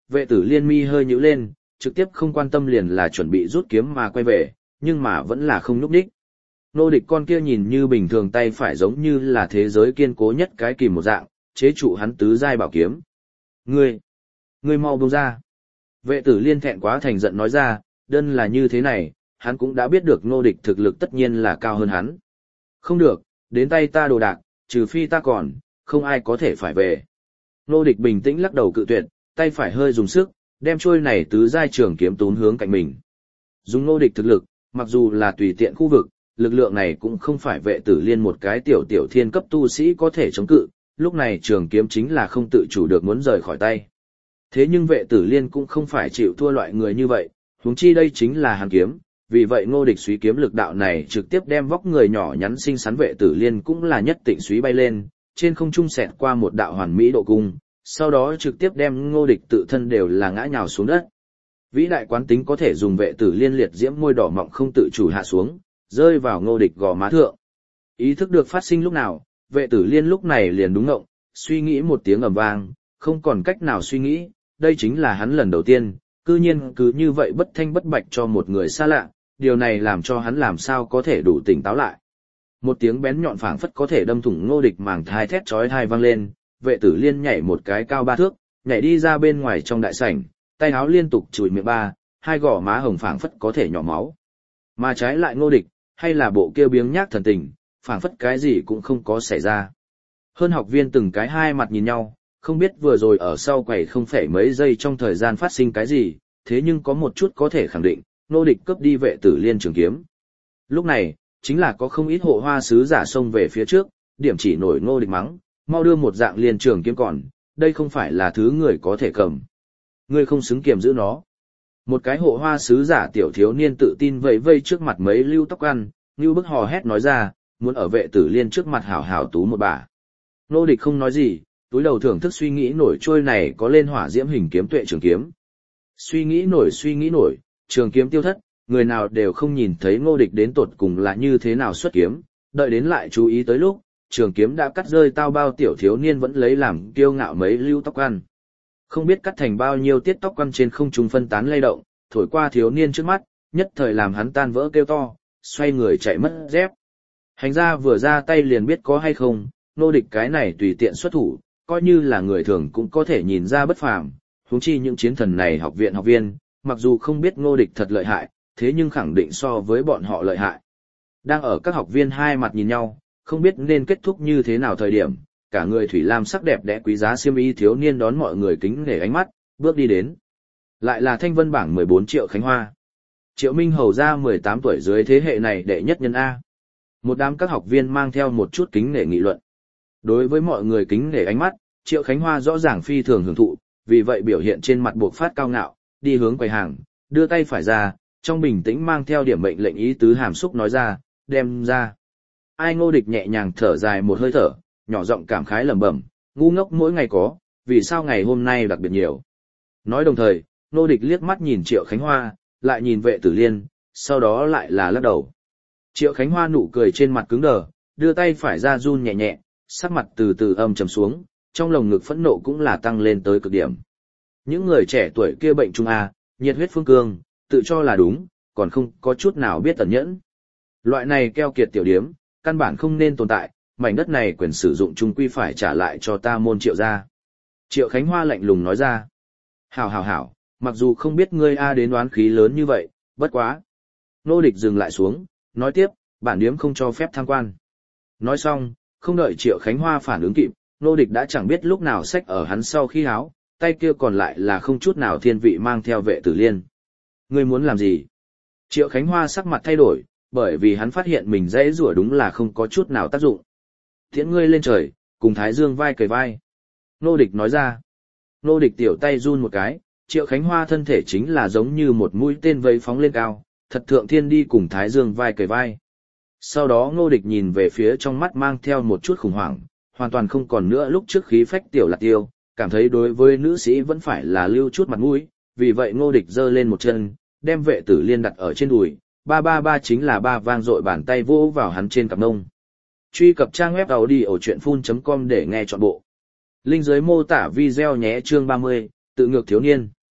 Vệ tử liên mi hơi nhíu lên, trực tiếp không quan tâm liền là chuẩn bị rút kiếm mà quay về, nhưng mà vẫn là không nhúc nhích. Nô địch con kia nhìn như bình thường tay phải giống như là thế giới kiên cố nhất cái kìm một dạng, chế trụ hắn tứ giai bảo kiếm. Ngươi, ngươi mau buông ra. Vệ tử liên thẹn quá thành giận nói ra, đơn là như thế này, hắn cũng đã biết được nô địch thực lực tất nhiên là cao hơn hắn. Không được, đến tay ta đồ đạc, trừ phi ta còn, không ai có thể phải về. Nô địch bình tĩnh lắc đầu cự tuyệt, tay phải hơi dùng sức, đem trôi này tứ giai trường kiếm tún hướng cạnh mình. Dùng nô địch thực lực, mặc dù là tùy tiện khu vực, lực lượng này cũng không phải vệ tử liên một cái tiểu tiểu thiên cấp tu sĩ có thể chống cự, lúc này trường kiếm chính là không tự chủ được muốn rời khỏi tay. Thế nhưng vệ tử liên cũng không phải chịu thua loại người như vậy, huống chi đây chính là hàn kiếm, vì vậy ngô địch suý kiếm lực đạo này trực tiếp đem vóc người nhỏ nhắn xinh xắn vệ tử liên cũng là nhất tịnh suý bay lên, trên không trung xẹt qua một đạo hoàn mỹ độ cung, sau đó trực tiếp đem ngô địch tự thân đều là ngã nhào xuống đất. Vĩ đại quán tính có thể dùng vệ tử liên liệt diễm môi đỏ mọng không tự chủ hạ xuống, rơi vào ngô địch gò má thượng. Ý thức được phát sinh lúc nào, vệ tử liên lúc này liền đúng ngộng, suy nghĩ một tiếng ầm vang, không còn cách nào suy nghĩ, đây chính là hắn lần đầu tiên, cư nhiên cứ như vậy bất thanh bất bạch cho một người xa lạ, điều này làm cho hắn làm sao có thể đủ tỉnh táo lại. Một tiếng bén nhọn phảng phất có thể đâm thủng ngô địch màng thai thét chói tai vang lên, vệ tử liên nhảy một cái cao ba thước, nhảy đi ra bên ngoài trong đại sảnh, tay áo liên tục chùi miệng ba, hai gò má hồng phảng phất có thể nhỏ máu. Mà trái lại ngô địch, hay là bộ kia biếng nhác thần tình, phảng phất cái gì cũng không có xảy ra. Hơn học viên từng cái hai mặt nhìn nhau, không biết vừa rồi ở sau quầy không phải mấy giây trong thời gian phát sinh cái gì, thế nhưng có một chút có thể khẳng định, nô địch cướp đi vệ tử liên trường kiếm. Lúc này, chính là có không ít hộ hoa sứ giả xông về phía trước, điểm chỉ nổi nô địch mắng, mau đưa một dạng liên trường kiếm còn, đây không phải là thứ người có thể cầm. Ngươi không xứng kiềm giữ nó. Một cái hộ hoa sứ giả tiểu thiếu niên tự tin vẫy vây trước mặt mấy lưu tóc ăn, như bức hò hét nói ra, muốn ở vệ tử liên trước mặt hảo hảo tú một bà. Nô địch không nói gì, túi đầu thưởng thức suy nghĩ nổi trôi này có lên hỏa diễm hình kiếm tuệ trường kiếm. Suy nghĩ nổi suy nghĩ nổi, trường kiếm tiêu thất, người nào đều không nhìn thấy ngô địch đến tột cùng là như thế nào xuất kiếm, đợi đến lại chú ý tới lúc, trường kiếm đã cắt rơi tao bao tiểu thiếu niên vẫn lấy làm kiêu ngạo mấy lưu tóc ăn. Không biết cắt thành bao nhiêu tiết tóc quăn trên không trung phân tán lay động, thổi qua thiếu niên trước mắt, nhất thời làm hắn tan vỡ kêu to, xoay người chạy mất dép. Hành gia vừa ra tay liền biết có hay không, nô địch cái này tùy tiện xuất thủ, coi như là người thường cũng có thể nhìn ra bất phàm, huống chi những chiến thần này học viện học viên, mặc dù không biết ngô địch thật lợi hại, thế nhưng khẳng định so với bọn họ lợi hại. Đang ở các học viên hai mặt nhìn nhau, không biết nên kết thúc như thế nào thời điểm, cả người thủy lam sắc đẹp đẽ quý giá xiêm y thiếu niên đón mọi người kính nể ánh mắt, bước đi đến. Lại là thanh vân bảng mười bốn Triệu Khánh Hoa. Triệu Minh Hầu ra mười tám tuổi dưới thế hệ này đệ nhất nhân A. Một đám các học viên mang theo một chút kính nể nghị luận. Đối với mọi người kính nể ánh mắt, Triệu Khánh Hoa rõ ràng phi thường hưởng thụ, vì vậy biểu hiện trên mặt buộc phát cao ngạo, đi hướng quầy hàng, đưa tay phải ra, trong bình tĩnh mang theo điểm mệnh lệnh ý tứ hàm xúc nói ra, đem ra. Ai Ngô Địch nhẹ nhàng thở dài một hơi thở, nhỏ giọng cảm khái lẩm bẩm, ngu ngốc mỗi ngày có, vì sao ngày hôm nay đặc biệt nhiều. Nói đồng thời, Ngô Địch liếc mắt nhìn Triệu Khánh Hoa, lại nhìn vệ tử liên, sau đó lại là lắc đầu. Triệu Khánh Hoa nụ cười trên mặt cứng đờ, đưa tay phải ra run nhẹ nhẹ, sắc mặt từ từ âm trầm xuống, trong lồng ngực phẫn nộ cũng là tăng lên tới cực điểm. Những người trẻ tuổi kia bệnh trung A, nhiệt huyết phương cương, tự cho là đúng, còn không có chút nào biết tận nhẫn. Loại này keo kiệt tiểu điếm, căn bản không nên tồn tại, mảnh đất này quyền sử dụng chung quy phải trả lại cho ta môn Triệu gia. Triệu Khánh Hoa lạnh lùng nói ra. Hảo hảo hảo, mặc dù không biết ngươi A đến đoán khí lớn như vậy, bất quá. Nô Địch dừng lại xuống, nói tiếp, bản điếm không cho phép tham quan. Nói xong, không đợi Triệu Khánh Hoa phản ứng kịp, Nô Địch đã chẳng biết lúc nào xách ở hắn sau khi háo, tay kia còn lại là không chút nào thiên vị mang theo vệ tử liên. Ngươi muốn làm gì? Triệu Khánh Hoa sắc mặt thay đổi, bởi vì hắn phát hiện mình dễ rủa đúng là không có chút nào tác dụng. Thiện ngươi lên trời, cùng Thái Dương vai kề vai. Nô Địch nói ra. Nô Địch tiểu tay run một cái, Triệu Khánh Hoa thân thể chính là giống như một mũi tên vây phóng lên cao, thật thượng thiên đi cùng Thái Dương vai kề vai. Sau đó Ngô Địch nhìn về phía trong mắt mang theo một chút khủng hoảng, hoàn toàn không còn nữa lúc trước khí phách tiểu lạc tiêu, cảm thấy đối với nữ sĩ vẫn phải là lưu chút mặt mũi, vì vậy Ngô Địch giơ lên một chân, đem vệ tử liên đặt ở trên đùi, ba ba ba chính là ba vang dội bàn tay vỗ vào hắn trên cặp nông. Truy cập trang web audiochuyenphun chấm com để nghe trọn bộ. Link dưới mô tả video nhé. Chương ba mươi, tự ngược thiếu niên.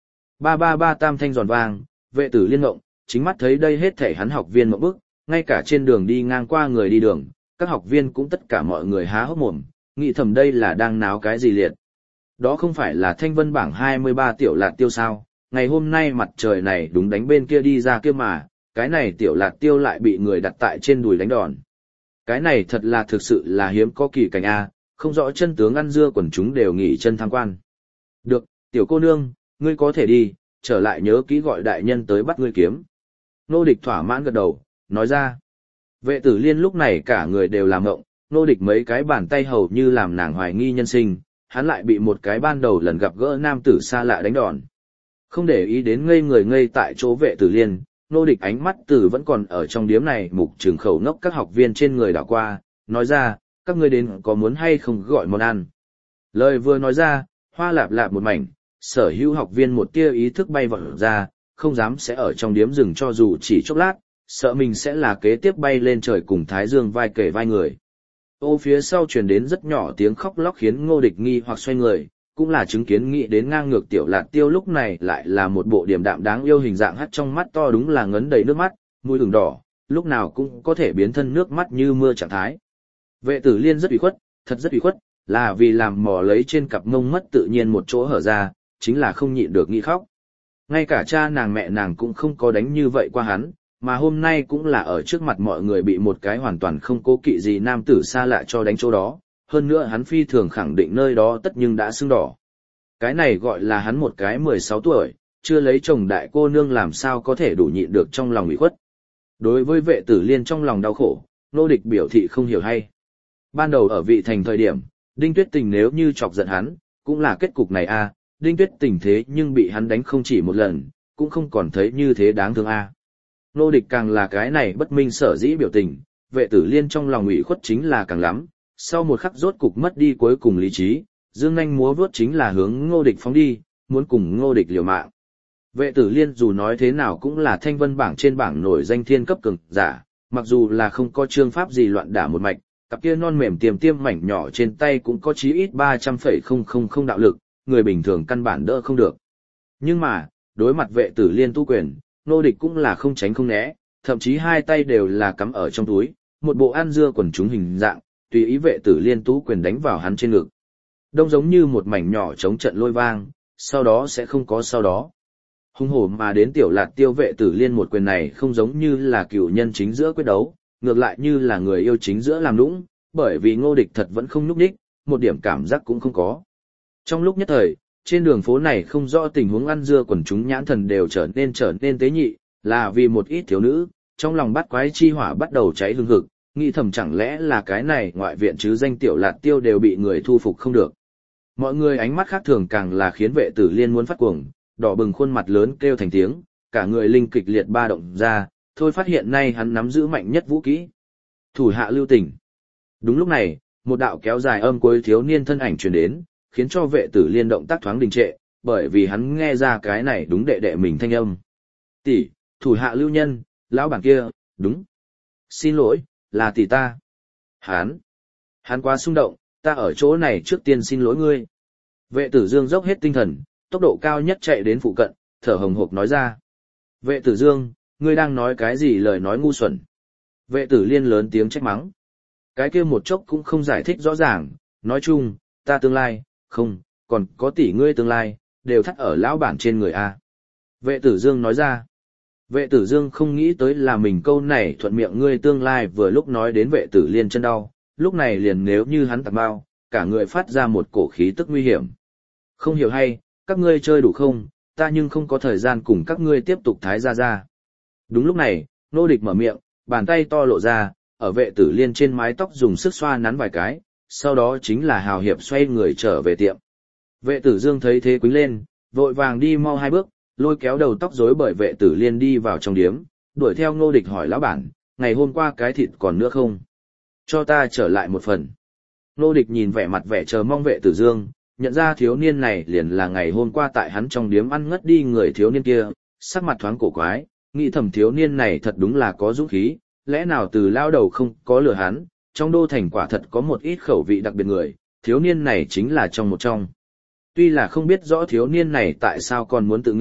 Ba ba ba tam thanh giòn vang, vệ tử liên ngộng, chính mắt thấy đây hết thể hắn học viên mộng bức, ngay cả trên đường đi ngang qua người đi đường, các học viên cũng tất cả mọi người há hốc mồm, nghĩ thầm đây là đang náo cái gì liệt. Đó không phải là thanh vân bảng hai mươi ba tiểu lạt tiêu sao, ngày hôm nay mặt trời này đúng đánh bên kia đi ra kia mà, cái này tiểu lạt tiêu lại bị người đặt tại trên đùi đánh đòn. Cái này thật là thực sự là hiếm có kỳ cảnh A, không rõ chân tướng ăn dưa quần chúng đều nghỉ chân tham quan. Được, tiểu cô nương, ngươi có thể đi, trở lại nhớ kỹ gọi đại nhân tới bắt ngươi kiếm. Nô địch thỏa mãn gật đầu, nói ra. Vệ tử liên lúc này cả người đều làm ngộng, nô địch mấy cái bàn tay hầu như làm nàng hoài nghi nhân sinh, hắn lại bị một cái ban đầu lần gặp gỡ nam tử xa lạ đánh đòn. Không để ý đến ngây người ngây tại chỗ vệ tử liên, nô địch ánh mắt từ vẫn còn ở trong điếm này mục trường khẩu ngốc các học viên trên người đảo qua, nói ra, các ngươi đến có muốn hay không gọi món ăn. Lời vừa nói ra, hoa lạp lạp một mảnh, sở hữu học viên một tia ý thức bay vọt ra, không dám sẽ ở trong điếm rừng cho dù chỉ chốc lát, sợ mình sẽ là kế tiếp bay lên trời cùng Thái Dương vai kề vai người. Ô phía sau truyền đến rất nhỏ tiếng khóc lóc khiến Ngô Địch nghi hoặc xoay người, cũng là chứng kiến nghĩ đến ngang ngược tiểu lạt tiêu lúc này lại là một bộ điềm đạm đáng yêu hình dạng hắt trong mắt to đúng là ngấn đầy nước mắt, mũi ửng đỏ, lúc nào cũng có thể biến thân nước mắt như mưa trạng thái. Vệ tử liên rất ủy khuất, thật rất ủy khuất, là vì làm mò lấy trên cặp mông mất tự nhiên một chỗ hở ra, chính là không nhịn được nghĩ khóc. Ngay cả cha nàng mẹ nàng cũng không có đánh như vậy qua hắn, mà hôm nay cũng là ở trước mặt mọi người bị một cái hoàn toàn không cố kỵ gì nam tử xa lạ cho đánh chỗ đó, hơn nữa hắn phi thường khẳng định nơi đó tất nhưng đã sưng đỏ. Cái này gọi là hắn một cái mười sáu tuổi, chưa lấy chồng đại cô nương làm sao có thể đủ nhịn được trong lòng ủy khuất. Đối với vệ tử liên trong lòng đau khổ, Nô Địch biểu thị không hiểu hay. Ban đầu ở vị thành thời điểm, Đinh Tuyết Tình nếu như chọc giận hắn, cũng là kết cục này a. Đinh Tuyết Tình thế nhưng bị hắn đánh không chỉ một lần, cũng không còn thấy như thế đáng thương a. Nô Địch càng là cái này bất minh sở dĩ biểu tình, vệ tử liên trong lòng ủy khuất chính là càng lắm, sau một khắc rốt cục mất đi cuối cùng lý trí, dương nhanh múa vuốt chính là hướng Ngô Địch phóng đi, muốn cùng Ngô Địch liều mạng. Vệ tử liên dù nói thế nào cũng là thanh vân bảng trên bảng nổi danh thiên cấp cường giả, mặc dù là không có chương pháp gì loạn đả một mạch, cặp kia non mềm tiềm tiêm mảnh nhỏ trên tay cũng có chí ít ba trăm phẩy không không không đạo lực, người bình thường căn bản đỡ không được. Nhưng mà, đối mặt vệ tử liên tu quyền, Nô Địch cũng là không tránh không né, thậm chí hai tay đều là cắm ở trong túi, một bộ ăn dưa quần chúng hình dạng, tùy ý vệ tử liên tú quyền đánh vào hắn trên ngực. Đông giống như một mảnh nhỏ chống trận lôi vang, sau đó sẽ không có sau đó. Hung hổ mà đến tiểu lạt tiêu vệ tử liên một quyền này không giống như là cựu nhân chính giữa quyết đấu, ngược lại như là người yêu chính giữa làm nũng, bởi vì Ngô Địch thật vẫn không nhúc nhích, một điểm cảm giác cũng không có. Trong lúc nhất thời, trên đường phố này không rõ tình huống ăn dưa quần chúng nhãn thần đều trở nên trở nên tế nhị, là vì một ít thiếu nữ, trong lòng bắt quái chi hỏa bắt đầu cháy hừng hực, nghĩ thầm chẳng lẽ là cái này ngoại viện chứ danh tiểu lạt tiêu đều bị người thu phục không được. Mọi người ánh mắt khác thường càng là khiến vệ tử liên muốn phát cuồng, đỏ bừng khuôn mặt lớn kêu thành tiếng, cả người linh kịch liệt ba động ra, thôi phát hiện nay hắn nắm giữ mạnh nhất vũ kỹ. Thủ hạ lưu tình. Đúng lúc này, một đạo kéo dài âm cuối thiếu niên thân ảnh truyền đến, khiến cho vệ tử liên động tác thoáng đình trệ, bởi vì hắn nghe ra cái này đúng đệ đệ mình thanh âm. Tỷ, thủ hạ lưu nhân, lão bản kia, đúng. Xin lỗi, là tỷ ta. Hắn, hắn quá xung động, ta ở chỗ này trước tiên xin lỗi ngươi. Vệ tử dương dốc hết tinh thần, tốc độ cao nhất chạy đến phụ cận, thở hồng hộc nói ra. Vệ tử dương, ngươi đang nói cái gì lời nói ngu xuẩn. Vệ tử liên lớn tiếng trách mắng. Cái kia một chốc cũng không giải thích rõ ràng, nói chung, ta tương lai, không, còn có tỷ ngươi tương lai, đều thắt ở lão bản trên người A. Vệ tử dương nói ra. Vệ tử dương không nghĩ tới là mình câu này thuận miệng ngươi tương lai vừa lúc nói đến vệ tử liên chân đau, lúc này liền nếu như hắn tạc bao, cả người phát ra một cổ khí tức nguy hiểm. Không hiểu hay, các ngươi chơi đủ không, ta nhưng không có thời gian cùng các ngươi tiếp tục thái ra ra. Đúng lúc này, Nô Địch mở miệng, bàn tay to lộ ra, ở vệ tử liên trên mái tóc dùng sức xoa nắn vài cái, sau đó chính là hào hiệp xoay người trở về tiệm. Vệ tử dương thấy thế quính lên, vội vàng đi mau hai bước, lôi kéo đầu tóc rối bởi vệ tử liên đi vào trong điếm, đuổi theo Ngô Địch hỏi lão bản, ngày hôm qua cái thịt còn nữa không? Cho ta trở lại một phần. Ngô Địch nhìn vẻ mặt vẻ chờ mong vệ tử dương, nhận ra thiếu niên này liền là ngày hôm qua tại hắn trong điếm ăn ngất đi người thiếu niên kia, sắc mặt thoáng cổ quái, nghĩ thầm thiếu niên này thật đúng là có dũng khí, lẽ nào từ lao đầu không có lừa hắn, trong đô thành quả thật có một ít khẩu vị đặc biệt người, thiếu niên này chính là trong một trong. Tuy là không biết rõ thiếu niên này tại sao còn muốn tự ngược,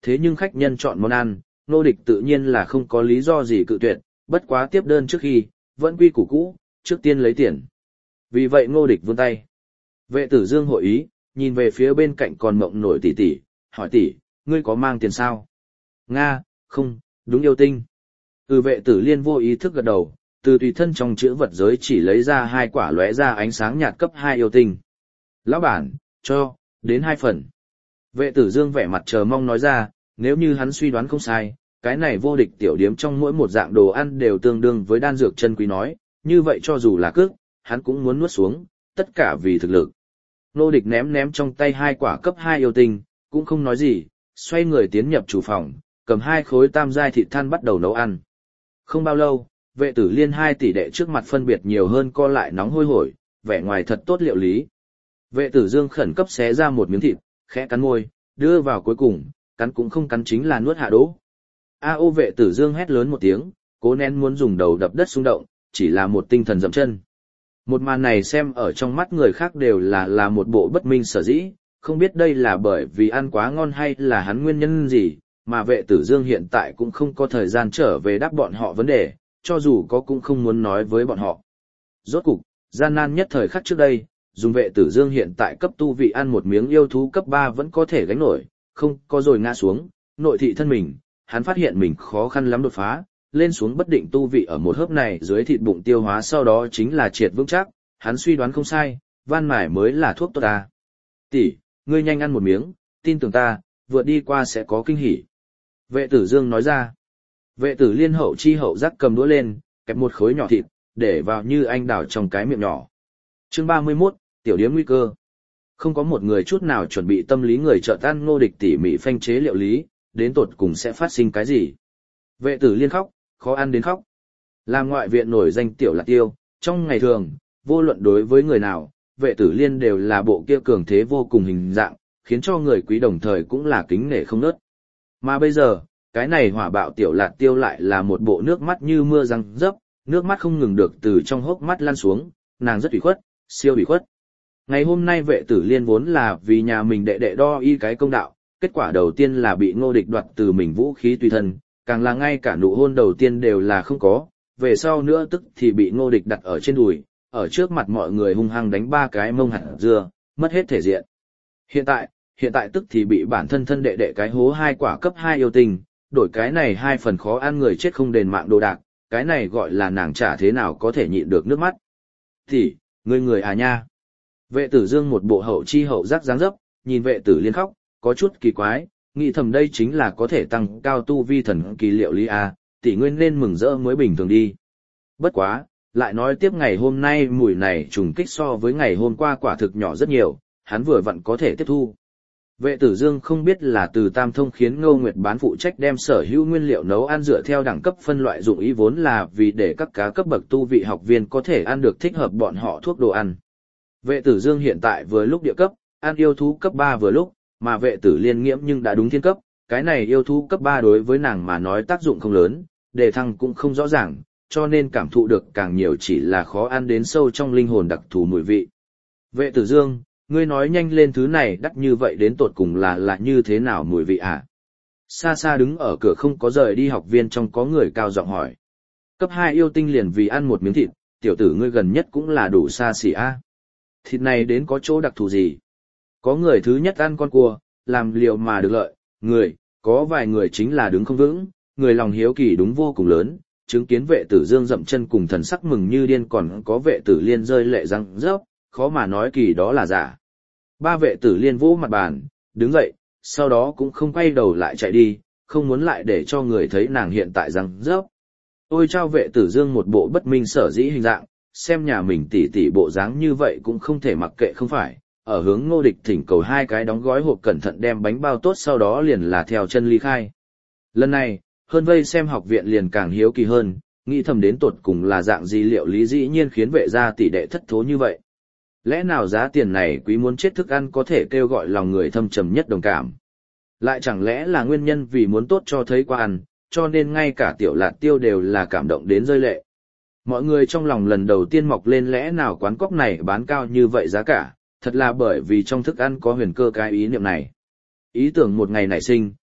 Thế nhưng khách nhân chọn món ăn, Ngô Địch tự nhiên là không có lý do gì cự tuyệt, bất quá tiếp đơn trước khi, vẫn quy củ cũ, trước tiên lấy tiền. Vì vậy Ngô Địch vươn tay. Vệ tử Dương hội ý, nhìn về phía bên cạnh còn mộng nổi tỷ tỷ, hỏi tỷ, ngươi có mang tiền sao? Nga, không, đúng yêu tinh. Ừ, vệ tử liên vô ý thức gật đầu, từ tùy thân trong chữ vật giới chỉ lấy ra hai quả lóe ra ánh sáng nhạt cấp hai yêu tinh. Lão bản, cho, đến hai phần. Vệ tử Dương vẻ mặt chờ mong nói ra, nếu như hắn suy đoán không sai, cái này vô địch tiểu điếm trong mỗi một dạng đồ ăn đều tương đương với đan dược chân quý nói, như vậy cho dù là cước, hắn cũng muốn nuốt xuống, tất cả vì thực lực. Nô Địch ném ném trong tay hai quả cấp hai yêu tinh, cũng không nói gì, xoay người tiến nhập chủ phòng, cầm hai khối tam giai thịt than bắt đầu nấu ăn. Không bao lâu, vệ tử liên hai tỷ đệ trước mặt phân biệt nhiều hơn co lại nóng hôi hổi, vẻ ngoài thật tốt liệu lý. Vệ tử Dương khẩn cấp xé ra một miếng thịt, khẽ cắn môi, đưa vào cuối cùng, cắn cũng không cắn chính là nuốt hạ đỗ. A ô vệ tử Dương hét lớn một tiếng, cố nén muốn dùng đầu đập đất xung động, chỉ là một tinh thần dậm chân. Một màn này xem ở trong mắt người khác đều là là một bộ bất minh sở dĩ, không biết đây là bởi vì ăn quá ngon hay là hắn nguyên nhân gì, mà vệ tử Dương hiện tại cũng không có thời gian trở về đáp bọn họ vấn đề, cho dù có cũng không muốn nói với bọn họ. Rốt cục, gian nan nhất thời khắc trước đây, dùng vệ tử Dương hiện tại cấp tu vị ăn một miếng yêu thú cấp ba vẫn có thể gánh nổi, không có rồi ngã xuống, nội thị thân mình, hắn phát hiện mình khó khăn lắm đột phá, lên xuống bất định tu vị ở một hớp này dưới thịt bụng tiêu hóa sau đó chính là triệt vững chắc, hắn suy đoán không sai, van mải mới là thuốc tốt ta. Tỷ, ngươi nhanh ăn một miếng, tin tưởng ta, vượt đi qua sẽ có kinh hỉ. Vệ tử Dương nói ra. Vệ tử liên hậu chi hậu giác cầm đũa lên, kẹp một khối nhỏ thịt, để vào như anh đào trong cái miệng nhỏ. Chương ba mươi mốt, tiểu điếm nguy cơ. Không có một người chút nào chuẩn bị tâm lý người trợ tan Ngô Địch tỉ mỉ phanh chế liệu lý, đến tột cùng sẽ phát sinh cái gì. Vệ tử liên khóc, khó ăn đến khóc. Làm ngoại viện nổi danh tiểu lạc tiêu, trong ngày thường, vô luận đối với người nào, vệ tử liên đều là bộ kia cường thế vô cùng hình dạng, khiến cho người quý đồng thời cũng là kính nể không nớt. Mà bây giờ, cái này hỏa bạo tiểu lạc tiêu lại là một bộ nước mắt như mưa răng rấp, nước mắt không ngừng được từ trong hốc mắt lan xuống, nàng rất ủy khuất, siêu ủy khuất. Ngày hôm nay vệ tử liên vốn là vì nhà mình đệ đệ đo y cái công đạo, kết quả đầu tiên là bị Ngô Địch đoạt từ mình vũ khí tùy thân, càng là ngay cả nụ hôn đầu tiên đều là không có, về sau nữa tức thì bị Ngô Địch đặt ở trên đùi, ở trước mặt mọi người hung hăng đánh ba cái mông hạt dưa, mất hết thể diện. Hiện tại, hiện tại tức thì bị bản thân thân đệ đệ cái hố hai quả cấp hai yêu tình, đổi cái này hai phần khó ăn người chết không đền mạng đồ đạc, cái này gọi là nàng trả thế nào có thể nhịn được nước mắt. Thì, người người à nha. Vệ tử Dương một bộ hậu chi hậu giác dáng dấp, nhìn vệ tử liên khóc, có chút kỳ quái, nghĩ thầm đây chính là có thể tăng cao tu vi thần kỳ liệu lý a, tỷ nguyên nên mừng rỡ mới bình thường đi. Bất quá, lại nói tiếp ngày hôm nay mùi này trùng kích so với ngày hôm qua quả thực nhỏ rất nhiều, hắn vừa vặn có thể tiếp thu. Vệ tử Dương không biết là từ Tam Thông khiến Ngô Nguyệt bán phụ trách đem sở hữu nguyên liệu nấu ăn dựa theo đẳng cấp phân loại dụng ý vốn là vì để các cá cấp bậc tu vị học viên có thể ăn được thích hợp bọn họ thuốc đồ ăn. Vệ tử Dương hiện tại vừa lúc địa cấp, ăn yêu thú cấp ba vừa lúc, mà vệ tử liên nghiễm nhưng đã đúng thiên cấp, cái này yêu thú cấp ba đối với nàng mà nói tác dụng không lớn, đề thăng cũng không rõ ràng, cho nên cảm thụ được càng nhiều chỉ là khó ăn đến sâu trong linh hồn đặc thù mùi vị. Vệ tử Dương, ngươi nói nhanh lên thứ này đắt như vậy đến tột cùng là là như thế nào mùi vị à? Xa xa đứng ở cửa không có rời đi học viên trong có người cao giọng hỏi. Cấp hai yêu tinh liền vì ăn một miếng thịt, tiểu tử ngươi gần nhất cũng là đủ xa xỉ a. À? Thịt này đến có chỗ đặc thù gì? Có người thứ nhất ăn con cua, làm liều mà được lợi, người, có vài người chính là đứng không vững, người lòng hiếu kỳ đúng vô cùng lớn, chứng kiến vệ tử Dương dậm chân cùng thần sắc mừng như điên còn có vệ tử liên rơi lệ răng rớp, khó mà nói kỳ đó là giả. Ba vệ tử liên vỗ mặt bàn, đứng dậy, sau đó cũng không quay đầu lại chạy đi, không muốn lại để cho người thấy nàng hiện tại răng rớp. Ôi trao vệ tử Dương một bộ bất minh sở dĩ hình dạng, xem nhà mình tỉ tỉ bộ dáng như vậy cũng không thể mặc kệ không phải, ở hướng Ngô Địch thỉnh cầu hai cái đóng gói hộp cẩn thận đem bánh bao tốt sau đó liền là theo chân ly khai. Lần này, hơn vây xem học viện liền càng hiếu kỳ hơn, nghĩ thầm đến tột cùng là dạng gì liệu lý dĩ nhiên khiến vệ gia tỷ đệ thất thố như vậy. Lẽ nào giá tiền này quý muốn chết thức ăn có thể kêu gọi lòng người thâm trầm nhất đồng cảm. Lại chẳng lẽ là nguyên nhân vì muốn tốt cho thấy qua ăn, cho nên ngay cả tiểu lạt tiêu đều là cảm động đến rơi lệ. Mọi người trong lòng lần đầu tiên mọc lên lẽ nào quán cóc này bán cao như vậy giá cả, thật là bởi vì trong thức ăn có huyền cơ cái ý niệm này. Ý tưởng một ngày nảy sinh,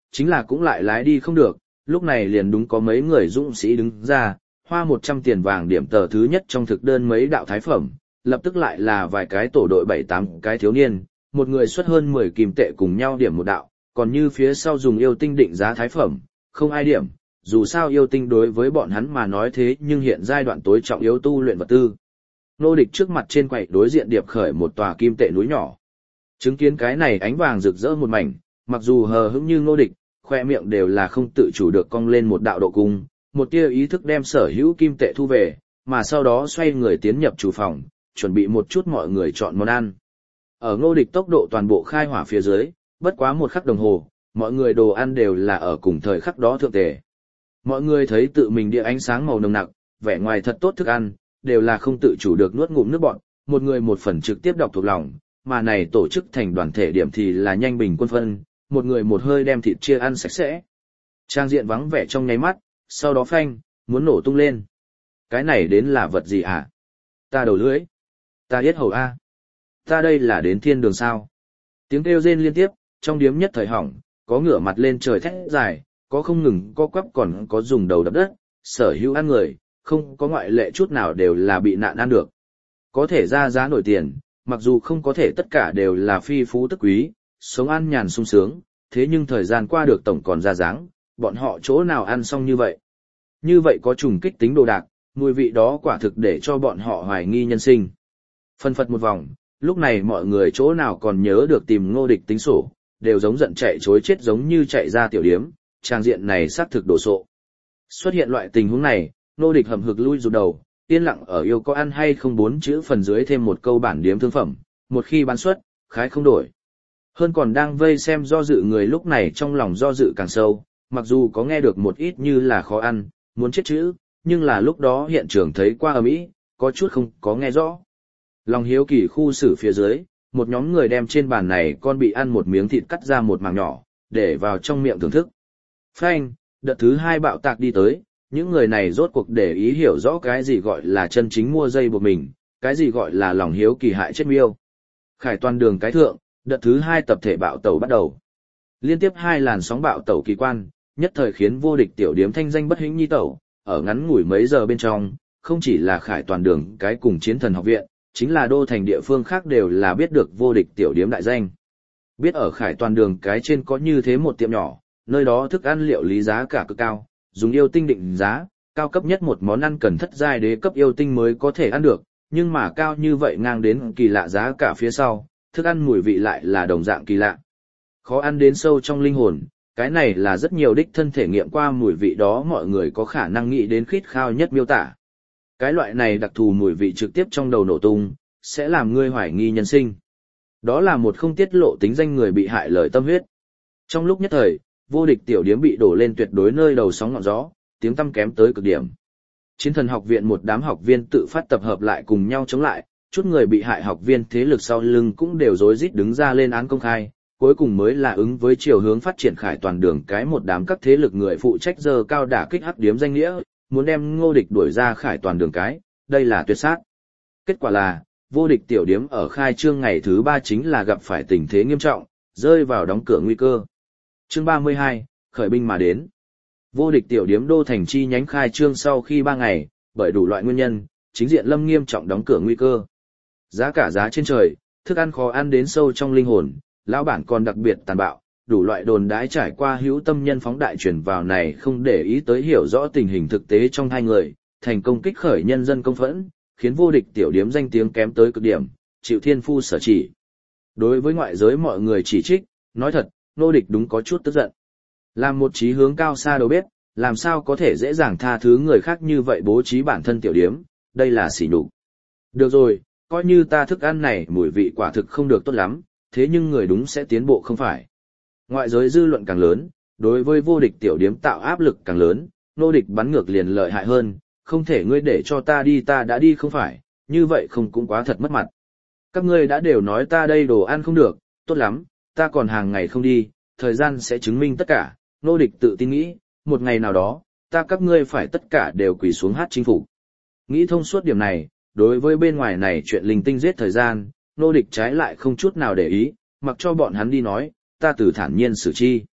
chính là cũng lại lái đi không được, lúc này liền đúng có mấy người dũng sĩ đứng ra, hoa một trăm tiền vàng điểm tờ thứ nhất trong thực đơn mấy đạo thái phẩm, lập tức lại là vài cái tổ đội bảy tám cái thiếu niên, một người xuất hơn mười kim tệ cùng nhau điểm một đạo, còn như phía sau dùng yêu tinh định giá thái phẩm, không ai điểm, dù sao yêu tinh đối với bọn hắn mà nói thế nhưng hiện giai đoạn tối trọng yếu tu luyện vật tư. Nô địch trước mặt trên quầy đối diện điệp khởi một tòa kim tệ núi nhỏ. Chứng kiến cái này ánh vàng rực rỡ một mảnh, mặc dù hờ hững như Nô địch, khoe miệng đều là không tự chủ được cong lên một đạo độ cung, một tia ý thức đem sở hữu kim tệ thu về, mà sau đó xoay người tiến nhập chủ phòng, chuẩn bị một chút mọi người chọn món ăn. Ở Ngô địch tốc độ toàn bộ khai hỏa phía dưới, bất quá một khắc đồng hồ, mọi người đồ ăn đều là ở cùng thời khắc đó thượng tề. Mọi người thấy tự mình địa ánh sáng màu nồng nặc, vẻ ngoài thật tốt thức ăn, đều là không tự chủ được nuốt ngụm nước bọt, một người một phần trực tiếp đọc thuộc lòng, mà này tổ chức thành đoàn thể điểm thì là nhanh bình quân phân, một người một hơi đem thịt chia ăn sạch sẽ. Trang diện vắng vẻ trong nháy mắt, sau đó phanh, muốn nổ tung lên. Cái này đến là vật gì hả? Ta đầu lưỡi. Ta yết hầu A. Ta đây là đến thiên đường sao? Tiếng kêu rên liên tiếp, trong điếm nhất thời hỏng, có ngửa mặt lên trời thét dài, có không ngừng co quắp còn có dùng đầu đập đất, sở hữu ăn người, không có ngoại lệ chút nào đều là bị nạn ăn được. Có thể ra giá nổi tiền, mặc dù không có thể tất cả đều là phi phú tức quý, sống ăn nhàn sung sướng, thế nhưng thời gian qua được tổng còn ra dáng, bọn họ chỗ nào ăn xong như vậy. Như vậy có trùng kích tính đồ đạc, mùi vị đó quả thực để cho bọn họ hoài nghi nhân sinh. Phân phật một vòng, lúc này mọi người chỗ nào còn nhớ được tìm Ngô địch tính sổ, đều giống giận chạy chối chết giống như chạy ra tiểu điếm, trang diện này xác thực đổ sộ. Xuất hiện loại tình huống này, Ngô địch hầm hực lui rụt đầu, yên lặng ở yêu có ăn hay không bốn chữ phần dưới thêm một câu bản điếm thương phẩm, một khi bán xuất, khái không đổi. Hơn còn đang vây xem do dự người lúc này trong lòng do dự càng sâu, mặc dù có nghe được một ít như là khó ăn, muốn chết chữ, nhưng là lúc đó hiện trường thấy qua ầm ĩ, có chút không có nghe rõ. Lòng hiếu kỳ khu xử phía dưới, một nhóm người đem trên bàn này con bị ăn một miếng thịt cắt ra một mảng nhỏ, để vào trong miệng thưởng thức. Phanh, đợt thứ hai bạo tạc đi tới, những người này rốt cuộc để ý hiểu rõ cái gì gọi là chân chính mua dây buộc mình, cái gì gọi là lòng hiếu kỳ hại chết miêu. Khải toàn đường cái thượng, đợt thứ hai tập thể bạo tẩu bắt đầu. Liên tiếp hai làn sóng bạo tẩu kỳ quan, nhất thời khiến vô địch tiểu điếm thanh danh bất hĩnh nhi tẩu, ở ngắn ngủi mấy giờ bên trong, không chỉ là khải toàn đường cái cùng chiến thần học viện, chính là đô thành địa phương khác đều là biết được vô địch tiểu điếm đại danh. Biết ở khải toàn đường cái trên có như thế một tiệm nhỏ, nơi đó thức ăn liệu lý giá cả cực cao, dùng yêu tinh định giá, cao cấp nhất một món ăn cần thất giai đế cấp yêu tinh mới có thể ăn được, nhưng mà cao như vậy ngang đến kỳ lạ giá cả phía sau, thức ăn mùi vị lại là đồng dạng kỳ lạ. Khó ăn đến sâu trong linh hồn, cái này là rất nhiều đích thân thể nghiệm qua mùi vị đó mọi người có khả năng nghĩ đến khít khao nhất miêu tả. Cái loại này đặc thù mùi vị trực tiếp trong đầu nổ tung, sẽ làm ngươi hoài nghi nhân sinh. Đó là một không tiết lộ tính danh người bị hại lời tâm huyết. Trong lúc nhất thời, vô địch tiểu điếm bị đổ lên tuyệt đối nơi đầu sóng ngọn gió, tiếng tăm kém tới cực điểm. Chiến thần học viện một đám học viên tự phát tập hợp lại cùng nhau chống lại, chút người bị hại học viên thế lực sau lưng cũng đều rối rít đứng ra lên án công khai, cuối cùng mới là ứng với chiều hướng phát triển khải toàn đường cái một đám các thế lực người phụ trách giờ cao đả kích hắc điếm danh nghĩa, muốn đem Ngô địch đuổi ra khải toàn đường cái, đây là tuyệt sát. Kết quả là, vô địch tiểu điếm ở khai trương ngày thứ ba chính là gặp phải tình thế nghiêm trọng, rơi vào đóng cửa nguy cơ. Chương ba mươi hai, khởi binh mà đến. Vô địch tiểu điếm đô thành chi nhánh khai trương sau khi ba ngày, bởi đủ loại nguyên nhân, chính diện lâm nghiêm trọng đóng cửa nguy cơ. Giá cả giá trên trời, thức ăn khó ăn đến sâu trong linh hồn, lão bản còn đặc biệt tàn bạo, đủ loại đồn đãi trải qua hữu tâm nhân phóng đại truyền vào này không để ý tới hiểu rõ tình hình thực tế trong hai người, thành công kích khởi nhân dân công phẫn, khiến vô địch tiểu điếm danh tiếng kém tới cực điểm, chịu thiên phu sở chỉ. Đối với ngoại giới mọi người chỉ trích, nói thật, Ngô địch đúng có chút tức giận. Làm một chí hướng cao xa đầu bếp, làm sao có thể dễ dàng tha thứ người khác như vậy bố trí bản thân tiểu điếm, đây là sỉ nhục. Được rồi, coi như ta thức ăn này mùi vị quả thực không được tốt lắm, thế nhưng người đúng sẽ tiến bộ không phải. Ngoại giới dư luận càng lớn, đối với vô địch tiểu điếm tạo áp lực càng lớn, Ngô địch bắn ngược liền lợi hại hơn, không thể ngươi để cho ta đi ta đã đi không phải, như vậy không cũng quá thật mất mặt. Các ngươi đã đều nói ta đây đồ ăn không được, tốt lắm, ta còn hàng ngày không đi, thời gian sẽ chứng minh tất cả, Ngô địch tự tin nghĩ, một ngày nào đó, ta các ngươi phải tất cả đều quỳ xuống hát chính phủ. Nghĩ thông suốt điểm này, đối với bên ngoài này chuyện linh tinh giết thời gian, Ngô địch trái lại không chút nào để ý, mặc cho bọn hắn đi nói, ta từ thản nhiên xử chi.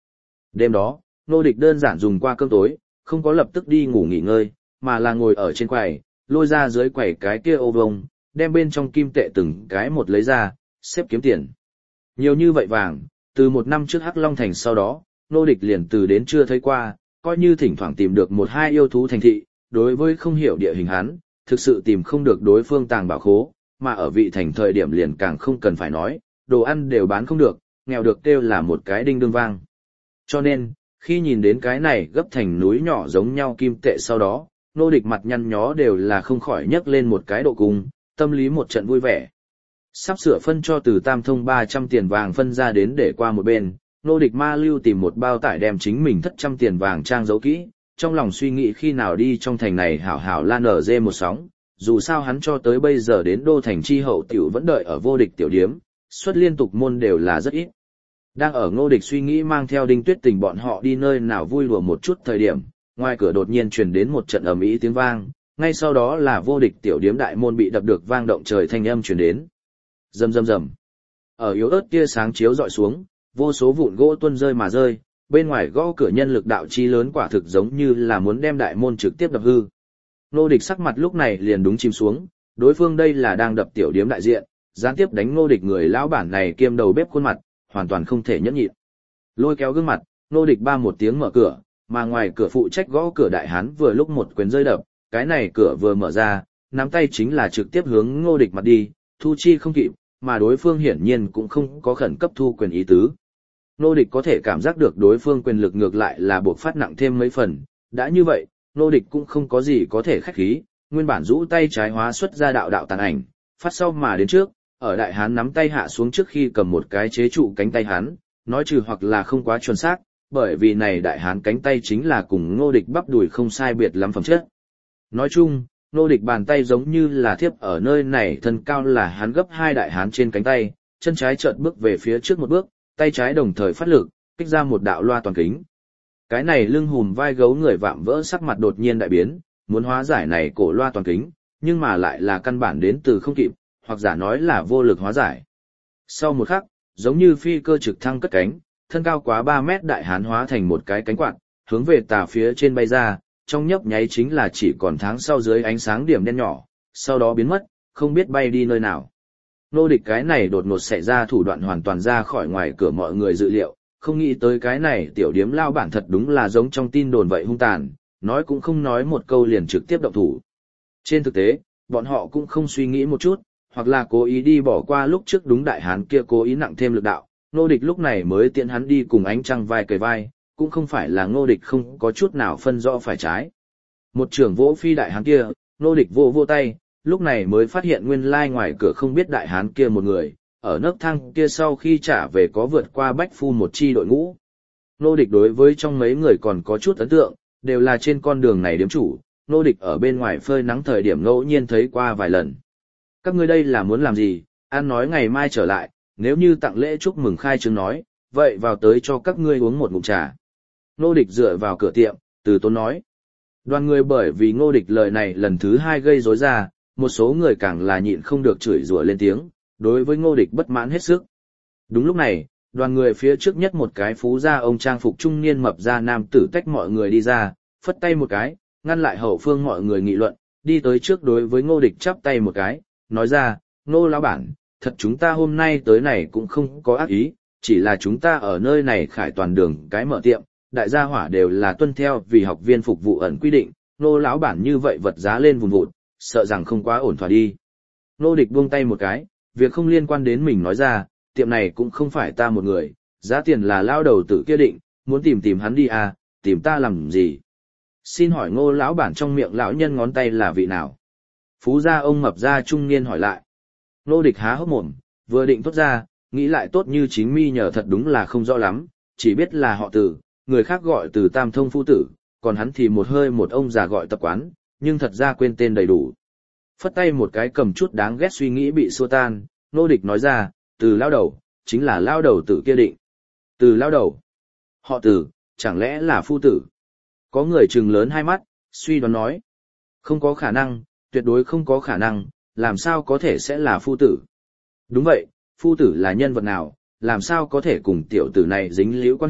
Đêm đó, Nô Địch đơn giản dùng qua cơm tối, không có lập tức đi ngủ nghỉ ngơi, mà là ngồi ở trên quầy, lôi ra dưới quầy cái kia ô vông, đem bên trong kim tệ từng cái một lấy ra, xếp kiếm tiền. Nhiều như vậy vàng, từ một năm trước Hắc Long Thành sau đó, Nô Địch liền từ đến chưa thấy qua, coi như thỉnh thoảng tìm được một hai yêu thú thành thị, đối với không hiểu địa hình hắn, thực sự tìm không được đối phương tàng bảo khố, mà ở vị thành thời điểm liền càng không cần phải nói, đồ ăn đều bán không được, nghèo được kêu là một cái đinh đương vang. Cho nên, khi nhìn đến cái này gấp thành núi nhỏ giống nhau kim tệ sau đó, Nô Địch mặt nhăn nhó đều là không khỏi nhấc lên một cái độ cung, tâm lý một trận vui vẻ. Sắp sửa phân cho từ Tam Thông ba trăm tiền vàng phân ra đến để qua một bên, Nô Địch ma lưu tìm một bao tải đem chính mình thất trăm tiền vàng trang giấu kỹ, trong lòng suy nghĩ khi nào đi trong thành này hảo hảo lan ở dê một sóng, dù sao hắn cho tới bây giờ đến đô thành chi hậu tiểu vẫn đợi ở vô địch tiểu điếm, suất liên tục môn đều là rất ít. Đang ở Ngô Địch suy nghĩ mang theo Đinh Tuyết Tình bọn họ đi nơi nào vui đùa một chút thời điểm, ngoài cửa đột nhiên truyền đến một trận ầm ĩ tiếng vang, ngay sau đó là vô địch tiểu điếm đại môn bị đập được vang động trời thanh âm truyền đến. Rầm rầm rầm. Ở yếu ớt tia sáng chiếu dọi xuống, vô số vụn gỗ tuôn rơi mà rơi, bên ngoài gõ cửa nhân lực đạo chi lớn quả thực giống như là muốn đem đại môn trực tiếp đập hư. Ngô Địch sắc mặt lúc này liền đúng chìm xuống, đối phương đây là đang đập tiểu điếm đại diện, gián tiếp đánh Ngô Địch người lão bản này kiêm đầu bếp khuôn mặt, hoàn toàn không thể nhẫn nhịn. Lôi kéo gương mặt, Ngô Địch ba một tiếng mở cửa, mà ngoài cửa phụ trách gõ cửa đại hán vừa lúc một quyền rơi đập, cái này cửa vừa mở ra, nắm tay chính là trực tiếp hướng Ngô Địch mặt đi, thu chi không kịp, mà đối phương hiển nhiên cũng không có khẩn cấp thu quyền ý tứ. Ngô Địch có thể cảm giác được đối phương quyền lực ngược lại là buộc phát nặng thêm mấy phần, đã như vậy, Ngô Địch cũng không có gì có thể khách khí, nguyên bản rũ tay trái hóa xuất ra đạo đạo tàn ảnh, phát sau mà đến trước, ở đại hán nắm tay hạ xuống trước khi cầm một cái chế trụ cánh tay hắn, nói trừ hoặc là không quá chuẩn xác, bởi vì này đại hán cánh tay chính là cùng Ngô Địch bắp đùi không sai biệt lắm phẩm chất. Nói chung, Ngô Địch bàn tay giống như là thiếp ở nơi này thân cao là hắn gấp hai đại hán trên cánh tay, chân trái chợt bước về phía trước một bước, tay trái đồng thời phát lực, kích ra một đạo loa toàn kính. Cái này lưng hùm vai gấu người vạm vỡ sắc mặt đột nhiên đại biến, muốn hóa giải này cổ loa toàn kính, nhưng mà lại là căn bản đến từ không kịp, hoặc giả nói là vô lực hóa giải. Sau một khắc, giống như phi cơ trực thăng cất cánh, thân cao quá ba mét đại hán hóa thành một cái cánh quạt, hướng về tà phía trên bay ra, trong nhấp nháy chính là chỉ còn tháng sau dưới ánh sáng điểm đen nhỏ, sau đó biến mất, không biết bay đi nơi nào. Ngô Địch cái này đột ngột xảy ra thủ đoạn hoàn toàn ra khỏi ngoài cửa mọi người dự liệu, không nghĩ tới cái này tiểu điếm lao bản thật đúng là giống trong tin đồn vậy hung tàn, nói cũng không nói một câu liền trực tiếp động thủ. Trên thực tế, bọn họ cũng không suy nghĩ một chút, hoặc là cố ý đi bỏ qua lúc trước đúng đại hán kia cố ý nặng thêm lực đạo, Ngô Địch lúc này mới tiện hắn đi cùng ánh trăng vai kề vai, cũng không phải là Ngô Địch không có chút nào phân rõ phải trái. Một trưởng vỗ phi đại hán kia, Ngô Địch vô vô tay, lúc này mới phát hiện nguyên lai ngoài cửa không biết đại hán kia một người, ở nấc thang kia sau khi trả về có vượt qua bách phu một chi đội ngũ. Ngô Địch đối với trong mấy người còn có chút ấn tượng, đều là trên con đường này điếm chủ, Ngô Địch ở bên ngoài phơi nắng thời điểm ngẫu nhiên thấy qua vài lần. Các ngươi đây là muốn làm gì, An nói ngày mai trở lại, nếu như tặng lễ chúc mừng khai trương nói, vậy vào tới cho các ngươi uống một ngụm trà. Ngô Địch dựa vào cửa tiệm, từ tốn nói. Đoàn người bởi vì Ngô Địch lời này lần thứ hai gây rối ra, một số người càng là nhịn không được chửi rủa lên tiếng, đối với Ngô Địch bất mãn hết sức. Đúng lúc này, đoàn người phía trước nhất một cái phú gia ông trang phục trung niên mập ra nam tử tách mọi người đi ra, phất tay một cái, ngăn lại hậu phương mọi người nghị luận, đi tới trước đối với Ngô Địch chắp tay một cái, nói ra, Ngô lão bản, thật chúng ta hôm nay tới này cũng không có ác ý, chỉ là chúng ta ở nơi này khải toàn đường cái mở tiệm, đại gia hỏa đều là tuân theo vì học viên phục vụ ẩn quy định, Ngô lão bản như vậy vật giá lên vùng vụt, sợ rằng không quá ổn thỏa đi. Ngô Địch buông tay một cái, việc không liên quan đến mình nói ra, tiệm này cũng không phải ta một người, giá tiền là lao đầu tử kia định, muốn tìm tìm hắn đi à, tìm ta làm gì? Xin hỏi Ngô lão bản trong miệng lão nhân ngón tay là vị nào? Phú gia ông mập gia trung niên hỏi lại. Ngô Địch há hốc mồm, vừa định thốt ra, nghĩ lại tốt như chính mi nhờ thật đúng là không rõ lắm, chỉ biết là họ Từ, người khác gọi Từ Tam Thông phu tử, còn hắn thì một hơi một ông già gọi tập quán, nhưng thật ra quên tên đầy đủ. Phất tay một cái cầm chút đáng ghét suy nghĩ bị xua tan, Ngô Địch nói ra, Từ lao đầu, chính là lao đầu tử kia định. Từ lao đầu. Họ Từ, chẳng lẽ là phu tử? Có người trừng lớn hai mắt, suy đoán nói. Không có khả năng, tuyệt đối không có khả năng, làm sao có thể sẽ là phu tử? Đúng vậy, phu tử là nhân vật nào, làm sao có thể cùng tiểu tử này dính líu quan hệ,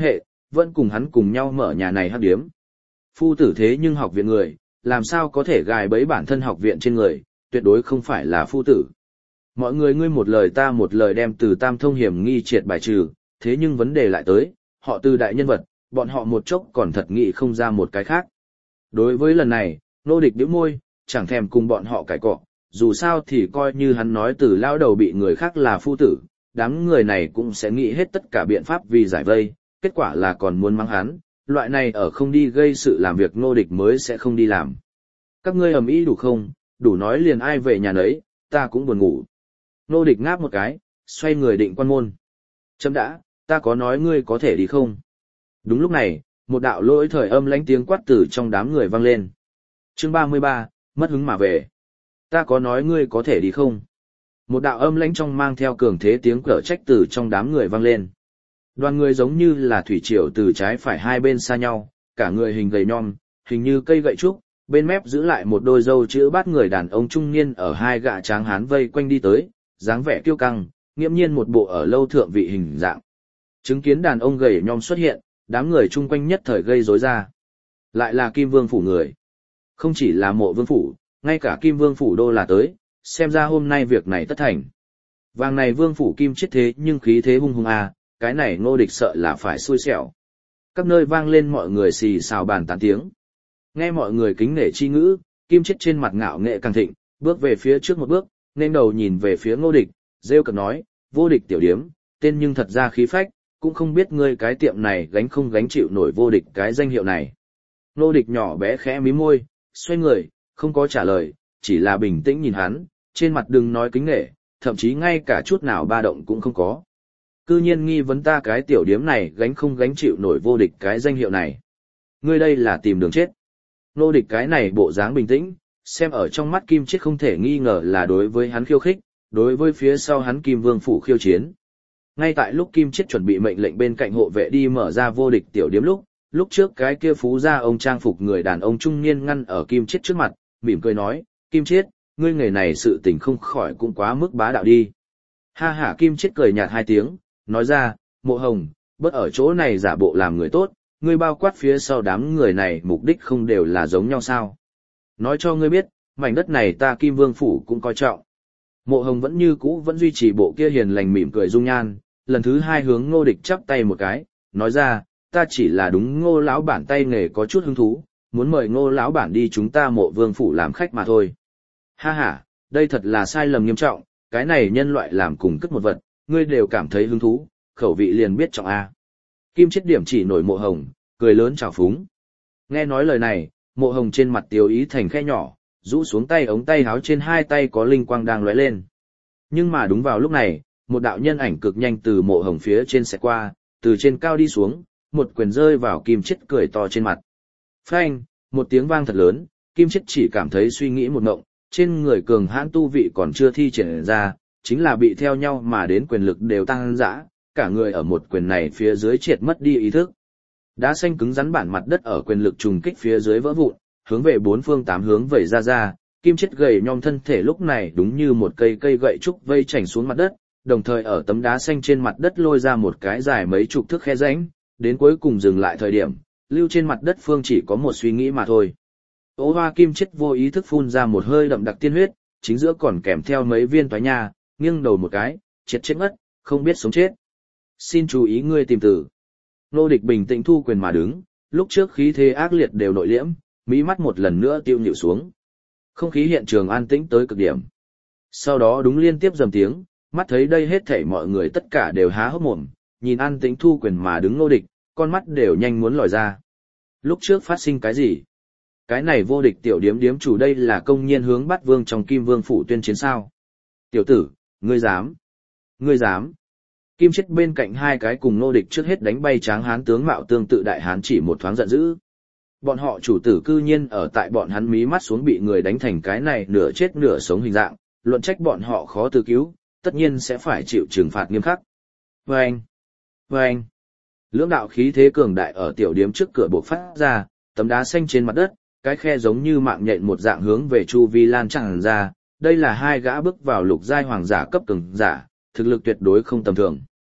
vẫn cùng hắn cùng nhau mở nhà này hắc điếm. Phu tử thế nhưng học viện người, làm sao có thể gài bẫy bản thân học viện trên người, tuyệt đối không phải là phu tử. Mọi người ngươi một lời ta một lời đem từ Tam Thông hiểm nghi triệt bài trừ, thế nhưng vấn đề lại tới, họ từ đại nhân vật, bọn họ một chốc còn thật nghĩ không ra một cái khác. Đối với lần này, Nô Địch bĩu môi, chẳng thèm cùng bọn họ cãi cọ, dù sao thì coi như hắn nói từ lao đầu bị người khác là phu tử, đám người này cũng sẽ nghĩ hết tất cả biện pháp vì giải vây, kết quả là còn muốn mắng hắn, loại này ở không đi gây sự làm việc Nô Địch mới sẽ không đi làm. Các ngươi ầm ĩ đủ không, đủ nói liền ai về nhà nấy, ta cũng buồn ngủ. Nô Địch ngáp một cái, xoay người định quan môn. Chấm đã, ta có nói ngươi có thể đi không? Đúng lúc này, một đạo lỗi thời âm lãnh tiếng quát từ trong đám người vang lên. Chương ba mươi ba, mất hứng mà về. Ta có nói ngươi có thể đi không? Một đạo âm lãnh trong mang theo cường thế tiếng cở trách từ trong đám người vang lên. Đoàn người giống như là thủy triều từ trái phải hai bên xa nhau, cả người hình gầy nhom, hình như cây gậy trúc, bên mép giữ lại một đôi râu chữ bát người đàn ông trung niên ở hai gã tráng hán vây quanh đi tới, dáng vẻ kiêu căng, nghiễm nhiên một bộ ở lâu thượng vị hình dạng. Chứng kiến đàn ông gầy nhom xuất hiện, đám người chung quanh nhất thời gây rối ra. Lại là Kim Vương phủ người. Không chỉ là Mộ Vương phủ, ngay cả Kim Vương phủ đô là tới, xem ra hôm nay việc này tất thành. Vàng này Vương phủ Kim chết thế nhưng khí thế hung hung à, cái này Ngô Địch sợ là phải xui xẻo. Các nơi vang lên mọi người xì xào bàn tán tiếng. Nghe mọi người kính nể chi ngữ, Kim chết trên mặt ngạo nghệ càng thịnh, bước về phía trước một bước, nên đầu nhìn về phía Ngô Địch, rêu cợt nói, vô địch tiểu điếm, tên nhưng thật ra khí phách, cũng không biết ngươi cái tiệm này gánh không gánh chịu nổi vô địch cái danh hiệu này. Ngô Địch nhỏ bé khẽ mí môi, xoay người, không có trả lời, chỉ là bình tĩnh nhìn hắn, trên mặt đừng nói kính nể, thậm chí ngay cả chút nào ba động cũng không có. Cư nhiên nghi vấn ta cái tiểu điếm này gánh không gánh chịu nổi vô địch cái danh hiệu này. Ngươi đây là tìm đường chết. Ngô Địch cái này bộ dáng bình tĩnh, xem ở trong mắt Kim Chiết không thể nghi ngờ là đối với hắn khiêu khích, đối với phía sau hắn Kim Vương phủ khiêu chiến. Ngay tại lúc Kim Chiết chuẩn bị mệnh lệnh bên cạnh hộ vệ đi mở ra vô địch tiểu điếm lúc, lúc trước cái kia phú gia ông trang phục người đàn ông trung niên ngăn ở Kim Chiết trước mặt, mỉm cười nói, Kim Chiết, ngươi nghề này sự tình không khỏi cũng quá mức bá đạo đi. Ha ha, Kim Chiết cười nhạt hai tiếng, nói ra, Mộ Hồng, bớt ở chỗ này giả bộ làm người tốt, ngươi bao quát phía sau đám người này mục đích không đều là giống nhau sao. Nói cho ngươi biết, mảnh đất này ta Kim Vương phủ cũng coi trọng. Mộ Hồng vẫn như cũ vẫn duy trì bộ kia hiền lành mỉm cười dung nhan, lần thứ hai hướng Ngô Địch chắp tay một cái, nói ra, ta chỉ là đúng Ngô lão bản tay nghề có chút hứng thú, muốn mời Ngô lão bản đi chúng ta Mộ Vương phủ làm khách mà thôi. Ha ha, đây thật là sai lầm nghiêm trọng, cái này nhân loại làm cùng cất một vật, ngươi đều cảm thấy hứng thú, khẩu vị liền biết trọng a. Kim Chiết điểm chỉ nổi Mộ Hồng, cười lớn chào phúng. Nghe nói lời này, Mộ Hồng trên mặt tiêu ý thành khe nhỏ, rũ xuống tay ống tay háo trên hai tay có linh quang đang lóe lên. Nhưng mà đúng vào lúc này, một đạo nhân ảnh cực nhanh từ Mộ Hồng phía trên xẹt qua, từ trên cao đi xuống, một quyền rơi vào Kim Chiết cười to trên mặt. Phanh, một tiếng vang thật lớn, Kim Chiết chỉ cảm thấy suy nghĩ một ngộng, trên người cường hãn tu vị còn chưa thi triển ra, chính là bị theo nhau mà đến quyền lực đều tăng dã, cả người ở một quyền này phía dưới triệt mất đi ý thức. Đá xanh cứng rắn bản mặt đất ở quyền lực trùng kích phía dưới vỡ vụn, hướng về bốn phương tám hướng vẩy ra ra, Kim Chiết gầy nhom thân thể lúc này đúng như một cây cây gậy trúc vây chảnh xuống mặt đất, đồng thời ở tấm đá xanh trên mặt đất lôi ra một cái dài mấy chục thước khe rãnh, đến cuối cùng dừng lại thời điểm, lưu trên mặt đất phương chỉ có một suy nghĩ mà thôi. Ô hoa Kim Chiết vô ý thức phun ra một hơi đậm đặc tiên huyết, chính giữa còn kèm theo mấy viên toái nha, nghiêng đầu một cái, chết chết ngất, không biết sống chết. Xin chú ý ngươi tìm tử. Ngô Địch bình tĩnh thu quyền mà đứng, lúc trước khí thế ác liệt đều nội liễm, mí mắt một lần nữa tiêu nhịu xuống. Không khí hiện trường an tĩnh tới cực điểm. Sau đó đúng liên tiếp dầm tiếng, mắt thấy đây hết thảy mọi người tất cả đều há hốc mồm, nhìn an tĩnh thu quyền mà đứng Ngô Địch, con mắt đều nhanh muốn lòi ra. Lúc trước phát sinh cái gì? Cái này vô địch tiểu điếm điếm chủ đây là công nhiên hướng Bát Vương trong Kim Vương phủ tuyên chiến sao? Tiểu tử, ngươi dám? Ngươi dám? Kim Chiết bên cạnh hai cái cùng Ngô Địch trước hết đánh bay tráng hán tướng mạo tương tự đại hán chỉ một thoáng giận dữ. Bọn họ chủ tử cư nhiên ở tại bọn hắn mí mắt xuống bị người đánh thành cái này nửa chết nửa sống hình dạng, luận trách bọn họ khó tự cứu, tất nhiên sẽ phải chịu trừng phạt nghiêm khắc. Vâng! Vâng! Lưỡng đạo khí thế cường đại ở tiểu điếm trước cửa bộc phát ra, tấm đá xanh trên mặt đất, cái khe giống như mạng nhện một dạng hướng về chu vi lan tràn ra, đây là hai gã bước vào lục giai hoàng giả cấp cường giả, thực lực tuyệt đối không tầm thường.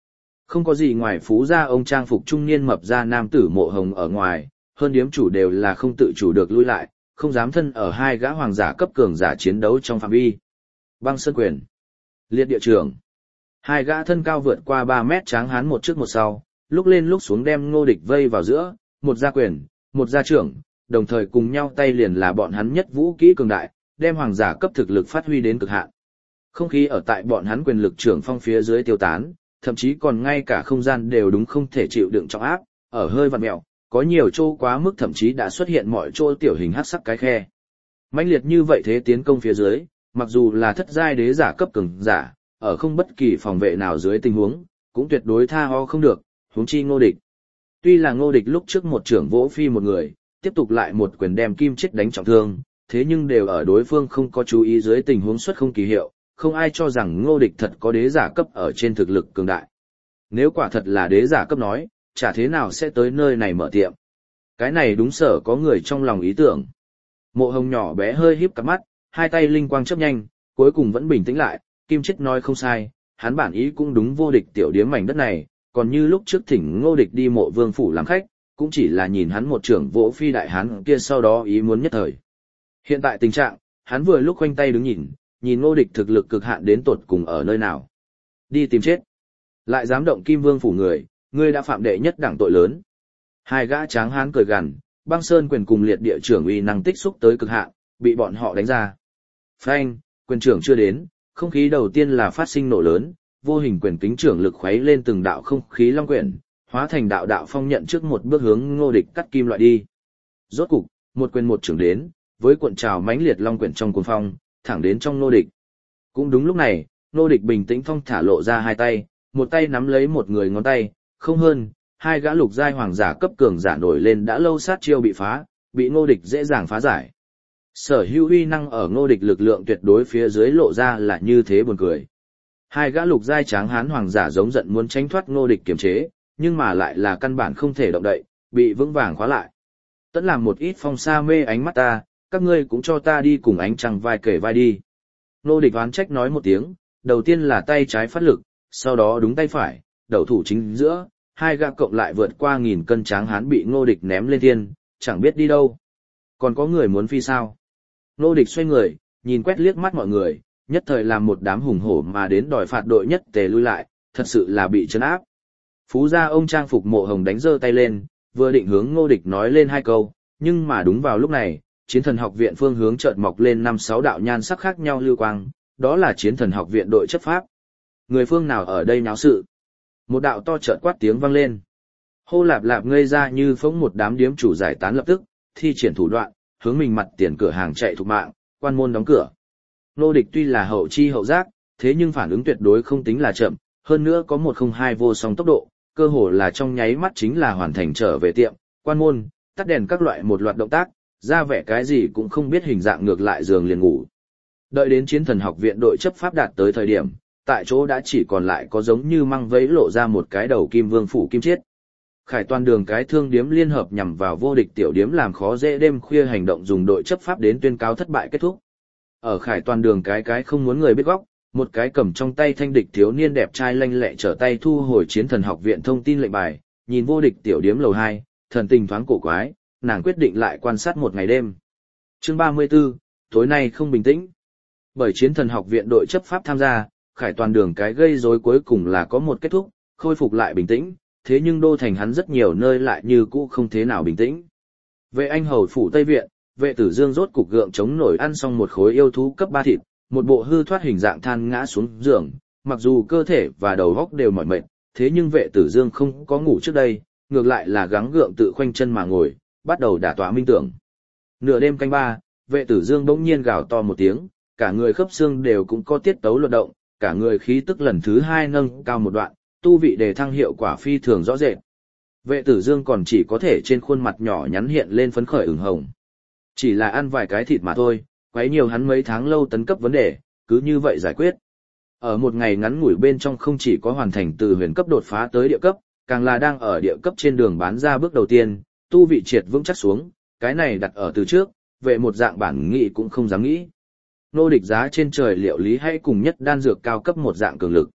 Không có gì ngoài Phú gia ông trang phục trung niên mập ra nam tử Mộ Hồng ở ngoài, hơn điếm chủ đều là không tự chủ được lui lại, không dám thân ở hai gã hoàng giả cấp cường giả chiến đấu trong phạm vi. Băng Sơn Quyền, Liệt Địa Trưởng. Hai gã thân cao vượt qua ba mét tráng hán một trước một sau, lúc lên lúc xuống đem Ngô Địch vây vào giữa, một gia quyền, một gia trưởng, đồng thời cùng nhau tay liền là bọn hắn nhất vũ kỹ cường đại, đem hoàng giả cấp thực lực phát huy đến cực hạn. Không khí ở tại bọn hắn quyền lực trưởng phong phía dưới tiêu tán, thậm chí còn ngay cả không gian đều đúng không thể chịu đựng trọng áp, ở hơi vặn mèo, có nhiều chỗ quá mức thậm chí đã xuất hiện mọi chỗ tiểu hình hắc sắc cái khe. Mãnh liệt như vậy thế tiến công phía dưới, mặc dù là thất giai đế giả cấp cường giả, ở không bất kỳ phòng vệ nào dưới tình huống, cũng tuyệt đối tha ho không được, huống chi Ngô Địch. Tuy là Ngô Địch lúc trước một trưởng vỗ phi một người, tiếp tục lại một quyền đem Kim Chết đánh trọng thương, thế nhưng đều ở đối phương không có chú ý dưới tình huống xuất không kỳ hiệu, không ai cho rằng Ngô Địch thật có đế giả cấp ở trên thực lực cường đại. Nếu quả thật là đế giả cấp nói, chả thế nào sẽ tới nơi này mở tiệm. Cái này đúng sở có người trong lòng ý tưởng. Mộ Hồng nhỏ bé hơi híp cặp mắt, hai tay linh quang chớp nhanh, cuối cùng vẫn bình tĩnh lại, Kim Chết nói không sai, hắn bản ý cũng đúng vô địch tiểu điếm mảnh đất này, còn như lúc trước thỉnh Ngô Địch đi Mộ Vương phủ làm khách, cũng chỉ là nhìn hắn một trưởng vỗ phi đại hán kia sau đó ý muốn nhất thời. Hiện tại tình trạng, hắn vừa lúc khoanh tay đứng nhìn, nhìn Ngô Địch thực lực cực hạn đến tột cùng ở nơi nào. Đi tìm chết. Lại dám động Kim Vương phủ người, ngươi đã phạm đệ nhất đẳng tội lớn. Hai gã tráng hán cười gằn, Băng Sơn Quyền cùng Liệt Địa Trưởng uy năng tích xúc tới cực hạn, bị bọn họ đánh ra. Phanh, quyền trưởng chưa đến, không khí đầu tiên là phát sinh nổ lớn, vô hình quyền kính trưởng lực khuấy lên từng đạo không khí long quyển, hóa thành đạo đạo phong nhận trước một bước hướng Ngô Địch cắt kim loại đi. Rốt cục, một quyền một trưởng đến, với cuộn trào mãnh liệt long quyển trong cuồng phong, thẳng đến trong Ngô Địch. Cũng đúng lúc này, Ngô Địch bình tĩnh thong thả lộ ra hai tay, một tay nắm lấy một người ngón tay, không hơn, hai gã lục giai hoàng giả cấp cường giả nổi lên đã lâu sát chiêu bị phá, bị Ngô Địch dễ dàng phá giải. Sở hữu uy năng ở Ngô Địch lực lượng tuyệt đối phía dưới lộ ra là như thế buồn cười. Hai gã lục giai tráng hán hoàng giả giống giận muốn tránh thoát Ngô Địch kiềm chế, nhưng mà lại là căn bản không thể động đậy, bị vững vàng khóa lại. Tẫn làm một ít phong sa mê ánh mắt ta, các ngươi cũng cho ta đi cùng ánh trăng vai kể vai đi. Ngô Địch oán trách nói một tiếng, đầu tiên là tay trái phát lực, sau đó đúng tay phải, đầu thủ chính giữa, hai gã cộng lại vượt qua nghìn cân tráng hán bị Ngô Địch ném lên thiên, chẳng biết đi đâu. Còn có người muốn phi sao? Ngô Địch xoay người, nhìn quét liếc mắt mọi người, nhất thời làm một đám hùng hổ mà đến đòi phạt đội nhất tề lui lại, thật sự là bị trấn áp. Phú gia ông trang phục Mộ Hồng đánh giơ tay lên, vừa định hướng Ngô Địch nói lên hai câu, nhưng mà đúng vào lúc này, Chiến Thần Học viện phương hướng chợt mọc lên năm sáu đạo nhan sắc khác nhau lưu quang, đó là Chiến Thần Học viện đội chấp pháp. Người phương nào ở đây náo sự? Một đạo to chợt quát tiếng vang lên. Hô lạp lạp ngây ra như phóng một đám điếm chủ giải tán lập tức, thi triển thủ đoạn, hướng mình mặt tiền cửa hàng chạy thục mạng, quan môn đóng cửa. Ngô Địch tuy là hậu chi hậu giác, thế nhưng phản ứng tuyệt đối không tính là chậm, hơn nữa có một không hai vô song tốc độ, cơ hồ là trong nháy mắt chính là hoàn thành trở về tiệm, quan môn, tắt đèn các loại một loạt động tác, ra vẻ cái gì cũng không biết hình dạng ngược lại giường liền ngủ. Đợi đến Chiến Thần Học viện đội chấp pháp đạt tới thời điểm, tại chỗ đã chỉ còn lại có giống như măng vẫy lộ ra một cái đầu Kim Vương phủ Kim Chết. Khải Toàn đường cái thương điếm liên hợp nhằm vào vô địch tiểu điếm làm khó dễ đêm khuya hành động dùng đội chấp pháp đến tuyên cáo thất bại kết thúc. Ở Khải Toàn đường cái cái không muốn người biết góc, một cái cầm trong tay thanh địch thiếu niên đẹp trai lanh lẹ trở tay thu hồi Chiến Thần Học viện thông tin lệnh bài, nhìn vô địch tiểu điếm lầu hai, thần tình thoáng cổ quái, nàng quyết định lại quan sát một ngày đêm. Chương ba mươi tư, tối nay không bình tĩnh. Bởi Chiến Thần Học viện đội chấp pháp tham gia, Khải Toàn đường cái gây rối cuối cùng là có một kết thúc, khôi phục lại bình tĩnh, thế nhưng đô thành hắn rất nhiều nơi lại như cũ không thế nào bình tĩnh. Vệ Anh hầu phủ Tây viện, Vệ Tử Dương rốt cục gượng chống nổi ăn xong một khối yêu thú cấp ba thịt, một bộ hư thoát hình dạng than ngã xuống giường, mặc dù cơ thể và đầu óc đều mỏi mệt, thế nhưng Vệ Tử Dương không có ngủ trước đây, ngược lại là gắng gượng tự khoanh chân mà ngồi, bắt đầu đả tọa minh tưởng. Nửa đêm canh ba, Vệ Tử Dương bỗng nhiên gào to một tiếng, cả người khớp xương đều cũng có tiết tấu luật động, cả người khí tức lần thứ hai nâng cao một đoạn, tu vị đề thăng hiệu quả phi thường rõ rệt. Vệ Tử Dương còn chỉ có thể trên khuôn mặt nhỏ nhắn hiện lên phấn khởi ửng hồng. Chỉ là ăn vài cái thịt mà thôi, quấy nhiều hắn mấy tháng lâu tấn cấp vấn đề, cứ như vậy giải quyết. Ở một ngày ngắn ngủi bên trong không chỉ có hoàn thành từ huyền cấp đột phá tới địa cấp, càng là đang ở địa cấp trên đường bán ra bước đầu tiên, tu vị triệt vững chắc xuống, cái này đặt ở từ trước, về một dạng bản nghị cũng không dám nghĩ. Nô địch giá trên trời liệu lý hay cùng nhất đan dược cao cấp một dạng cường lực.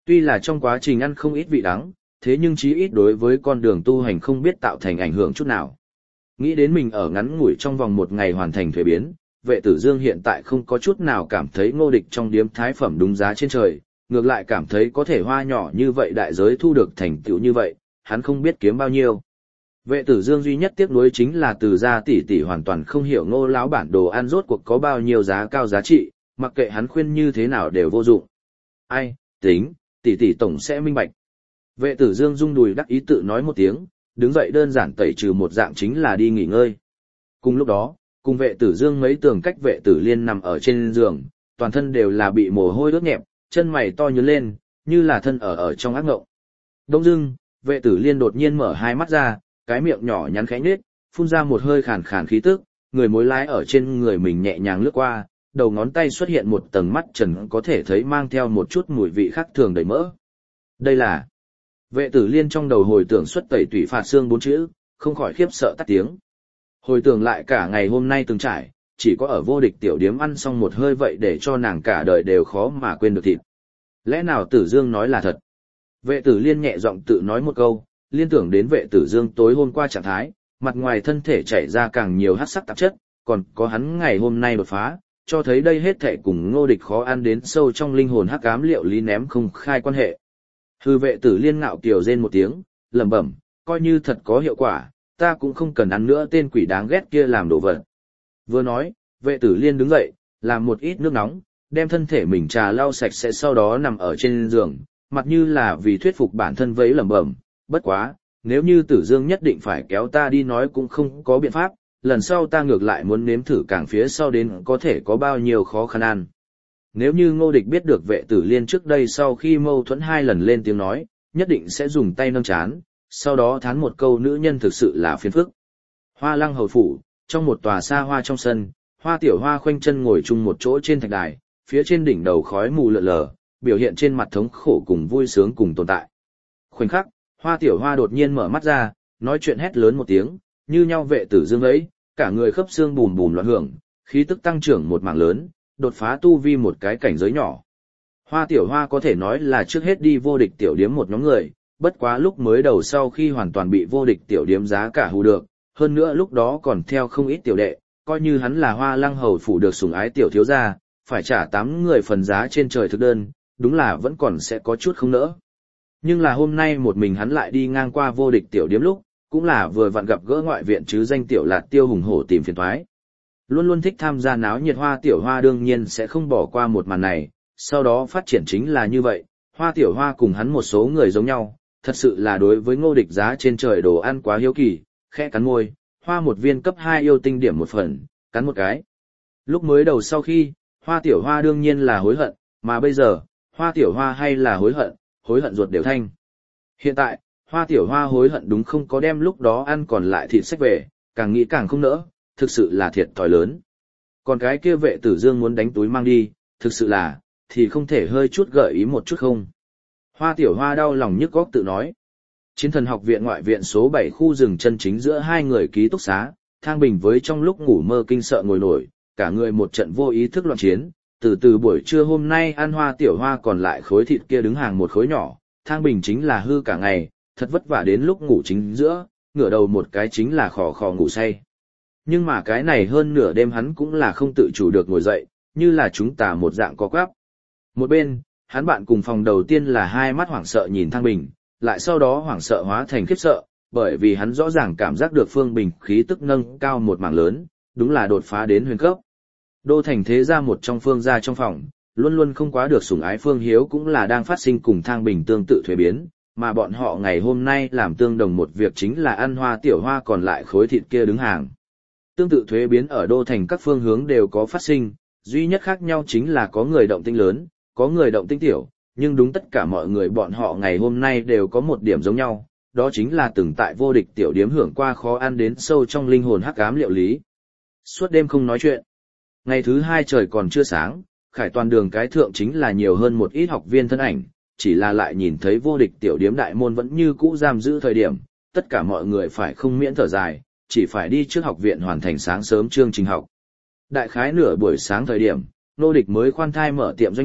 Tuy là trong quá trình ăn không ít vị đắng, thế nhưng chí ít đối với con đường tu hành không biết tạo thành ảnh hưởng chút nào. Nghĩ đến mình ở ngắn ngủi trong vòng một ngày hoàn thành thuế biến, Vệ Tử Dương hiện tại không có chút nào cảm thấy Ngô Địch trong điếm thái phẩm đúng giá trên trời, ngược lại cảm thấy có thể hoa nhỏ như vậy đại giới thu được thành tựu như vậy, hắn không biết kiếm bao nhiêu. Vệ Tử Dương duy nhất tiếc nuối chính là Từ gia tỷ tỷ hoàn toàn không hiểu Ngô lão bản đồ ăn rốt cuộc có bao nhiêu giá cao giá trị, mặc kệ hắn khuyên như thế nào đều vô dụng. Ai, tính, tỷ tỷ tổng sẽ minh bạch. Vệ Tử Dương rung đùi đắc ý tự nói một tiếng, đứng dậy đơn giản tẩy trừ một dạng chính là đi nghỉ ngơi. Cùng lúc đó, cùng Vệ Tử Dương mấy tường cách Vệ Tử Liên nằm ở trên giường, toàn thân đều là bị mồ hôi ướt nhẹp, chân mày to nhướng lên, như là thân ở ở trong ác ngộng. Đông dưng, Vệ Tử Liên đột nhiên mở hai mắt ra, cái miệng nhỏ nhắn khẽ nhếch, phun ra một hơi khàn khàn khí tức, người mối lái ở trên người mình nhẹ nhàng lướt qua, đầu ngón tay xuất hiện một tầng mắt trần có thể thấy mang theo một chút mùi vị khác thường đầy mỡ. Đây là... Vệ Tử Liên trong đầu hồi tưởng xuất tẩy tủy phạt xương bốn chữ, không khỏi khiếp sợ tắt tiếng. Hồi tưởng lại cả ngày hôm nay từng trải, chỉ có ở vô địch tiểu điếm ăn xong một hơi vậy để cho nàng cả đời đều khó mà quên được thịt. Lẽ nào Tử Dương nói là thật? Vệ Tử Liên nhẹ giọng tự nói một câu, liên tưởng đến Vệ Tử Dương tối hôm qua trạng thái, mặt ngoài thân thể chảy ra càng nhiều hắc sắc tạp chất, còn có hắn ngày hôm nay đột phá, cho thấy đây hết thảy cùng Ngô Địch khó ăn đến sâu trong linh hồn hắc ám liệu lý ném không khai quan hệ. Hư Vệ Tử Liên ngạo kiều rên một tiếng, lẩm bẩm, coi như thật có hiệu quả, ta cũng không cần ăn nữa tên quỷ đáng ghét kia làm đồ vật. Vừa nói, Vệ Tử Liên đứng dậy, làm một ít nước nóng, đem thân thể mình trà lau sạch sẽ sau đó nằm ở trên giường, mặt như là vì thuyết phục bản thân vẫy lẩm bẩm, bất quá, nếu như Tử Dương nhất định phải kéo ta đi nói cũng không có biện pháp, lần sau ta ngược lại muốn nếm thử càng phía sau đến có thể có bao nhiêu khó khăn ăn. Nếu như Ngô Địch biết được Vệ Tử Liên trước đây sau khi mâu thuẫn hai lần lên tiếng nói, nhất định sẽ dùng tay nâng chán, sau đó thán một câu nữ nhân thực sự là phiền phức. Hoa Lăng hầu phủ, trong một tòa xa hoa trong sân, Hoa Tiểu Hoa khoanh chân ngồi chung một chỗ trên thạch đài, phía trên đỉnh đầu khói mù lượn lờ, biểu hiện trên mặt thống khổ cùng vui sướng cùng tồn tại. Khoảnh khắc, Hoa Tiểu Hoa đột nhiên mở mắt ra, nói chuyện hét lớn một tiếng, như nhau Vệ Tử Dương ấy, cả người khớp xương bùm bùm loạn hưởng, khí tức tăng trưởng một mảng lớn, đột phá tu vi một cái cảnh giới nhỏ. Hoa Tiểu Hoa có thể nói là trước hết đi vô địch tiểu điếm một nhóm người, bất quá lúc mới đầu sau khi hoàn toàn bị vô địch tiểu điếm giá cả hù được, hơn nữa lúc đó còn theo không ít tiểu đệ, coi như hắn là Hoa Lăng hầu phủ được sủng ái tiểu thiếu gia, phải trả tám người phần giá trên trời thực đơn, đúng là vẫn còn sẽ có chút không nỡ. Nhưng là hôm nay một mình hắn lại đi ngang qua vô địch tiểu điếm lúc, cũng là vừa vặn gặp gỡ ngoại viện chứ danh tiểu lạt tiêu hùng hổ tìm phiền toái. Luôn luôn thích tham gia náo nhiệt Hoa Tiểu Hoa đương nhiên sẽ không bỏ qua một màn này, sau đó phát triển chính là như vậy, Hoa Tiểu Hoa cùng hắn một số người giống nhau, thật sự là đối với Ngô Địch giá trên trời đồ ăn quá hiếu kỳ, khẽ cắn môi, hoa một viên cấp hai yêu tinh điểm một phần, cắn một cái. Lúc mới đầu sau khi, Hoa Tiểu Hoa đương nhiên là hối hận, mà bây giờ, Hoa Tiểu Hoa hay là hối hận, hối hận ruột đều thanh. Hiện tại, Hoa Tiểu Hoa hối hận đúng không có đem lúc đó ăn còn lại thịt sách về, càng nghĩ càng không nỡ, thực sự là thiệt thòi lớn. Còn cái kia Vệ Tử Dương muốn đánh túi mang đi, thực sự là, thì không thể hơi chút gợi ý một chút không. Hoa Tiểu Hoa đau lòng nhức góc tự nói. Chiến Thần học viện ngoại viện số bảy khu rừng chân chính giữa hai người ký túc xá, Thang Bình với trong lúc ngủ mơ kinh sợ ngồi nổi, cả người một trận vô ý thức loạn chiến, từ từ buổi trưa hôm nay ăn Hoa Tiểu Hoa còn lại khối thịt kia đứng hàng một khối nhỏ, Thang Bình chính là hư cả ngày, thật vất vả đến lúc ngủ chính giữa, ngửa đầu một cái chính là khò khò ngủ say. Nhưng mà cái này hơn nửa đêm hắn cũng là không tự chủ được ngồi dậy, như là chúng ta một dạng có quắp. Một bên, hắn bạn cùng phòng đầu tiên là hai mắt hoảng sợ nhìn Thang Bình, lại sau đó hoảng sợ hóa thành khiếp sợ, bởi vì hắn rõ ràng cảm giác được Phương Bình khí tức nâng cao một mảng lớn, đúng là đột phá đến huyền cấp. Đô thành thế gia một trong Phương gia trong phòng, luôn luôn không quá được sủng ái Phương Hiếu cũng là đang phát sinh cùng Thang Bình tương tự thuế biến, mà bọn họ ngày hôm nay làm tương đồng một việc chính là ăn Hoa Tiểu Hoa còn lại khối thịt kia đứng hàng. Tương tự thuế biến ở đô thành các phương hướng đều có phát sinh, duy nhất khác nhau chính là có người động tĩnh lớn, có người động tĩnh tiểu, nhưng đúng tất cả mọi người bọn họ ngày hôm nay đều có một điểm giống nhau, đó chính là từng tại vô địch tiểu điếm hưởng qua khó ăn đến sâu trong linh hồn hắc ám liệu lý. Suốt đêm không nói chuyện. Ngày thứ hai trời còn chưa sáng, Khải Toàn đường cái thượng chính là nhiều hơn một ít học viên thân ảnh, chỉ là lại nhìn thấy vô địch tiểu điếm đại môn vẫn như cũ giam giữ thời điểm, tất cả mọi người phải không miễn thở dài, chỉ phải đi trước học viện hoàn thành sáng sớm chương trình học. Đại khái nửa buổi sáng thời điểm, Nô Địch mới khoan thai mở tiệm doanh nghiệp,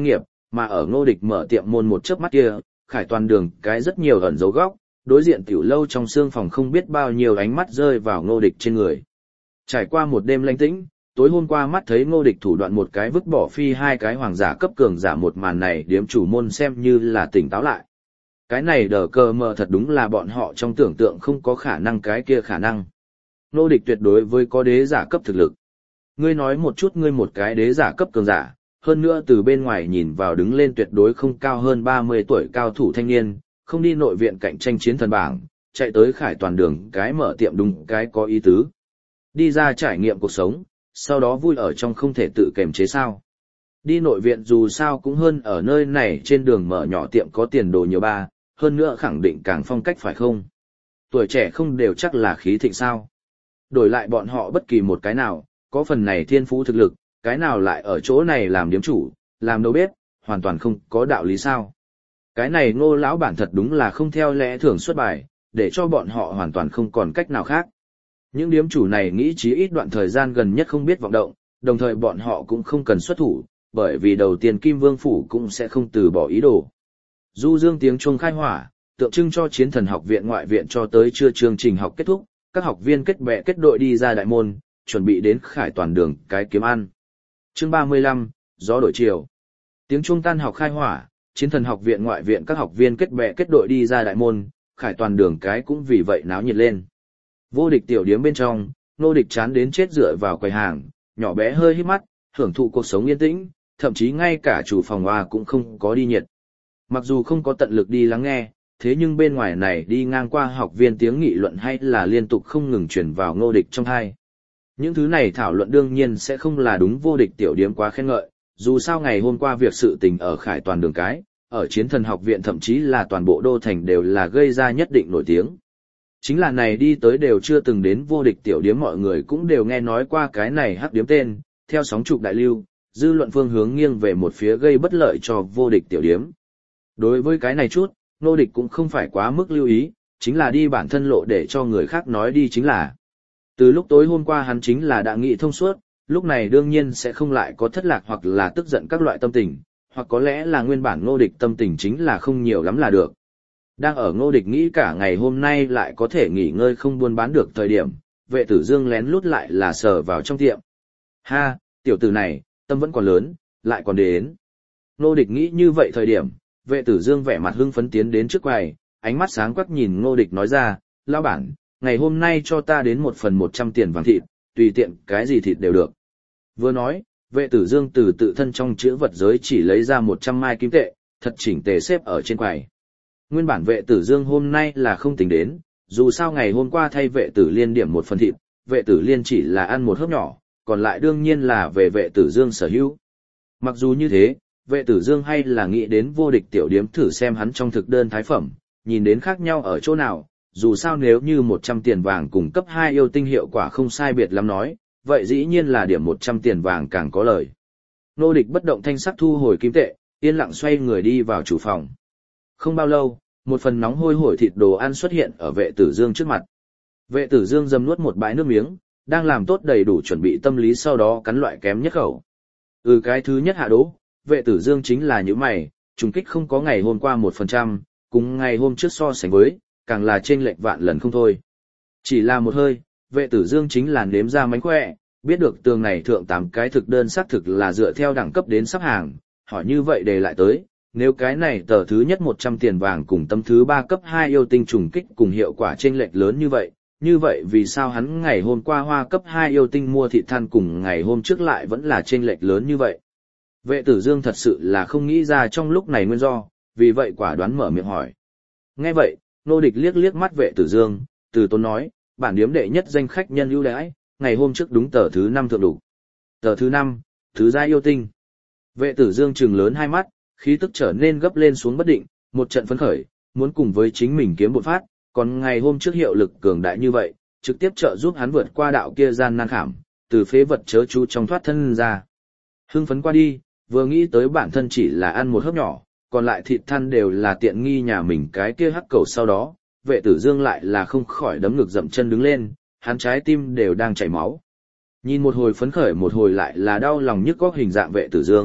mà ở Ngô Địch mở tiệm môn một chớp mắt kia, Khải Toàn đường cái rất nhiều ẩn dấu góc, đối diện tiểu lâu trong xương phòng không biết bao nhiêu ánh mắt rơi vào Ngô Địch trên người. Trải qua một đêm lanh tĩnh, tối hôm qua mắt thấy Ngô Địch thủ đoạn một cái vứt bỏ phi hai cái hoàng giả cấp cường giả một màn này, điếm chủ môn xem như là tỉnh táo lại. Cái này đờ cờ mờ thật đúng là bọn họ trong tưởng tượng không có khả năng cái kia khả năng. Ngô Địch tuyệt đối với có đế giả cấp thực lực. Ngươi nói một chút, ngươi một cái đế giả cấp cường giả, hơn nữa từ bên ngoài nhìn vào đứng lên tuyệt đối không cao hơn ba mươi tuổi cao thủ thanh niên, không đi nội viện cạnh tranh chiến thần bảng, chạy tới Khải Toàn đường cái mở tiệm đúng cái có ý tứ. Đi ra trải nghiệm cuộc sống, sau đó vui ở trong không thể tự kềm chế sao. Đi nội viện dù sao cũng hơn ở nơi này trên đường mở nhỏ tiệm có tiền đồ nhiều ba, hơn nữa khẳng định càng phong cách phải không? Tuổi trẻ không đều chắc là khí thịnh sao. Đổi lại bọn họ bất kỳ một cái nào, có phần này thiên phú thực lực, cái nào lại ở chỗ này làm điếm chủ, làm đầu bếp, hoàn toàn không có đạo lý sao. Cái này Ngô lão bản thật đúng là không theo lẽ thường xuất bài, để cho bọn họ hoàn toàn không còn cách nào khác. Những điếm chủ này nghĩ chí ít đoạn thời gian gần nhất không biết vọng động, đồng thời bọn họ cũng không cần xuất thủ, bởi vì đầu tiên Kim Vương Phủ cũng sẽ không từ bỏ ý đồ. Du dương tiếng chuông khai hỏa, tượng trưng cho chiến thần học viện ngoại viện cho tới trưa chương trình học kết thúc, các học viên kết bè kết đội đi ra đại môn, chuẩn bị đến Khải Toàn đường cái kiếm ăn. Chương ba mươi lăm, gió đổi chiều. Tiếng chuông tan học khai hỏa, chiến thần học viện ngoại viện các học viên kết bè kết đội đi ra đại môn, Khải Toàn đường cái cũng vì vậy náo nhiệt lên. Vô địch tiểu điếm bên trong, Ngô Địch chán đến chết dựa vào quầy hàng, nhỏ bé hơi híp mắt, hưởng thụ cuộc sống yên tĩnh, thậm chí ngay cả chủ phòng hoa cũng không có đi nhiệt. Mặc dù không có tận lực đi lắng nghe, thế nhưng bên ngoài này đi ngang qua học viên tiếng nghị luận hay là liên tục không ngừng truyền vào Ngô Địch trong tai. Những thứ này thảo luận đương nhiên sẽ không là đúng vô địch tiểu điếm quá khen ngợi, dù sao ngày hôm qua việc sự tình ở Khải Toàn đường cái, ở chiến thần học viện thậm chí là toàn bộ đô thành đều là gây ra nhất định nổi tiếng. Chính là này đi tới đều chưa từng đến vô địch tiểu điếm mọi người cũng đều nghe nói qua cái này hắc điếm tên, theo sóng trục đại lưu, dư luận phương hướng nghiêng về một phía gây bất lợi cho vô địch tiểu điếm. Đối với cái này chút, Ngô Địch cũng không phải quá mức lưu ý, chính là đi bản thân lộ để cho người khác nói đi chính là. Từ lúc tối hôm qua hắn chính là đã nghĩ thông suốt, lúc này đương nhiên sẽ không lại có thất lạc hoặc là tức giận các loại tâm tình, hoặc có lẽ là nguyên bản Ngô Địch tâm tình chính là không nhiều lắm là được. Đang ở Ngô Địch nghĩ cả ngày hôm nay lại có thể nghỉ ngơi không buôn bán được thời điểm, Vệ Tử Dương lén lút lại là sờ vào trong tiệm. Ha, tiểu tử này, tâm vẫn còn lớn, lại còn đến. Ngô Địch nghĩ như vậy thời điểm, Vệ Tử Dương vẻ mặt hưng phấn tiến đến trước quầy, ánh mắt sáng quắc nhìn Ngô Địch nói ra, lão bản, ngày hôm nay cho ta đến một phần một trăm tiền vàng thịt, tùy tiện cái gì thịt đều được. Vừa nói, Vệ Tử Dương từ tự thân trong chữ vật giới chỉ lấy ra một trăm mai kim tệ, thật chỉnh tề xếp ở trên quầy. Nguyên bản Vệ Tử Dương hôm nay là không tính đến, dù sao ngày hôm qua thay Vệ Tử Liên điểm một phần thịt, Vệ Tử Liên chỉ là ăn một hớp nhỏ, còn lại đương nhiên là về Vệ Tử Dương sở hữu. Mặc dù như thế, Vệ Tử Dương hay là nghĩ đến vô địch tiểu điếm thử xem hắn trong thực đơn thái phẩm, nhìn đến khác nhau ở chỗ nào, dù sao nếu như một trăm tiền vàng cùng cấp hai yêu tinh hiệu quả không sai biệt lắm nói, vậy dĩ nhiên là điểm một trăm tiền vàng càng có lời. Ngô Địch bất động thanh sắc thu hồi kim tệ, yên lặng xoay người đi vào chủ phòng. Không bao lâu, một phần nóng hôi hổi thịt đồ ăn xuất hiện ở Vệ Tử Dương trước mặt. Vệ Tử Dương dầm nuốt một bãi nước miếng, đang làm tốt đầy đủ chuẩn bị tâm lý sau đó cắn loại kém nhất khẩu. Ừ, cái thứ nhất hạ đỗ, Vệ Tử Dương chính là những mày, trùng kích không có ngày hôm qua một phần trăm, cùng ngày hôm trước so sánh với, càng là chênh lệch vạn lần không thôi. Chỉ là một hơi, Vệ Tử Dương chính là nếm ra mánh khỏe, biết được tường này thượng tám cái thực đơn xác thực là dựa theo đẳng cấp đến sắp hàng, hỏi như vậy để lại tới, nếu cái này tờ thứ nhất một trăm tiền vàng cùng tấm thứ ba cấp hai yêu tinh trùng kích cùng hiệu quả chênh lệch lớn như vậy, như vậy vì sao hắn ngày hôm qua hoa cấp hai yêu tinh mua thịt than cùng ngày hôm trước lại vẫn là chênh lệch lớn như vậy? Vệ Tử Dương thật sự là không nghĩ ra trong lúc này nguyên do, vì vậy quả đoán mở miệng hỏi. Nghe vậy, Ngô Địch liếc liếc mắt Vệ Tử Dương, từ tốn nói, bản điếm đệ nhất danh khách nhân ưu đãi, ngày hôm trước đúng tờ thứ năm thượng đủ. Tờ thứ năm, thứ gia yêu tinh. Vệ Tử Dương trừng lớn hai mắt, khí tức trở nên gấp lên xuống bất định, một trận phấn khởi, muốn cùng với chính mình kiếm bột phát, còn ngày hôm trước hiệu lực cường đại như vậy, trực tiếp trợ giúp hắn vượt qua đạo kia gian nan khảm, từ phế vật chớ chú trong thoát thân ra. Hưng phấn qua đi, vừa nghĩ tới bản thân chỉ là ăn một hớp nhỏ, còn lại thịt than đều là tiện nghi nhà mình cái kia hắc cầu sau đó, Vệ Tử Dương lại là không khỏi đấm ngực dậm chân đứng lên, hắn trái tim đều đang chảy máu. Nhìn một hồi phấn khởi một hồi lại là đau lòng nhức góc hình dạng Vệ Tử Dương,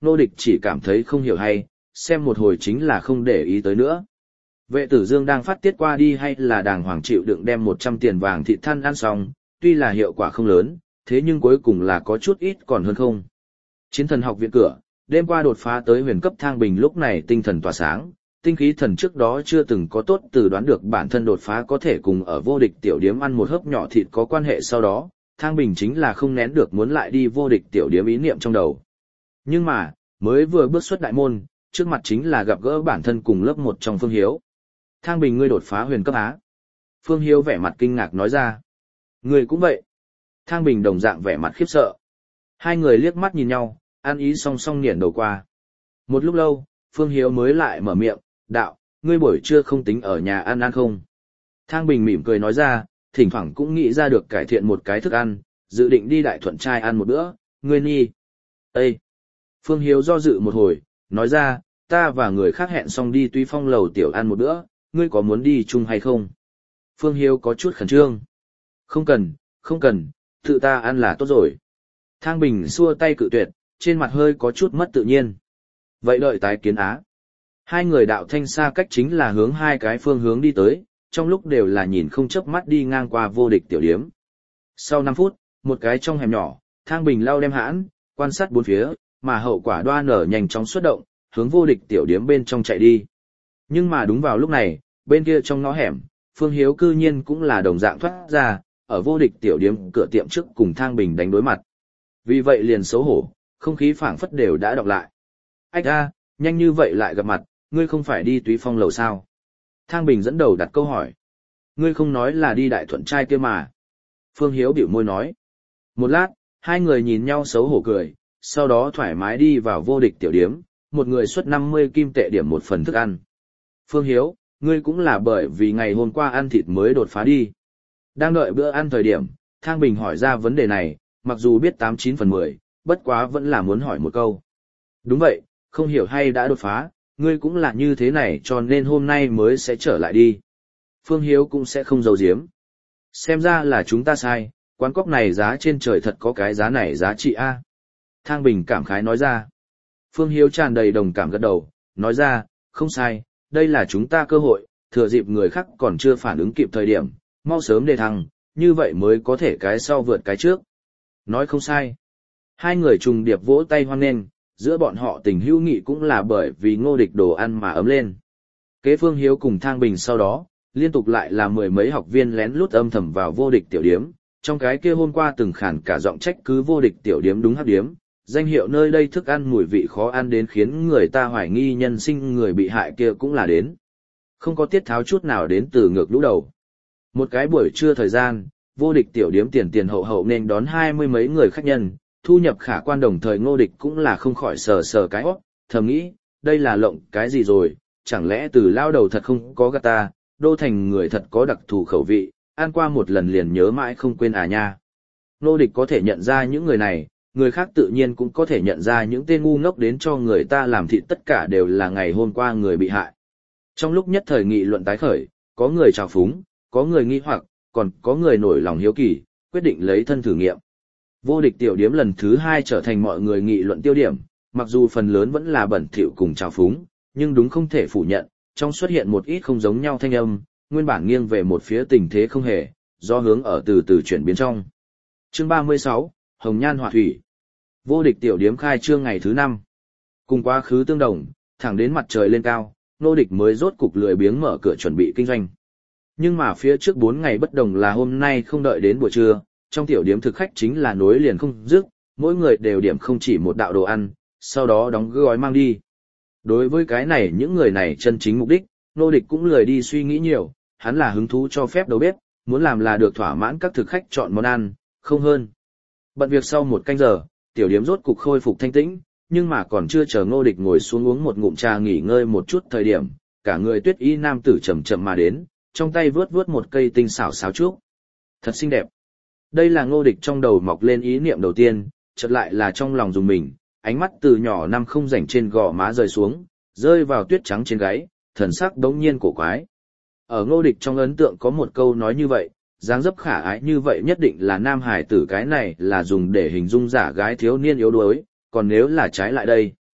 Nô Địch chỉ cảm thấy không hiểu hay, xem một hồi chính là không để ý tới nữa. Vệ tử dương đang phát tiết qua đi hay là đàng hoàng chịu đựng đem một trăm tiền vàng thịt than ăn xong, tuy là hiệu quả không lớn, thế nhưng cuối cùng là có chút ít còn hơn không. Chiến thần học viện cửa, đêm qua đột phá tới huyền cấp Thang Bình lúc này tinh thần tỏa sáng, tinh khí thần trước đó chưa từng có tốt từ đoán được bản thân đột phá có thể cùng ở vô địch tiểu điếm ăn một hớp nhỏ thịt có quan hệ sau đó, Thang Bình chính là không nén được muốn lại đi vô địch tiểu điếm ý niệm trong đầu. Nhưng mà, mới vừa bước xuất đại môn, trước mặt chính là gặp gỡ bản thân cùng lớp một trong Phương Hiếu. Thang Bình ngươi đột phá huyền cấp á. Phương Hiếu vẻ mặt kinh ngạc nói ra. Ngươi cũng vậy. Thang Bình đồng dạng vẻ mặt khiếp sợ. Hai người liếc mắt nhìn nhau, ăn ý song song niển đầu qua. Một lúc lâu, Phương Hiếu mới lại mở miệng, đạo, ngươi buổi trưa không tính ở nhà ăn ăn không? Thang Bình mỉm cười nói ra, thỉnh thoảng cũng nghĩ ra được cải thiện một cái thức ăn, dự định đi Đại Thuận trai ăn một bữa, ngươi ni. Ê! Phương Hiếu do dự một hồi, nói ra, ta và người khác hẹn xong đi Tuy Phong lầu tiểu ăn một bữa, ngươi có muốn đi chung hay không? Phương Hiếu có chút khẩn trương. Không cần, không cần, tự ta ăn là tốt rồi. Thang Bình xua tay cự tuyệt, trên mặt hơi có chút mất tự nhiên. Vậy đợi tái kiến á. Hai người đạo thanh xa cách chính là hướng hai cái phương hướng đi tới, trong lúc đều là nhìn không chớp mắt đi ngang qua vô địch tiểu điếm. Sau năm phút, một cái trong hẻm nhỏ, Thang Bình lau đem hãn, quan sát bốn phía, mà hậu quả đoan nở nhanh chóng xuất động, hướng vô địch tiểu điếm bên trong chạy đi. Nhưng mà đúng vào lúc này, bên kia trong ngõ hẻm, Phương Hiếu cư nhiên cũng là đồng dạng thoát ra, ở vô địch tiểu điếm cửa tiệm trước cùng Thang Bình đánh đối mặt. Vì vậy liền xấu hổ, không khí phảng phất đều đã đọc lại. Ách a, nhanh như vậy lại gặp mặt, ngươi không phải đi Túy Phong lầu sao? Thang Bình dẫn đầu đặt câu hỏi. Ngươi không nói là đi Đại Thuận trai kia mà. Phương Hiếu bĩu môi nói. Một lát, hai người nhìn nhau xấu hổ cười, sau đó thoải mái đi vào vô địch tiểu điếm, một người xuất năm mươi kim tệ điểm một phần thức ăn. Phương Hiếu, ngươi cũng là bởi vì ngày hôm qua ăn thịt mới đột phá đi. Đang đợi bữa ăn thời điểm, Thang Bình hỏi ra vấn đề này, mặc dù biết tám chín phần mười, bất quá vẫn là muốn hỏi một câu. Đúng vậy, không hiểu hay đã đột phá, ngươi cũng là như thế này cho nên hôm nay mới sẽ trở lại đi. Phương Hiếu cũng sẽ không giấu giếm. Xem ra là chúng ta sai, quán cóc này giá trên trời thật có cái giá này giá trị a. Thang Bình cảm khái nói ra. Phương Hiếu tràn đầy đồng cảm gật đầu, nói ra, không sai, đây là chúng ta cơ hội, thừa dịp người khác còn chưa phản ứng kịp thời điểm, mau sớm đề thăng, như vậy mới có thể cái sau vượt cái trước. Nói không sai. Hai người trùng điệp vỗ tay hoan nghênh, giữa bọn họ tình hữu nghị cũng là bởi vì Ngô Địch đồ ăn mà ấm lên. Kế Phương Hiếu cùng Thang Bình sau đó, liên tục lại là mười mấy học viên lén lút âm thầm vào vô địch tiểu điếm, trong cái kia hôm qua từng khản cả giọng trách cứ vô địch tiểu điếm đúng hấp điếm, danh hiệu nơi đây thức ăn mùi vị khó ăn đến khiến người ta hoài nghi nhân sinh người bị hại kia cũng là đến. Không có tiết tháo chút nào đến từ ngược lũ đầu. Một cái buổi trưa thời gian, vô địch tiểu điếm tiền tiền hậu hậu nên đón hai mươi mấy người khách nhân, thu nhập khả quan đồng thời Ngô Địch cũng là không khỏi sờ sờ cái hót, thầm nghĩ, đây là lộng cái gì rồi, chẳng lẽ từ lao đầu thật không có gạt ta, đô thành người thật có đặc thù khẩu vị, ăn qua một lần liền nhớ mãi không quên à nha. Ngô Địch có thể nhận ra những người này, người khác tự nhiên cũng có thể nhận ra những tên ngu ngốc đến cho người ta làm thịt tất cả đều là ngày hôm qua người bị hại. Trong lúc nhất thời nghị luận tái khởi, có người trào phúng, có người nghi hoặc, còn có người nổi lòng hiếu kỳ, quyết định lấy thân thử nghiệm. Vô địch tiểu điếm lần thứ hai trở thành mọi người nghị luận tiêu điểm, mặc dù phần lớn vẫn là bẩn thỉu cùng trào phúng, nhưng đúng không thể phủ nhận, trong xuất hiện một ít không giống nhau thanh âm, nguyên bản nghiêng về một phía tình thế không hề, do hướng ở từ từ chuyển biến trong. Chương ba mươi sáu, Hồng Nhan Họa Thủy. Vô địch tiểu điếm khai trương ngày thứ năm. Cùng quá khứ tương đồng, thẳng đến mặt trời lên cao, Ngô Địch mới rốt cục lười biếng mở cửa chuẩn bị kinh doanh. Nhưng mà phía trước bốn ngày bất đồng là hôm nay không đợi đến buổi trưa, trong tiểu điếm thực khách chính là nối liền không dứt, mỗi người đều điểm không chỉ một đạo đồ ăn, sau đó đóng gói mang đi. Đối với cái này những người này chân chính mục đích, Ngô Địch cũng lười đi suy nghĩ nhiều, hắn là hứng thú cho phép đầu bếp, muốn làm là được thỏa mãn các thực khách chọn món ăn, không hơn. Bận việc sau một canh giờ, tiểu điếm rốt cục khôi phục thanh tĩnh, nhưng mà còn chưa chờ Ngô Địch ngồi xuống uống một ngụm trà nghỉ ngơi một chút thời điểm, cả người tuyết y nam tử chậm chậm mà đến, trong tay vướt vướt một cây tinh xảo sáo trúc. Thật xinh đẹp. Đây là Ngô Địch trong đầu mọc lên ý niệm đầu tiên, chợt lại là trong lòng dùng mình, ánh mắt từ nhỏ năm không rảnh trên gò má rơi xuống, rơi vào tuyết trắng trên gáy, thần sắc đống nhiên cổ quái. Ở Ngô Địch trong ấn tượng có một câu nói như vậy, dáng dấp khả ái như vậy nhất định là nam hải tử, cái này là dùng để hình dung giả gái thiếu niên yếu đuối, còn nếu là trái lại đây.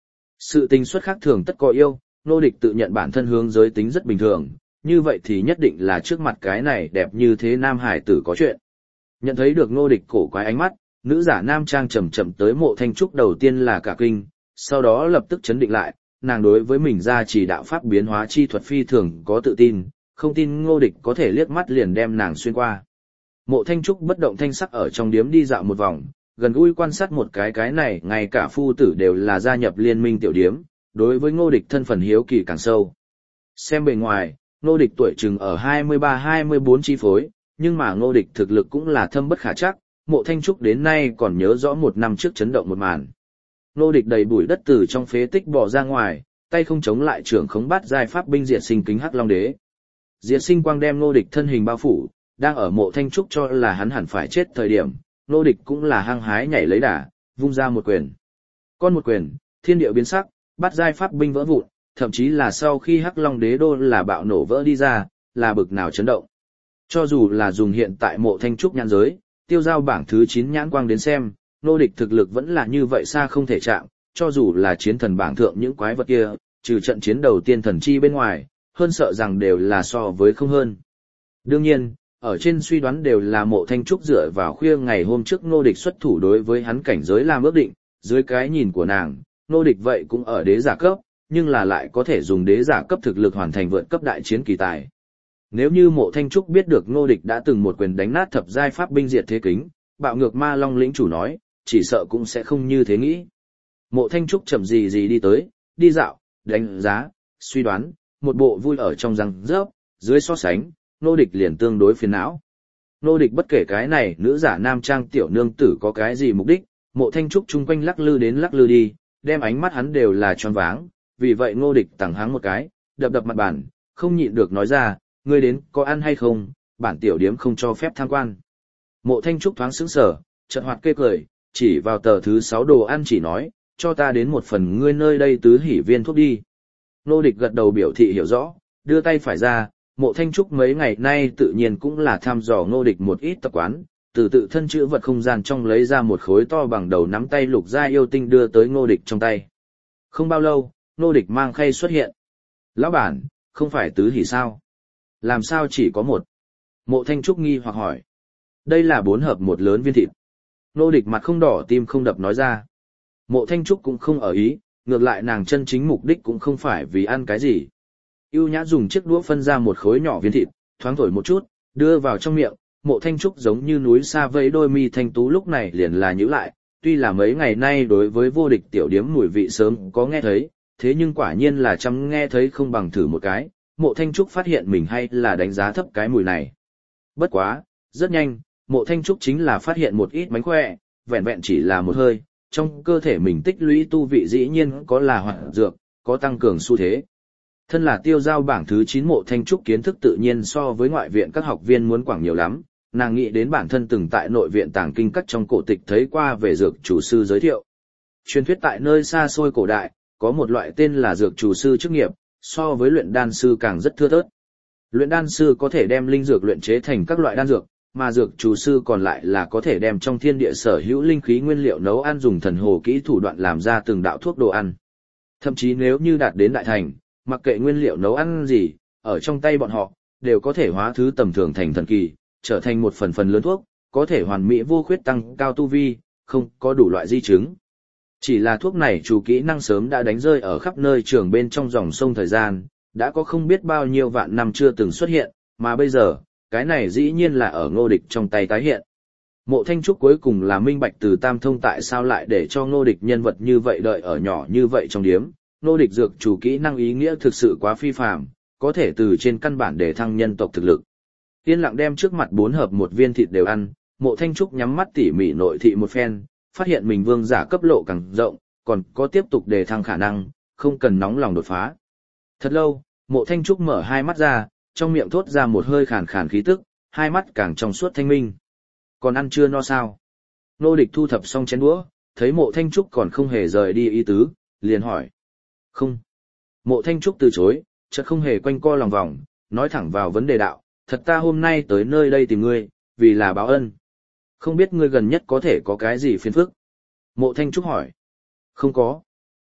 Sự tình xuất khác thường tất có yêu, Ngô Địch tự nhận bản thân hướng giới tính rất bình thường, như vậy thì nhất định là trước mặt cái này đẹp như thế nam hải tử có chuyện. Nhận thấy được Ngô Địch cổ quái ánh mắt, nữ giả nam trang chậm chậm tới Mộ Thanh Trúc đầu tiên là cả kinh, sau đó lập tức chấn định lại, nàng đối với mình ra chỉ đạo pháp biến hóa chi thuật phi thường có tự tin, không tin Ngô Địch có thể liếc mắt liền đem nàng xuyên qua. Mộ Thanh Trúc bất động thanh sắc ở trong điếm đi dạo một vòng, gần gũi quan sát một cái cái này, ngay cả phu tử đều là gia nhập liên minh tiểu điếm, đối với Ngô Địch thân phận hiếu kỳ càng sâu. Xem bề ngoài, Ngô Địch tuổi chừng ở hai mươi ba hai mươi bốn chi phối, nhưng mà Ngô Địch thực lực cũng là thâm bất khả trắc, Mộ Thanh Trúc đến nay còn nhớ rõ một năm trước chấn động một màn. Ngô Địch đầy bụi đất từ trong phế tích bò ra ngoài, tay không chống lại trưởng khống bát giai pháp binh diệt sinh kính hắc long đế. Diệt sinh quang đem Ngô Địch thân hình bao phủ, đang ở Mộ Thanh Trúc cho là hắn hẳn phải chết thời điểm, Ngô Địch cũng là hăng hái nhảy lấy đà, vung ra một quyền. Con một quyền, thiên địa biến sắc, bát giai pháp binh vỡ vụn, thậm chí là sau khi hắc long đế đô là bạo nổ vỡ đi ra, là bực nào chấn động. Cho dù là dùng hiện tại Mộ Thanh Trúc nhãn giới, tiêu giao bảng thứ chín nhãn quang đến xem, Ngô Địch thực lực vẫn là như vậy xa không thể chạm, cho dù là chiến thần bảng thượng những quái vật kia, trừ trận chiến đầu tiên thần chi bên ngoài, hơn sợ rằng đều là so với không hơn. Đương nhiên, ở trên suy đoán đều là Mộ Thanh Trúc dựa vào khuya ngày hôm trước Ngô Địch xuất thủ đối với hắn cảnh giới làm ước định, dưới cái nhìn của nàng, Ngô Địch vậy cũng ở đế giả cấp, nhưng là lại có thể dùng đế giả cấp thực lực hoàn thành vượt cấp đại chiến kỳ tài. Nếu như Mộ Thanh Trúc biết được Ngô Địch đã từng một quyền đánh nát thập giai pháp binh diệt thế kính, bạo ngược ma long lĩnh chủ nói, chỉ sợ cũng sẽ không như thế nghĩ. Mộ Thanh Trúc chậm gì gì đi tới, đi dạo, đánh giá, suy đoán, một bộ vui ở trong răng rớp, dưới so sánh, Ngô Địch liền tương đối phiền não. Ngô Địch bất kể cái này nữ giả nam trang tiểu nương tử có cái gì mục đích, Mộ Thanh Trúc chung quanh lắc lư đến lắc lư đi, đem ánh mắt hắn đều là tròn váng, vì vậy Ngô Địch tẳng háng một cái, đập đập mặt bàn, không nhịn được nói ra, ngươi đến có ăn hay không, bản tiểu điếm không cho phép tham quan. Mộ Thanh Trúc thoáng sững sờ, chợt hoạt kê cười, chỉ vào tờ thứ sáu đồ ăn chỉ nói, cho ta đến một phần ngươi nơi đây tứ hỉ viên thuốc đi. Ngô Địch gật đầu biểu thị hiểu rõ, đưa tay phải ra, Mộ Thanh Trúc mấy ngày nay tự nhiên cũng là thăm dò Ngô Địch một ít tập quán, từ tự thân chữ vật không gian trong lấy ra một khối to bằng đầu nắm tay lục gia yêu tinh đưa tới Ngô Địch trong tay. Không bao lâu, Ngô Địch mang khay xuất hiện. Lão bản, không phải tứ hỉ sao? Làm sao chỉ có một? Mộ Thanh Trúc nghi hoặc hỏi. Đây là bốn hợp một lớn viên thịt. Ngô Địch mặt không đỏ tim không đập nói ra. Mộ Thanh Trúc cũng không ở ý, ngược lại nàng chân chính mục đích cũng không phải vì ăn cái gì. Ưu nhã dùng chiếc đũa phân ra một khối nhỏ viên thịt, thoáng thổi một chút, đưa vào trong miệng, Mộ Thanh Trúc giống như núi xa vây đôi mi thanh tú lúc này liền là nhíu lại, tuy là mấy ngày nay đối với vô địch tiểu điếm mùi vị sớm có nghe thấy, thế nhưng quả nhiên là chăm nghe thấy không bằng thử một cái, Mộ Thanh Trúc phát hiện mình hay là đánh giá thấp cái mùi này. Bất quá, rất nhanh, Mộ Thanh Trúc chính là phát hiện một ít mánh khỏe, vẹn vẹn chỉ là một hơi, trong cơ thể mình tích lũy tu vị dĩ nhiên có là hoạt dược, có tăng cường xu thế. Thân là tiêu giao bảng thứ chín Mộ Thanh Trúc kiến thức tự nhiên so với ngoại viện các học viên muốn quảng nhiều lắm, nàng nghĩ đến bản thân từng tại nội viện tàng kinh các trong cổ tịch thấy qua về dược chủ sư giới thiệu. Truyền thuyết tại nơi xa xôi cổ đại, có một loại tên là dược chủ sư chức nghiệp, so với luyện đan sư càng rất thưa thớt. Luyện đan sư có thể đem linh dược luyện chế thành các loại đan dược, mà dược chủ sư còn lại là có thể đem trong thiên địa sở hữu linh khí nguyên liệu nấu ăn dùng thần hồ kỹ thủ đoạn làm ra từng đạo thuốc đồ ăn. Thậm chí nếu như đạt đến đại thành, mặc kệ nguyên liệu nấu ăn gì, ở trong tay bọn họ, đều có thể hóa thứ tầm thường thành thần kỳ, trở thành một phần phần lớn thuốc, có thể hoàn mỹ vô khuyết tăng cao tu vi, không có đủ loại di chứng. Chỉ là thuốc này chủ kỹ năng sớm đã đánh rơi ở khắp nơi trường bên trong dòng sông thời gian, đã có không biết bao nhiêu vạn năm chưa từng xuất hiện, mà bây giờ, cái này dĩ nhiên là ở Ngô Địch trong tay tái hiện. Mộ Thanh Trúc cuối cùng là minh bạch từ Tam Thông tại sao lại để cho Ngô Địch nhân vật như vậy đợi ở nhỏ như vậy trong điếm. Ngô Địch dược chủ kỹ năng ý nghĩa thực sự quá phi phàm, có thể từ trên căn bản để thăng nhân tộc thực lực. Yên lặng đem trước mặt bốn hợp một viên thịt đều ăn, Mộ Thanh Trúc nhắm mắt tỉ mỉ nội thị một phen, phát hiện mình vương giả cấp lộ càng rộng, còn có tiếp tục đề thăng khả năng, không cần nóng lòng đột phá. Thật lâu, Mộ Thanh Trúc mở hai mắt ra, trong miệng thốt ra một hơi khàn khàn khí tức, hai mắt càng trong suốt thanh minh. Còn ăn chưa no sao? Ngô Địch thu thập xong chén đũa, thấy Mộ Thanh Trúc còn không hề rời đi ý tứ, liền hỏi. Không. Mộ Thanh Trúc từ chối, chợt không hề quanh co lòng vòng, nói thẳng vào vấn đề đạo, thật ta hôm nay tới nơi đây tìm ngươi, vì là báo ân. Không biết ngươi gần nhất có thể có cái gì phiền phức? Mộ Thanh Trúc hỏi. Không có.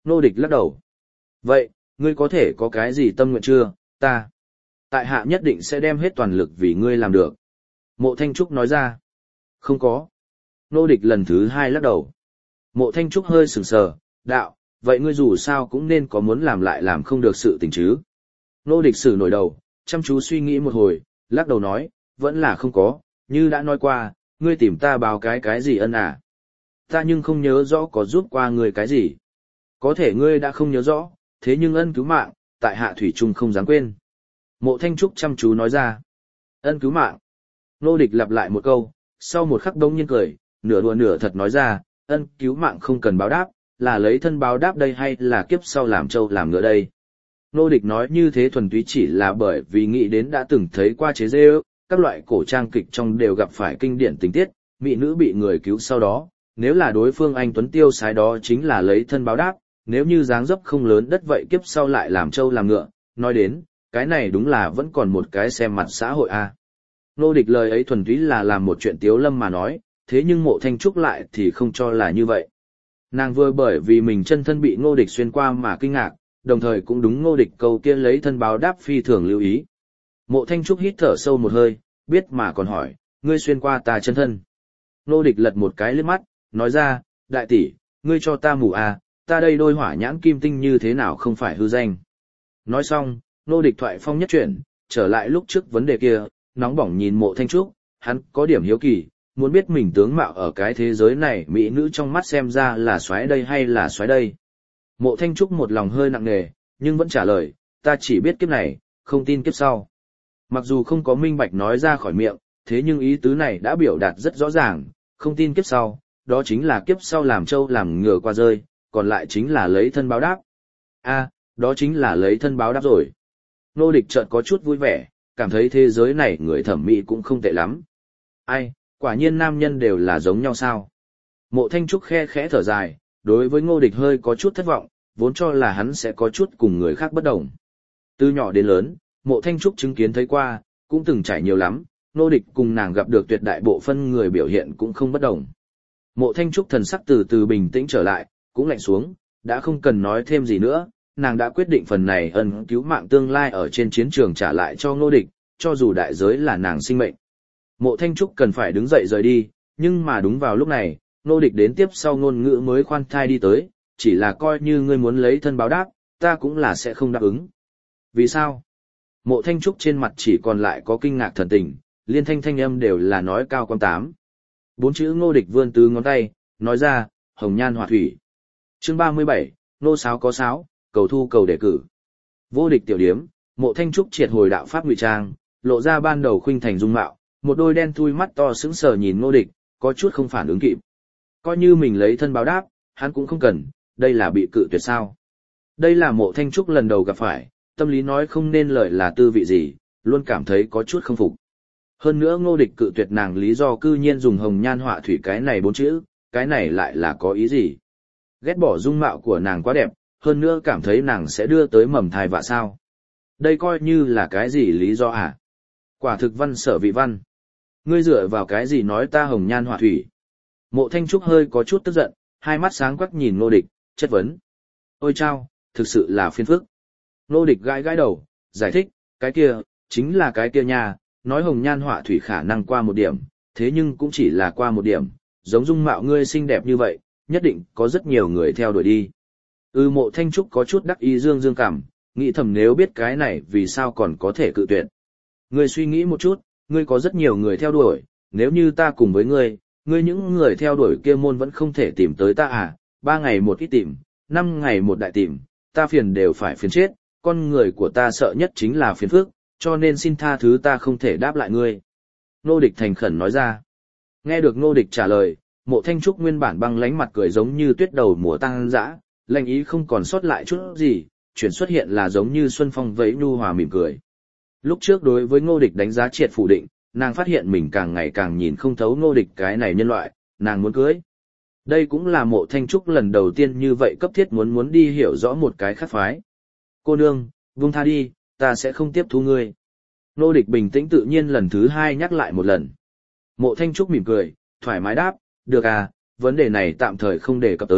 Nô địch lắc đầu. Vậy, ngươi có thể có cái gì tâm nguyện chưa, ta? Tại hạ nhất định sẽ đem hết toàn lực vì ngươi làm được. Mộ Thanh Trúc nói ra. Không có. Nô địch lần thứ hai lắc đầu. Mộ Thanh Trúc hơi sừng sờ, đạo, vậy ngươi dù sao cũng nên có muốn làm lại làm không được sự tình chứ. Nô địch sử nổi đầu, chăm chú suy nghĩ một hồi, lắc đầu nói, vẫn là không có, như đã nói qua, ngươi tìm ta báo cái cái gì ân à. Ta nhưng không nhớ rõ có giúp qua ngươi cái gì. Có thể ngươi đã không nhớ rõ, thế nhưng ân cứu mạng, tại hạ thủy chung không dám quên. Mộ Thanh Trúc chăm chú nói ra. Ân cứu mạng. Nô địch lặp lại một câu, sau một khắc đông nhiên cười, nửa đùa nửa thật nói ra, ân cứu mạng không cần báo đáp, là lấy thân báo đáp đây hay là kiếp sau làm trâu làm ngựa đây. Nô địch nói như thế thuần túy chỉ là bởi vì nghĩ đến đã từng thấy qua chế dê ước, các loại cổ trang kịch trong đều gặp phải kinh điển tình tiết, mỹ nữ bị người cứu sau đó, nếu là đối phương anh tuấn tiêu sái đó chính là lấy thân báo đáp, nếu như dáng dấp không lớn đất vậy kiếp sau lại làm trâu làm ngựa, nói đến, cái này đúng là vẫn còn một cái xem mặt xã hội a. Nô địch lời ấy thuần túy là làm một chuyện tiếu lâm mà nói, thế nhưng Mộ Thanh Trúc lại thì không cho là như vậy. Nàng vừa bởi vì mình chân thân bị Ngô địch xuyên qua mà kinh ngạc, đồng thời cũng đúng Ngô địch câu kia lấy thân báo đáp phi thường lưu ý. Mộ Thanh Trúc hít thở sâu một hơi, biết mà còn hỏi, ngươi xuyên qua ta chân thân. Ngô địch lật một cái liếc mắt, nói ra, đại tỷ, ngươi cho ta mù à, ta đây đôi hỏa nhãn kim tinh như thế nào không phải hư danh. Nói xong, Ngô địch thoại phong nhất chuyển, trở lại lúc trước vấn đề kia, nóng bỏng nhìn Mộ Thanh Trúc, hắn có điểm hiếu kỳ, muốn biết mình tướng mạo ở cái thế giới này mỹ nữ trong mắt xem ra là xoái đây hay là xoái đây. Mộ Thanh Trúc một lòng hơi nặng nề, nhưng vẫn trả lời, ta chỉ biết kiếp này, không tin kiếp sau. Mặc dù không có minh bạch nói ra khỏi miệng, thế nhưng ý tứ này đã biểu đạt rất rõ ràng, không tin kiếp sau, đó chính là kiếp sau làm trâu làm ngựa qua rơi, còn lại chính là lấy thân báo đáp. A, đó chính là lấy thân báo đáp rồi. Nô địch chợt có chút vui vẻ, cảm thấy thế giới này người thẩm mỹ cũng không tệ lắm. Ai, quả nhiên nam nhân đều là giống nhau sao. Mộ Thanh Trúc khe khẽ thở dài, đối với Ngô địch hơi có chút thất vọng, vốn cho là hắn sẽ có chút cùng người khác bất đồng. Từ nhỏ đến lớn, Mộ Thanh Trúc chứng kiến thấy qua, cũng từng trải nhiều lắm, Ngô địch cùng nàng gặp được tuyệt đại bộ phân người biểu hiện cũng không bất đồng. Mộ Thanh Trúc thần sắc từ từ bình tĩnh trở lại, cũng lạnh xuống, đã không cần nói thêm gì nữa, nàng đã quyết định phần này ân cứu mạng tương lai ở trên chiến trường trả lại cho Ngô địch, cho dù đại giới là nàng sinh mệnh. Mộ Thanh Trúc cần phải đứng dậy rời đi, nhưng mà đúng vào lúc này, Ngô địch đến tiếp sau ngôn ngữ mới khoan thai đi tới, chỉ là coi như ngươi muốn lấy thân báo đáp, ta cũng là sẽ không đáp ứng. Vì sao? Mộ Thanh Trúc trên mặt chỉ còn lại có kinh ngạc thần tình, liên thanh thanh âm đều là nói cao quan tám. Bốn chữ Ngô địch vươn tứ ngón tay, nói ra, hồng nhan hỏa thủy. Chương ba mươi bảy, nô sáo có sáo, cầu thu cầu đề cử. Vô địch tiểu điếm, Mộ Thanh Trúc triệt hồi đạo pháp ngụy trang, lộ ra ban đầu khuynh thành dung mạo, một đôi đen thui mắt to sững sờ nhìn Ngô địch, có chút không phản ứng kịp. Coi như mình lấy thân báo đáp, hắn cũng không cần, đây là bị cự tuyệt sao. Đây là Mộ Thanh Trúc lần đầu gặp phải, tâm lý nói không nên lời là tư vị gì, luôn cảm thấy có chút không phục. Hơn nữa Ngô địch cự tuyệt nàng lý do cư nhiên dùng hồng nhan họa thủy cái này bốn chữ, cái này lại là có ý gì? Ghét bỏ dung mạo của nàng quá đẹp, hơn nữa cảm thấy nàng sẽ đưa tới mầm thai vạ sao. Đây coi như là cái gì lý do à? Quả thực văn sở vị văn. Ngươi dựa vào cái gì nói ta hồng nhan họa thủy? Mộ Thanh Trúc hơi có chút tức giận, hai mắt sáng quắc nhìn Ngô địch, chất vấn. Ôi chao, thực sự là phiền phức. Ngô địch gãi gãi đầu, giải thích, cái kia, chính là cái kia nha, nói hồng nhan họa thủy khả năng qua một điểm, thế nhưng cũng chỉ là qua một điểm, giống dung mạo ngươi xinh đẹp như vậy, nhất định có rất nhiều người theo đuổi đi. Ừ Mộ Thanh Trúc có chút đắc ý dương dương cảm, nghĩ thầm nếu biết cái này vì sao còn có thể cự tuyệt. Ngươi suy nghĩ một chút, ngươi có rất nhiều người theo đuổi, nếu như ta cùng với ngươi, ngươi những người theo đuổi kia môn vẫn không thể tìm tới ta à, ba ngày một ít tìm, năm ngày một đại tìm, ta phiền đều phải phiền chết, con người của ta sợ nhất chính là phiền phức, cho nên xin tha thứ ta không thể đáp lại ngươi. Ngô địch thành khẩn nói ra. Nghe được Ngô địch trả lời, Mộ Thanh Trúc nguyên bản băng lánh mặt cười giống như tuyết đầu mùa tăng dã, lạnh ý không còn sót lại chút gì, chuyển xuất hiện là giống như xuân phong vẫy nhu hòa mỉm cười. Lúc trước đối với Ngô địch đánh giá triệt phủ định, nàng phát hiện mình càng ngày càng nhìn không thấu Ngô địch cái này nhân loại, nàng muốn cưới. Đây cũng là Mộ Thanh Trúc lần đầu tiên như vậy cấp thiết muốn muốn đi hiểu rõ một cái khác phái. Cô nương, buông tha đi, ta sẽ không tiếp thu ngươi. Ngô địch bình tĩnh tự nhiên lần thứ hai nhắc lại một lần. Mộ Thanh Trúc mỉm cười, thoải mái đáp, được à, vấn đề này tạm thời không đề cập tới,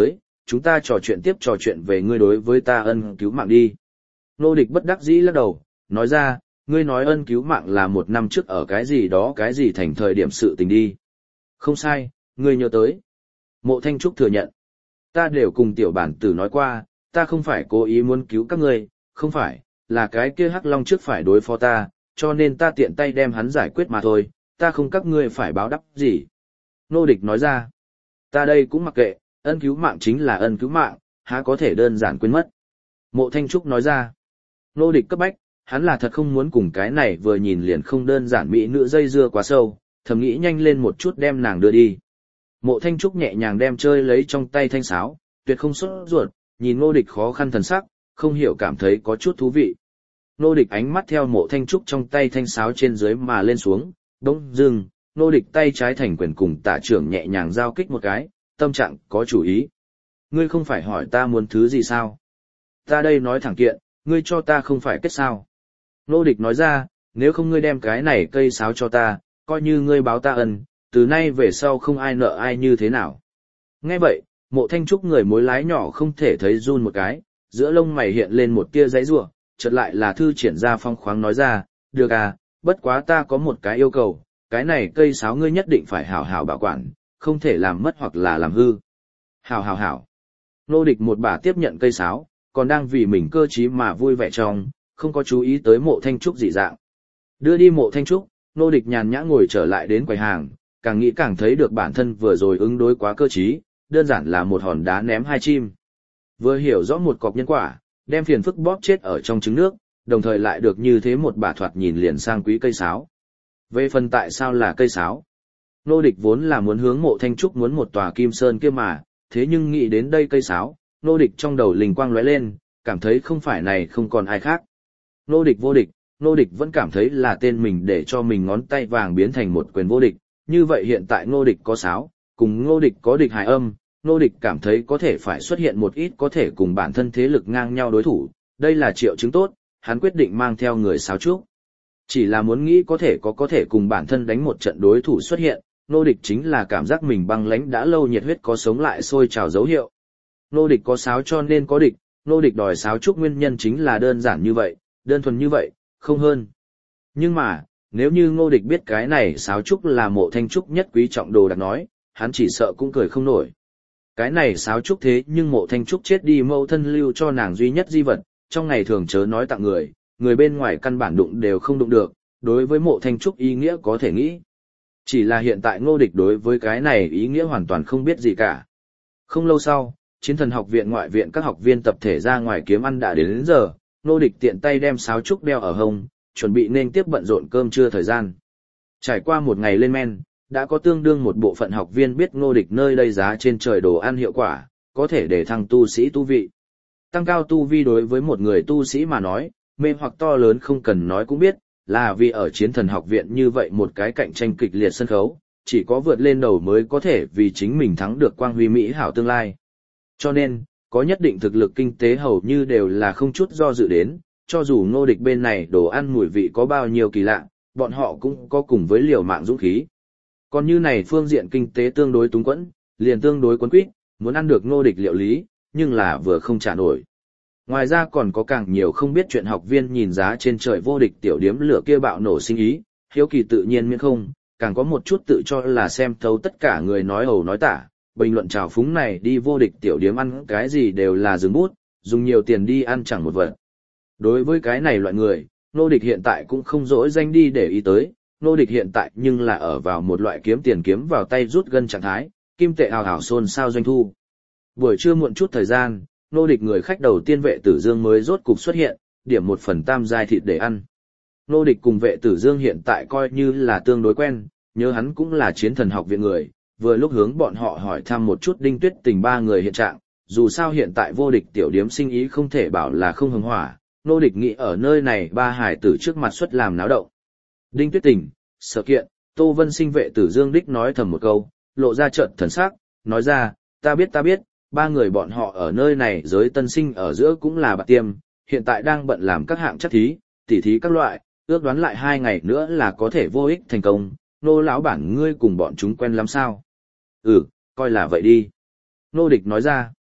chúng ta trò chuyện tiếp trò chuyện về ngươi đối với ta ân cứu mạng đi. Nô địch bất đắc dĩ lắc đầu, nói ra, ngươi nói ân cứu mạng là một năm trước ở cái gì đó cái gì thành thời điểm sự tình đi. Không sai, ngươi nhớ tới. Mộ Thanh Trúc thừa nhận. Ta đều cùng tiểu bản tử nói qua, ta không phải cố ý muốn cứu các ngươi, không phải, là cái kia Hắc Long trước phải đối phó ta, cho nên ta tiện tay đem hắn giải quyết mà thôi, ta không các ngươi phải báo đáp gì. Nô địch nói ra, ta đây cũng mặc kệ, ân cứu mạng chính là ân cứu mạng, há có thể đơn giản quên mất. Mộ Thanh Trúc nói ra, nô địch cấp bách, hắn là thật không muốn cùng cái này vừa nhìn liền không đơn giản mỹ nữ dây dưa quá sâu, thầm nghĩ nhanh lên một chút đem nàng đưa đi. Mộ Thanh Trúc nhẹ nhàng đem chơi lấy trong tay thanh sáo, tuyệt không sốt ruột, nhìn nô địch khó khăn thần sắc, không hiểu cảm thấy có chút thú vị. Nô địch ánh mắt theo Mộ Thanh Trúc trong tay thanh sáo trên dưới mà lên xuống, bỗng dưng, nô địch tay trái thành quyền cùng tả trưởng nhẹ nhàng giao kích một cái, tâm trạng có chủ ý. Ngươi không phải hỏi ta muốn thứ gì sao? Ta đây nói thẳng kiện, ngươi cho ta không phải kết sao? Nô địch nói ra, nếu không ngươi đem cái này cây sáo cho ta, coi như ngươi báo ta ân, từ nay về sau không ai nợ ai như thế nào. Nghe vậy, Mộ Thanh Trúc người mối lái nhỏ không thể thấy run một cái, giữa lông mày hiện lên một tia giãy giụa, chợt lại là thư triển ra phong khoáng nói ra, được à, bất quá ta có một cái yêu cầu, cái này cây sáo ngươi nhất định phải hảo hảo bảo quản, không thể làm mất hoặc là làm hư. Hảo hảo hảo. Nô địch một bà tiếp nhận cây sáo, còn đang vì mình cơ trí mà vui vẻ trong, không có chú ý tới Mộ Thanh Trúc dị dạng. Đưa đi Mộ Thanh Trúc, nô địch nhàn nhã ngồi trở lại đến quầy hàng, càng nghĩ càng thấy được bản thân vừa rồi ứng đối quá cơ trí, đơn giản là một hòn đá ném hai chim. Vừa hiểu rõ một cọc nhân quả, đem phiền phức bóp chết ở trong trứng nước, đồng thời lại được như thế một bà thoạt nhìn liền sang quý cây sáo. Về phần tại sao là cây sáo? Nô địch vốn là muốn hướng Mộ Thanh Trúc muốn một tòa kim sơn kia mà, thế nhưng nghĩ đến đây cây sáo, nô địch trong đầu linh quang lóe lên, cảm thấy không phải này không còn ai khác. Nô địch vô địch, nô địch vẫn cảm thấy là tên mình để cho mình ngón tay vàng biến thành một quyền vô địch, như vậy hiện tại nô địch có sáo, cùng nô địch có địch hài âm, nô địch cảm thấy có thể phải xuất hiện một ít có thể cùng bản thân thế lực ngang nhau đối thủ, đây là triệu chứng tốt, hắn quyết định mang theo người sáo trúc. Chỉ là muốn nghĩ có thể có có thể cùng bản thân đánh một trận đối thủ xuất hiện, nô địch chính là cảm giác mình băng lãnh đã lâu nhiệt huyết có sống lại sôi trào dấu hiệu. Nô địch có sáo cho nên có địch, nô địch đòi sáo trúc nguyên nhân chính là đơn giản như vậy, đơn thuần như vậy, không hơn. Nhưng mà, nếu như Ngô địch biết cái này sáo trúc là Mộ Thanh Trúc nhất quý trọng đồ đặc nói, hắn chỉ sợ cũng cười không nổi. Cái này sáo trúc thế nhưng Mộ Thanh Trúc chết đi mẫu thân lưu cho nàng duy nhất di vật, trong ngày thường chớ nói tặng người, người bên ngoài căn bản đụng đều không đụng được, đối với Mộ Thanh Trúc ý nghĩa có thể nghĩ. Chỉ là hiện tại Ngô địch đối với cái này ý nghĩa hoàn toàn không biết gì cả. Không lâu sau, Chiến Thần học viện ngoại viện các học viên tập thể ra ngoài kiếm ăn đã đến, đến giờ, Ngô địch tiện tay đem sáo trúc đeo ở hông, chuẩn bị nên tiếp bận rộn cơm trưa thời gian. Trải qua một ngày lên men, đã có tương đương một bộ phận học viên biết Ngô địch nơi đây giá trên trời đồ ăn hiệu quả, có thể để thăng tu sĩ tu vị. Tăng cao tu vi đối với một người tu sĩ mà nói, mê hoặc to lớn không cần nói cũng biết, là vì ở Chiến Thần học viện như vậy một cái cạnh tranh kịch liệt sân khấu, chỉ có vượt lên đầu mới có thể vì chính mình thắng được quang huy mỹ hảo tương lai. Cho nên, có nhất định thực lực kinh tế hầu như đều là không chút do dự đến, cho dù Ngô địch bên này đồ ăn mùi vị có bao nhiêu kỳ lạ, bọn họ cũng có cùng với liều mạng dũng khí. Còn như này phương diện kinh tế tương đối túng quẫn, liền tương đối quấn quýt, muốn ăn được Ngô địch liệu lý, nhưng là vừa không trả nổi. Ngoài ra còn có càng nhiều không biết chuyện học viên nhìn giá trên trời vô địch tiểu điếm lửa kia bạo nổ sinh ý, hiếu kỳ tự nhiên miễn không, càng có một chút tự cho là xem thấu tất cả người nói ẩu nói tả, bình luận trào phúng này đi vô địch tiểu điếm ăn cái gì đều là dừng bút, dùng nhiều tiền đi ăn chẳng một vật. Đối với cái này loại người, Ngô địch hiện tại cũng không dỗi danh đi để ý tới, Ngô địch hiện tại nhưng là ở vào một loại kiếm tiền kiếm vào tay rút gân trạng thái, kim tệ ào ào xôn xao doanh thu. Buổi trưa muộn chút thời gian, Ngô địch người khách đầu tiên Vệ Tử Dương mới rốt cục xuất hiện, điểm một phần tam giai thịt để ăn. Ngô địch cùng Vệ Tử Dương hiện tại coi như là tương đối quen, nhớ hắn cũng là Chiến Thần học viện người, vừa lúc hướng bọn họ hỏi thăm một chút Đinh Tuyết Tình ba người hiện trạng, dù sao hiện tại vô địch tiểu điếm sinh ý không thể bảo là không hứng hỏa, Ngô địch nghĩ ở nơi này ba hải tử trước mặt xuất làm náo động. Đinh Tuyết Tình, Sở Kiện, Tô Vân Sinh Vệ Tử Dương đích nói thầm một câu, lộ ra trợn thần sắc, nói ra, ta biết ta biết, ba người bọn họ ở nơi này giới tân sinh ở giữa cũng là bạc tiêm, hiện tại đang bận làm các hạng chắc thí, tỉ thí các loại, ước đoán lại hai ngày nữa là có thể vô ích thành công, Nô lão bản ngươi cùng bọn chúng quen lắm sao? Ừ, coi là vậy đi. Nô địch nói ra.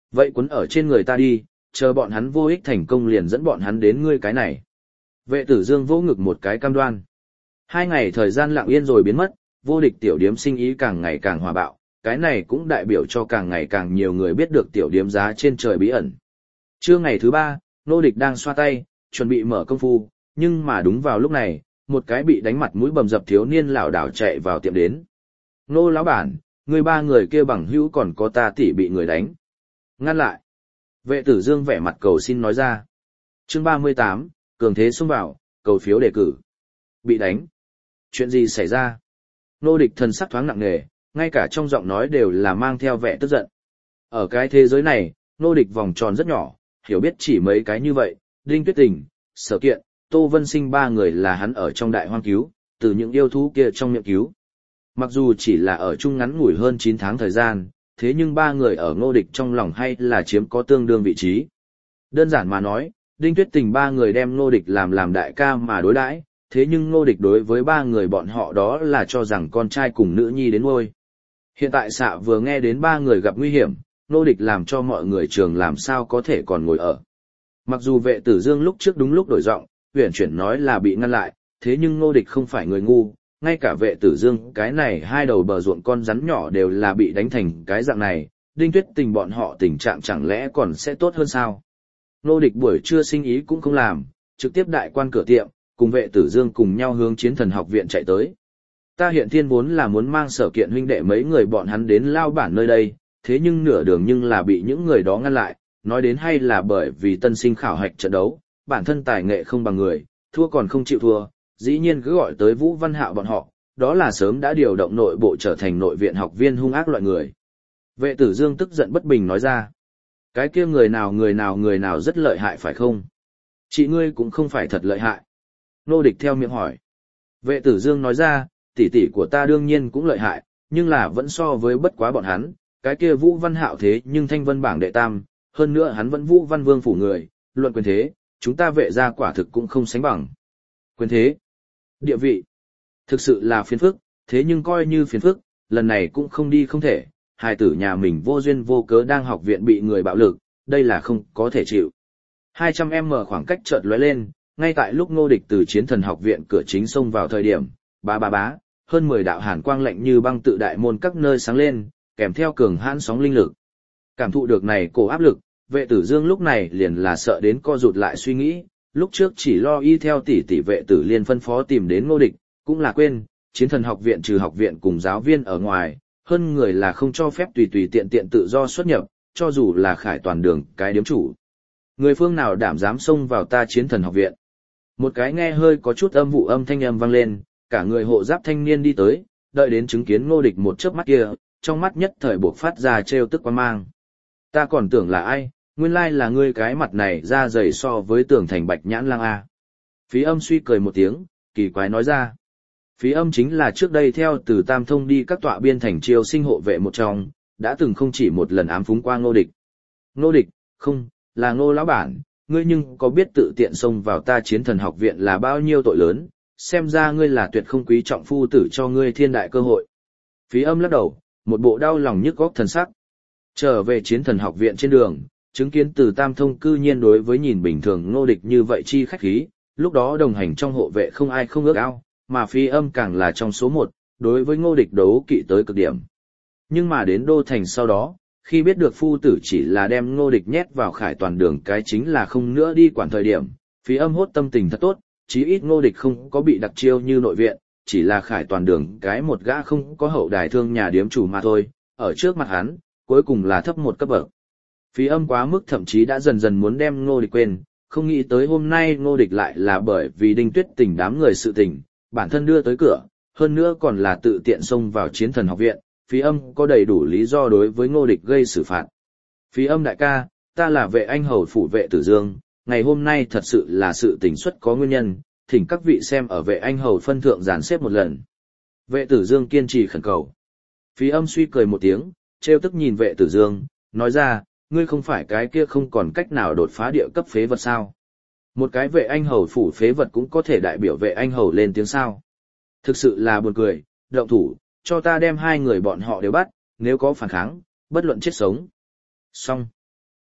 Vậy quấn ở trên người ta đi, chờ bọn hắn vô ích thành công liền dẫn bọn hắn đến ngươi cái này. Vệ tử dương vỗ ngực một cái cam đoan. Hai ngày thời gian lặng yên rồi biến mất, vô địch tiểu điếm sinh ý càng ngày càng hòa bạo, cái này cũng đại biểu cho càng ngày càng nhiều người biết được tiểu điếm giá trên trời bí ẩn. Trưa ngày thứ ba, Nô Địch đang xoa tay, chuẩn bị mở công phu, nhưng mà đúng vào lúc này, một cái bị đánh mặt mũi bầm dập thiếu niên lảo đảo chạy vào tiệm đến. Nô lão bản, người ba người kia bằng hữu còn có ta tỷ bị người đánh. Ngăn lại. Vệ tử dương vẻ mặt cầu xin nói ra. Chương ba mươi tám, cường thế xông vào, cầu phiếu đề cử. Bị đánh. Chuyện gì xảy ra? Nô Địch thần sắc thoáng nặng nề, ngay cả trong giọng nói đều là mang theo vẻ tức giận. Ở cái thế giới này, Nô Địch vòng tròn rất nhỏ, hiểu biết chỉ mấy cái như vậy, Đinh Tuyết Tình, Sở Kiện, Tô Vân Sinh ba người là hắn ở trong đại hoang cứu, từ những yêu thú kia trong miệng cứu. Mặc dù chỉ là ở chung ngắn ngủi hơn chín tháng thời gian, thế nhưng ba người ở Ngô Địch trong lòng hay là chiếm có tương đương vị trí. Đơn giản mà nói, Đinh Tuyết Tình ba người đem Ngô Địch làm làm đại ca mà đối đãi, thế nhưng Ngô Địch đối với ba người bọn họ đó là cho rằng con trai cùng nữ nhi đến nuôi. Hiện tại xạ vừa nghe đến ba người gặp nguy hiểm, Ngô Địch làm cho mọi người trường làm sao có thể còn ngồi ở. Mặc dù Vệ Tử Dương lúc trước đúng lúc đổi giọng, huyền chuyển nói là bị ngăn lại, thế nhưng Ngô Địch không phải người ngu, ngay cả Vệ Tử Dương cái này hai đầu bờ ruộng con rắn nhỏ đều là bị đánh thành cái dạng này, Đinh Tuyết Tình bọn họ tình trạng chẳng lẽ còn sẽ tốt hơn sao? Ngô Địch buổi trưa sinh ý cũng không làm, trực tiếp đại quan cửa tiệm, cùng Vệ Tử Dương cùng nhau hướng Chiến Thần học viện chạy tới. Ta hiện thiên vốn là muốn mang Sở Kiện huynh đệ mấy người bọn hắn đến lao bản nơi đây, thế nhưng nửa đường nhưng là bị những người đó ngăn lại, nói đến hay là bởi vì tân sinh khảo hạch trận đấu, bản thân tài nghệ không bằng người, thua còn không chịu thua, dĩ nhiên cứ gọi tới Vũ Văn Hạo bọn họ, đó là sớm đã điều động nội bộ trở thành nội viện học viên hung ác loại người. Vệ Tử Dương tức giận bất bình nói ra, cái kia người nào người nào người nào rất lợi hại phải không? Chị ngươi cũng không phải thật lợi hại. Nô Địch theo miệng hỏi. Vệ Tử Dương nói ra, tỷ tỷ của ta đương nhiên cũng lợi hại, nhưng là vẫn so với bất quá bọn hắn, cái kia Vũ Văn Hạo thế nhưng thanh vân bảng đệ tam, hơn nữa hắn vẫn Vũ Văn Vương phủ người, luận quyền thế, chúng ta Vệ gia quả thực cũng không sánh bằng. Quyền thế, địa vị, thực sự là phiền phức, thế nhưng coi như phiền phức, lần này cũng không đi không thể, hài tử nhà mình vô duyên vô cớ đang học viện bị người bạo lực, đây là không có thể chịu. hai trăm mét khoảng cách chợt lóe lên, ngay tại lúc Ngô Địch từ Chiến Thần học viện cửa chính xông vào thời điểm, bá bá bá, hơn mười đạo hàn quang lạnh như băng tự đại môn các nơi sáng lên, kèm theo cường hãn sóng linh lực. Cảm thụ được này cổ áp lực, Vệ Tử Dương lúc này liền là sợ đến co rụt lại suy nghĩ, lúc trước chỉ lo y theo tỷ tỷ Vệ Tử Liên phân phó tìm đến Ngô Địch, cũng là quên, Chiến Thần học viện trừ học viện cùng giáo viên ở ngoài, hơn người là không cho phép tùy tùy tiện tiện tự do xuất nhập, cho dù là Khải Toàn Đường cái điếm chủ. Người phương nào đảm dám xông vào ta Chiến Thần học viện? Một cái nghe hơi có chút âm vụ âm thanh âm vang lên, cả người hộ giáp thanh niên đi tới, đợi đến chứng kiến Ngô Địch một chớp mắt kia, trong mắt nhất thời buộc phát ra trêu tức quan mang. Ta còn tưởng là ai, nguyên lai là ngươi cái mặt này da dày so với tường thành bạch nhãn lang a. Phí Âm suy cười một tiếng, kỳ quái nói ra. Phí Âm chính là trước đây theo từ Tam Thông đi các tọa biên thành triều sinh hộ vệ một trong, đã từng không chỉ một lần ám phúng qua Ngô Địch. Ngô Địch, không, là Ngô lão bản, ngươi nhưng có biết tự tiện xông vào ta Chiến Thần học viện là bao nhiêu tội lớn, xem ra ngươi là tuyệt không quý trọng phu tử cho ngươi thiên đại cơ hội. Phí Âm lắc đầu, một bộ đau lòng nhức góc thần sắc. Trở về Chiến Thần học viện trên đường, chứng kiến từ Tam Thông cư nhiên đối với nhìn bình thường Ngô Địch như vậy chi khách khí, lúc đó đồng hành trong hộ vệ không ai không ước ao, mà Phí Âm càng là trong số một, đối với Ngô Địch đấu kỵ tới cực điểm. Nhưng mà đến Đô Thành sau đó, khi biết được phu tử chỉ là đem Ngô Địch nhét vào Khải Toàn Đường cái chính là không nữa đi quản thời điểm, Phí Âm hốt tâm tình thật tốt, chí ít Ngô Địch không có bị đặc chiêu như nội viện, chỉ là Khải Toàn Đường cái một gã không có hậu đài thương nhà điếm chủ mà thôi, ở trước mặt hắn, cuối cùng là thấp một cấp bậc. Phí Âm quá mức thậm chí đã dần dần muốn đem Ngô Địch quên, không nghĩ tới hôm nay Ngô Địch lại là bởi vì Đinh Tuyết Tình đám người sự tình, bản thân đưa tới cửa, hơn nữa còn là tự tiện xông vào Chiến Thần học viện, Phí Âm có đầy đủ lý do đối với Ngô Địch gây xử phạt. Phí Âm đại ca, ta là Vệ Anh hầu phủ Vệ Tử Dương, ngày hôm nay thật sự là sự tình xuất có nguyên nhân, thỉnh các vị xem ở Vệ Anh hầu phân thượng dàn xếp một lần. Vệ Tử Dương kiên trì khẩn cầu. Phí Âm suy cười một tiếng, trêu tức nhìn Vệ Tử Dương, nói ra, ngươi không phải cái kia không còn cách nào đột phá địa cấp phế vật sao? Một cái Vệ Anh hầu phủ phế vật cũng có thể đại biểu Vệ Anh hầu lên tiếng sao? Thực sự là buồn cười, động thủ, cho ta đem hai người bọn họ đều bắt, nếu có phản kháng, bất luận chết sống. Xong.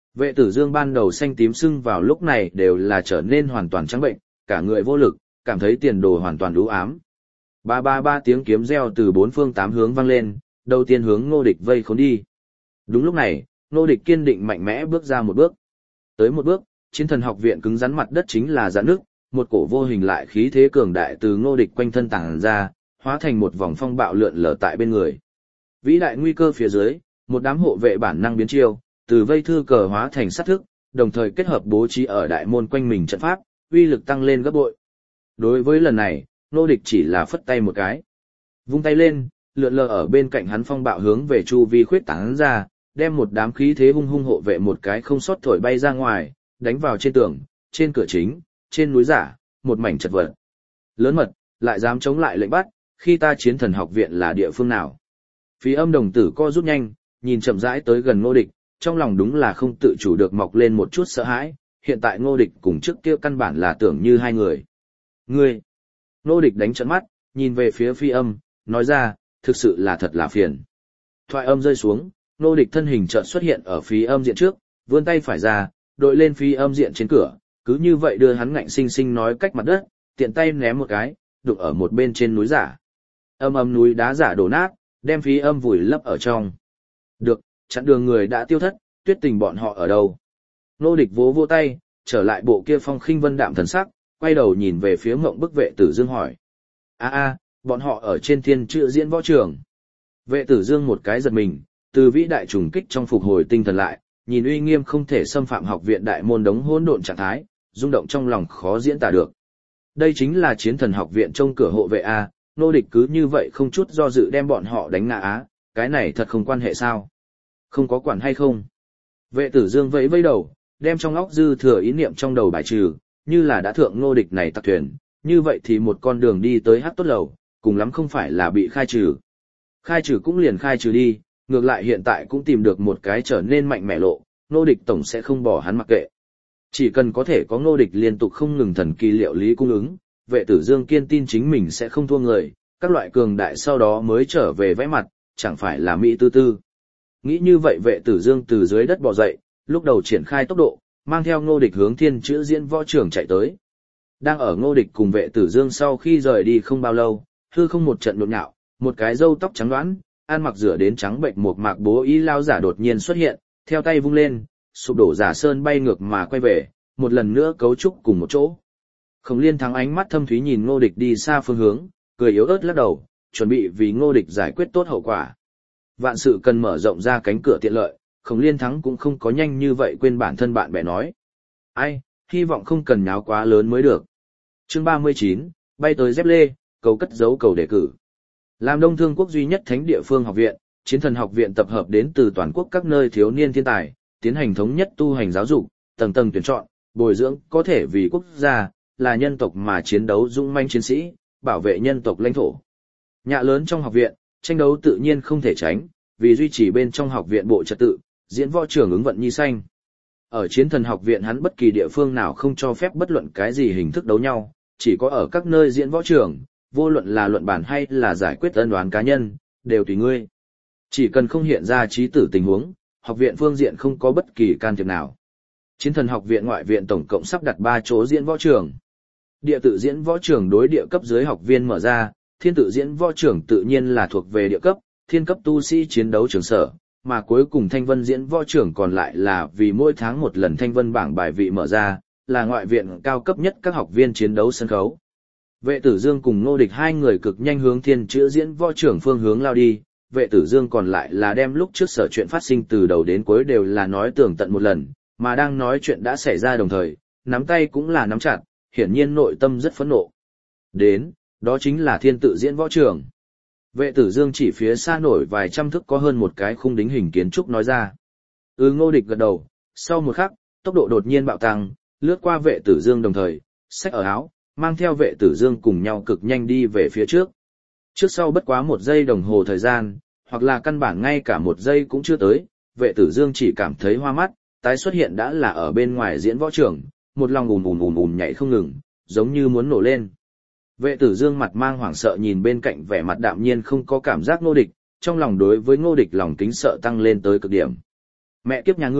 Vệ tử dương ban đầu xanh tím sưng vào lúc này đều là trở nên hoàn toàn trắng bệnh, cả người vô lực, cảm thấy tiền đồ hoàn toàn u ám. Ba ba ba tiếng kiếm reo từ bốn phương tám hướng vang lên, đầu tiên hướng Ngô Địch vây khốn đi. Đúng lúc này, Ngô Địch kiên định mạnh mẽ bước ra một bước. Tới một bước, Chiến Thần Học Viện cứng rắn mặt đất chính là giãn nước, một cổ vô hình lại khí thế cường đại từ Ngô Địch quanh thân tàng ra, hóa thành một vòng phong bạo lượn lờ tại bên người. Vĩ đại nguy cơ phía dưới, một đám hộ vệ bản năng biến chiêu, từ vây thư cờ hóa thành sát thức, đồng thời kết hợp bố trí ở đại môn quanh mình trận pháp, uy lực tăng lên gấp bội. Đối với lần này, Ngô Địch chỉ là phất tay một cái. Vung tay lên, lượn lờ ở bên cạnh hắn phong bạo hướng về chu vi khuyết tán ra, đem một đám khí thế hung hung hộ vệ một cái không sót thổi bay ra ngoài, đánh vào trên tường, trên cửa chính, trên núi giả, một mảnh chật vật. Lớn mật, lại dám chống lại lệnh bắt, khi ta Chiến Thần Học Viện là địa phương nào? Phí Âm đồng tử co rút nhanh, nhìn chậm rãi tới gần Ngô Địch, trong lòng đúng là không tự chủ được mọc lên một chút sợ hãi, hiện tại Ngô Địch cùng trước kia căn bản là tưởng như hai người. Ngươi! Ngô Địch đánh trợn mắt, nhìn về phía Phi Âm, nói ra, thực sự là thật là phiền. Thoại âm rơi xuống, Ngô Địch thân hình chợt xuất hiện ở Phi Âm diện trước, vươn tay phải ra, đội lên Phi Âm diện trên cửa, cứ như vậy đưa hắn ngạnh sinh sinh nói cách mặt đất, tiện tay ném một cái, đụng ở một bên trên núi giả. Âm âm núi đá giả đổ nát, đem Phi Âm vùi lấp ở trong. Được, chặn đường người đã tiêu thất, Tuyết Tình bọn họ ở đâu? Ngô Địch vỗ vỗ tay, trở lại bộ kia phong khinh vân đạm thần sắc, quay đầu nhìn về phía Ngộng Bức Vệ Tử Dương hỏi. A a, bọn họ ở trên thiên chữ diễn võ trường. Vệ Tử Dương một cái giật mình, từ vĩ đại trùng kích trong phục hồi tinh thần lại, nhìn uy nghiêm không thể xâm phạm học viện đại môn đống hỗn độn trạng thái, rung động trong lòng khó diễn tả được. Đây chính là Chiến Thần Học Viện trông cửa hộ vệ a, Ngô Địch cứ như vậy không chút do dự đem bọn họ đánh ngã á, cái này thật không quan hệ sao? Không có quản hay không? Vệ Tử Dương vẫy vẫy đầu, đem trong óc dư thừa ý niệm trong đầu bài trừ, như là đã thượng Ngô Địch này tặc thuyền, như vậy thì một con đường đi tới hát tốt lầu, cùng lắm không phải là bị khai trừ. Khai trừ cũng liền khai trừ đi, ngược lại hiện tại cũng tìm được một cái trở nên mạnh mẽ lộ, Ngô Địch tổng sẽ không bỏ hắn mặc kệ. Chỉ cần có thể có Ngô Địch liên tục không ngừng thần kỳ liệu lý cung ứng, Vệ Tử Dương kiên tin chính mình sẽ không thua người, các loại cường đại sau đó mới trở về vẽ mặt, chẳng phải là mỹ tư tư. Nghĩ như vậy Vệ Tử Dương từ dưới đất bò dậy, lúc đầu triển khai tốc độ, mang theo Ngô Địch hướng thiên chữ diễn võ trường chạy tới. Đang ở Ngô Địch cùng Vệ Tử Dương sau khi rời đi không bao lâu, hư không một trận nhộn nhạo, một cái râu tóc trắng đoán, ăn mặc rửa đến trắng bệnh một mạc bố y lao giả đột nhiên xuất hiện, theo tay vung lên, sụp đổ giả sơn bay ngược mà quay về, một lần nữa cấu trúc cùng một chỗ. Khổng Liên Thắng ánh mắt thâm thúy nhìn Ngô Địch đi xa phương hướng, cười yếu ớt lắc đầu, chuẩn bị vì Ngô Địch giải quyết tốt hậu quả. Vạn sự cần mở rộng ra cánh cửa tiện lợi, Khổng Liên Thắng cũng không có nhanh như vậy quên bản thân bạn bè nói. Ai, hy vọng không cần nháo quá lớn mới được. Chương ba mươi chín, bay tới dép lê, cầu cất giấu cầu đề cử. Làm Đông Thương quốc duy nhất thánh địa phương học viện, Chiến Thần Học Viện tập hợp đến từ toàn quốc các nơi thiếu niên thiên tài, tiến hành thống nhất tu hành giáo dục, tầng tầng tuyển chọn, bồi dưỡng có thể vì quốc gia, là nhân tộc mà chiến đấu dũng manh chiến sĩ, bảo vệ nhân tộc lãnh thổ. Nhạ lớn trong học viện, tranh đấu tự nhiên không thể tránh, vì duy trì bên trong học viện bộ trật tự, diễn võ trưởng ứng vận nhi xanh. Ở Chiến Thần Học Viện hắn bất kỳ địa phương nào không cho phép bất luận cái gì hình thức đấu nhau, chỉ có ở các nơi diễn võ trường, vô luận là luận bản hay là giải quyết ân oán cá nhân, đều tùy ngươi. Chỉ cần không hiện ra chí tử tình huống, học viện phương diện không có bất kỳ can thiệp nào. Chiến Thần Học Viện ngoại viện tổng cộng sắp đặt ba chỗ diễn võ trường. Địa tự diễn võ trường đối địa cấp dưới học viên mở ra, thiên tự diễn võ trường tự nhiên là thuộc về địa cấp, thiên cấp tu sĩ chiến đấu trường sở, mà cuối cùng thanh vân diễn võ trường còn lại là vì mỗi tháng một lần thanh vân bảng bài vị mở ra, là ngoại viện cao cấp nhất các học viên chiến đấu sân khấu. Vệ Tử Dương cùng Ngô Địch hai người cực nhanh hướng thiên chữ diễn võ trường phương hướng lao đi, Vệ Tử Dương còn lại là đem lúc trước sở chuyện phát sinh từ đầu đến cuối đều là nói tường tận một lần, mà đang nói chuyện đã xảy ra đồng thời, nắm tay cũng là nắm chặt, hiển nhiên nội tâm rất phẫn nộ. Đến, đó chính là thiên tự diễn võ trường. Vệ Tử Dương chỉ phía xa nổi vài trăm thước có hơn một cái khung đính hình kiến trúc nói ra. Ừ, Ngô Địch gật đầu, sau một khắc, tốc độ đột nhiên bạo tăng, lướt qua Vệ Tử Dương đồng thời, xách ở áo, mang theo Vệ Tử Dương cùng nhau cực nhanh đi về phía trước. Trước sau bất quá một giây đồng hồ thời gian, hoặc là căn bản ngay cả một giây cũng chưa tới, Vệ Tử Dương chỉ cảm thấy hoa mắt, tái xuất hiện đã là ở bên ngoài diễn võ trường, một lòng ùm ùm ùm ùm nhảy không ngừng, giống như muốn nổ lên. Vệ Tử Dương mặt mang hoảng sợ nhìn bên cạnh vẻ mặt đạm nhiên không có cảm giác Ngô Địch, trong lòng đối với Ngô Địch lòng kính sợ tăng lên tới cực điểm. Mẹ kiếp nhà ngươi,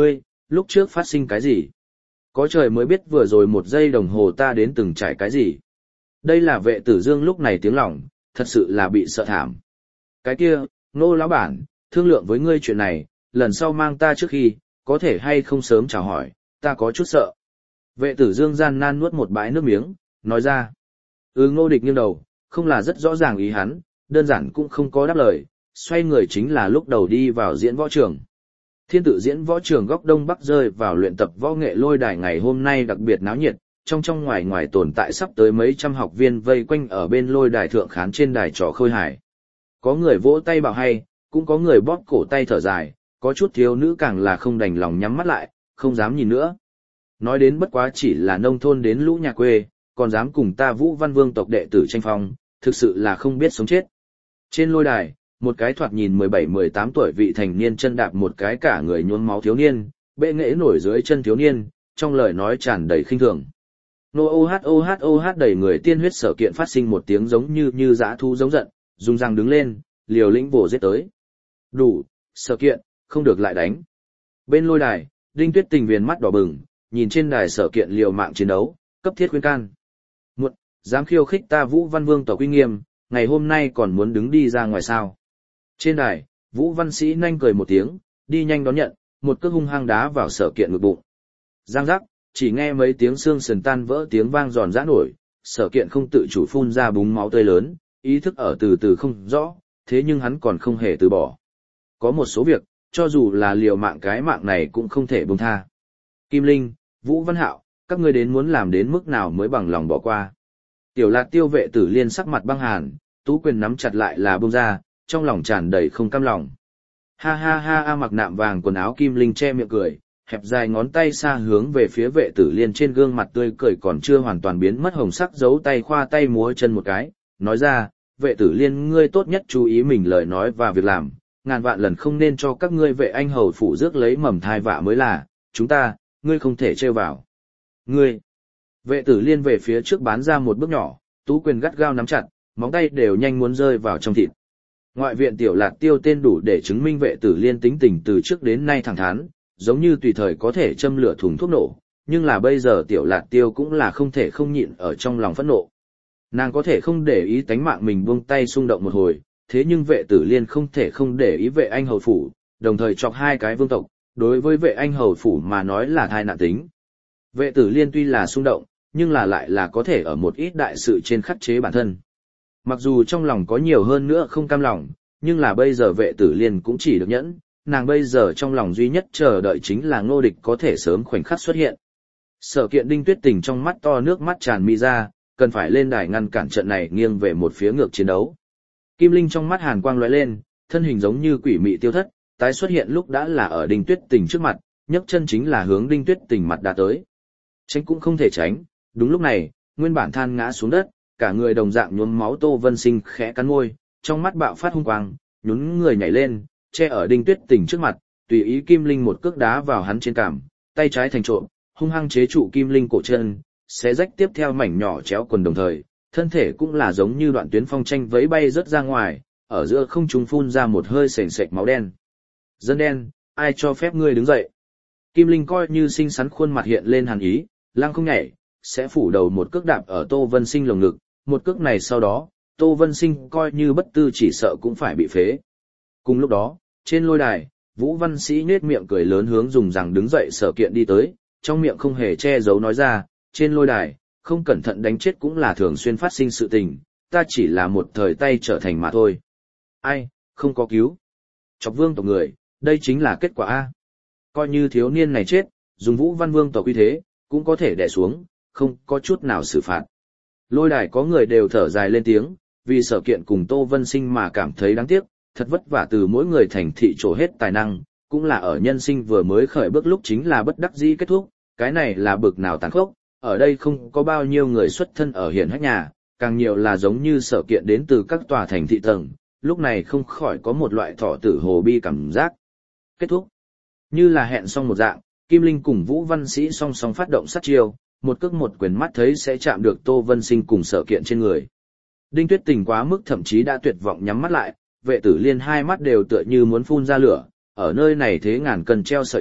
Lúc trước phát sinh cái gì? Có trời mới biết vừa rồi một giây đồng hồ ta đến từng trải cái gì. Đây là Vệ Tử Dương lúc này tiếng lòng, thật sự là bị sợ thảm. Cái kia, Ngô lão bản, thương lượng với ngươi chuyện này, lần sau mang ta trước khi, có thể hay không sớm chào hỏi, ta có chút sợ. Vệ Tử Dương gian nan nuốt một bãi nước miếng, nói ra. Ừ, Ngô Địch nghiêng đầu, không là rất rõ ràng ý hắn, đơn giản cũng không có đáp lời, xoay người chính là lúc đầu đi vào diễn võ trường. Thiên Tự diễn võ trường góc đông bắc rơi vào luyện tập võ nghệ lôi đài ngày hôm nay đặc biệt náo nhiệt, trong trong ngoài ngoài tồn tại sắp tới mấy trăm học viên vây quanh ở bên lôi đài thượng khán trên đài trò khôi hài. Có người vỗ tay bảo hay, cũng có người bóp cổ tay thở dài, có chút thiếu nữ càng là không đành lòng nhắm mắt lại, không dám nhìn nữa. Nói đến bất quá chỉ là nông thôn đến lũ nhà quê, còn dám cùng ta Vũ Văn Vương tộc đệ tử tranh phong, thực sự là không biết sống chết. Trên lôi đài, một cái thoạt nhìn mười bảy mười tám tuổi vị thành niên chân đạp một cái cả người nhuốm máu thiếu niên, bệ nghệ nổi dưới chân thiếu niên, trong lời nói tràn đầy khinh thường. Nô ô hát ô hát ô hát đầy người tiên huyết Sở Kiện phát sinh một tiếng giống như như dã thú giống giận, dùng răng đứng lên, liều lĩnh vồ giết tới. Đủ, Sở Kiện, không được lại đánh. Bên lôi đài, Đinh Tuyết Tình viền mắt đỏ bừng, nhìn trên đài Sở Kiện liều mạng chiến đấu, cấp thiết khuyên can. Muộn, dám khiêu khích ta Vũ Văn Vương tộc uy nghiêm, ngày hôm nay còn muốn đứng đi ra ngoài sao? Trên đài, Vũ Văn Sĩ nhanh cười một tiếng, đi nhanh đón nhận, một cước hung hăng đá vào Sở Kiện ngực bụng. Giang giác, chỉ nghe mấy tiếng xương sườn tan vỡ tiếng vang giòn giã nổi, Sở Kiện không tự chủ phun ra búng máu tươi lớn, ý thức ở từ từ không rõ, thế nhưng hắn còn không hề từ bỏ. Có một số việc, cho dù là liều mạng cái mạng này cũng không thể buông tha. Kim Linh, Vũ Văn Hạo, các ngươi đến muốn làm đến mức nào mới bằng lòng bỏ qua. Tiểu Lạc Tiêu Vệ Tử Liên sắc mặt băng hàn, tú quyền nắm chặt lại là buông ra, trong lòng tràn đầy không cam lòng. Ha ha ha a mặc nạm vàng quần áo Kim Linh che miệng cười, hẹp dài ngón tay xa hướng về phía Vệ Tử Liên trên gương mặt tươi cười còn chưa hoàn toàn biến mất hồng sắc giấu tay khoa tay múa chân một cái, nói ra, Vệ Tử Liên ngươi tốt nhất chú ý mình lời nói và việc làm, ngàn vạn lần không nên cho các ngươi Vệ Anh hầu phủ rước lấy mầm thai vạ mới là, chúng ta, ngươi không thể trêu vào. Ngươi, Vệ Tử Liên về phía trước bán ra một bước nhỏ, tú quyền gắt gao nắm chặt, móng tay đều nhanh muốn rơi vào trong thịt. Ngoại viện Tiểu Lạc Tiêu tên đủ để chứng minh Vệ Tử Liên tính tình từ trước đến nay thẳng thắn, giống như tùy thời có thể châm lửa thùng thuốc nổ, nhưng là bây giờ Tiểu Lạc Tiêu cũng là không thể không nhịn ở trong lòng phẫn nộ. Nàng có thể không để ý tánh mạng mình buông tay xung động một hồi, thế nhưng Vệ Tử Liên không thể không để ý Vệ Anh hầu phủ, đồng thời chọc hai cái vương tộc, đối với Vệ Anh hầu phủ mà nói là thai nạn tính. Vệ Tử Liên tuy là xung động, nhưng là lại là có thể ở một ít đại sự trên khắc chế bản thân. Mặc dù trong lòng có nhiều hơn nữa không cam lòng, nhưng là bây giờ Vệ Tử Liên cũng chỉ được nhẫn, nàng bây giờ trong lòng duy nhất chờ đợi chính là Ngô Địch có thể sớm khoảnh khắc xuất hiện. Sở Kiện Đinh Tuyết Tình trong mắt to nước mắt tràn mi ra, cần phải lên đài ngăn cản trận này nghiêng về một phía ngược chiến đấu. Kim Linh trong mắt hàn quang lóe lên, thân hình giống như quỷ mị tiêu thất, tái xuất hiện lúc đã là ở Đinh Tuyết Tình trước mặt, nhấc chân chính là hướng Đinh Tuyết Tình mặt đã tới. Tránh cũng không thể tránh, đúng lúc này, nguyên bản than ngã xuống đất, cả người đồng dạng nhuốm máu Tô Vân Sinh khẽ cắn môi, trong mắt bạo phát hung quang, nhún người nhảy lên, che ở Đinh Tuyết Tình trước mặt, tùy ý Kim Linh một cước đá vào hắn trên cằm, tay trái thành trộm, hung hăng chế trụ Kim Linh cổ chân, xé rách tiếp theo mảnh nhỏ chéo quần đồng thời, thân thể cũng là giống như đoạn tuyến phong tranh vẫy bay rất ra ngoài, ở giữa không trung phun ra một hơi sền sệt máu đen. Dân đen, ai cho phép ngươi đứng dậy? Kim Linh coi như xinh xắn khuôn mặt hiện lên hàn ý, lăng không nhảy, sẽ phủ đầu một cước đạp ở Tô Vân Sinh lồng ngực, một cước này sau đó, Tô Vân Sinh coi như bất tư chỉ sợ cũng phải bị phế. Cùng lúc đó, trên lôi đài, Vũ Văn Sĩ nhếch miệng cười lớn hướng dùng rằng đứng dậy Sở Kiện đi tới, trong miệng không hề che giấu nói ra, trên lôi đài, không cẩn thận đánh chết cũng là thường xuyên phát sinh sự tình, ta chỉ là một thời tay trở thành mà thôi. Ai, không có cứu. Chọc vương tộc người, đây chính là kết quả A. Coi như thiếu niên này chết, dùng Vũ Văn Vương tộc uy thế, cũng có thể đè xuống, không có chút nào xử phạt. Lôi đài có người đều thở dài lên tiếng, vì Sở Kiện cùng Tô Vân Sinh mà cảm thấy đáng tiếc, thật vất vả từ mỗi người thành thị trổ hết tài năng, cũng là ở nhân sinh vừa mới khởi bước lúc chính là bất đắc dĩ kết thúc, cái này là bực nào tàn khốc, ở đây không có bao nhiêu người xuất thân ở hiển hách nhà, càng nhiều là giống như Sở Kiện đến từ các tòa thành thị tầng, lúc này không khỏi có một loại thọ tử hồ bi cảm giác. Kết thúc. Như là hẹn xong một dạng, Kim Linh cùng Vũ Văn Sĩ song song phát động sát chiêu, một cước một quyền mắt thấy sẽ chạm được Tô Vân Sinh cùng Sở Kiện trên người. Đinh Tuyết Tình quá mức thậm chí đã tuyệt vọng nhắm mắt lại, Vệ Tử Liên hai mắt đều tựa như muốn phun ra lửa, ở nơi này thế ngàn cân treo sợi tóc,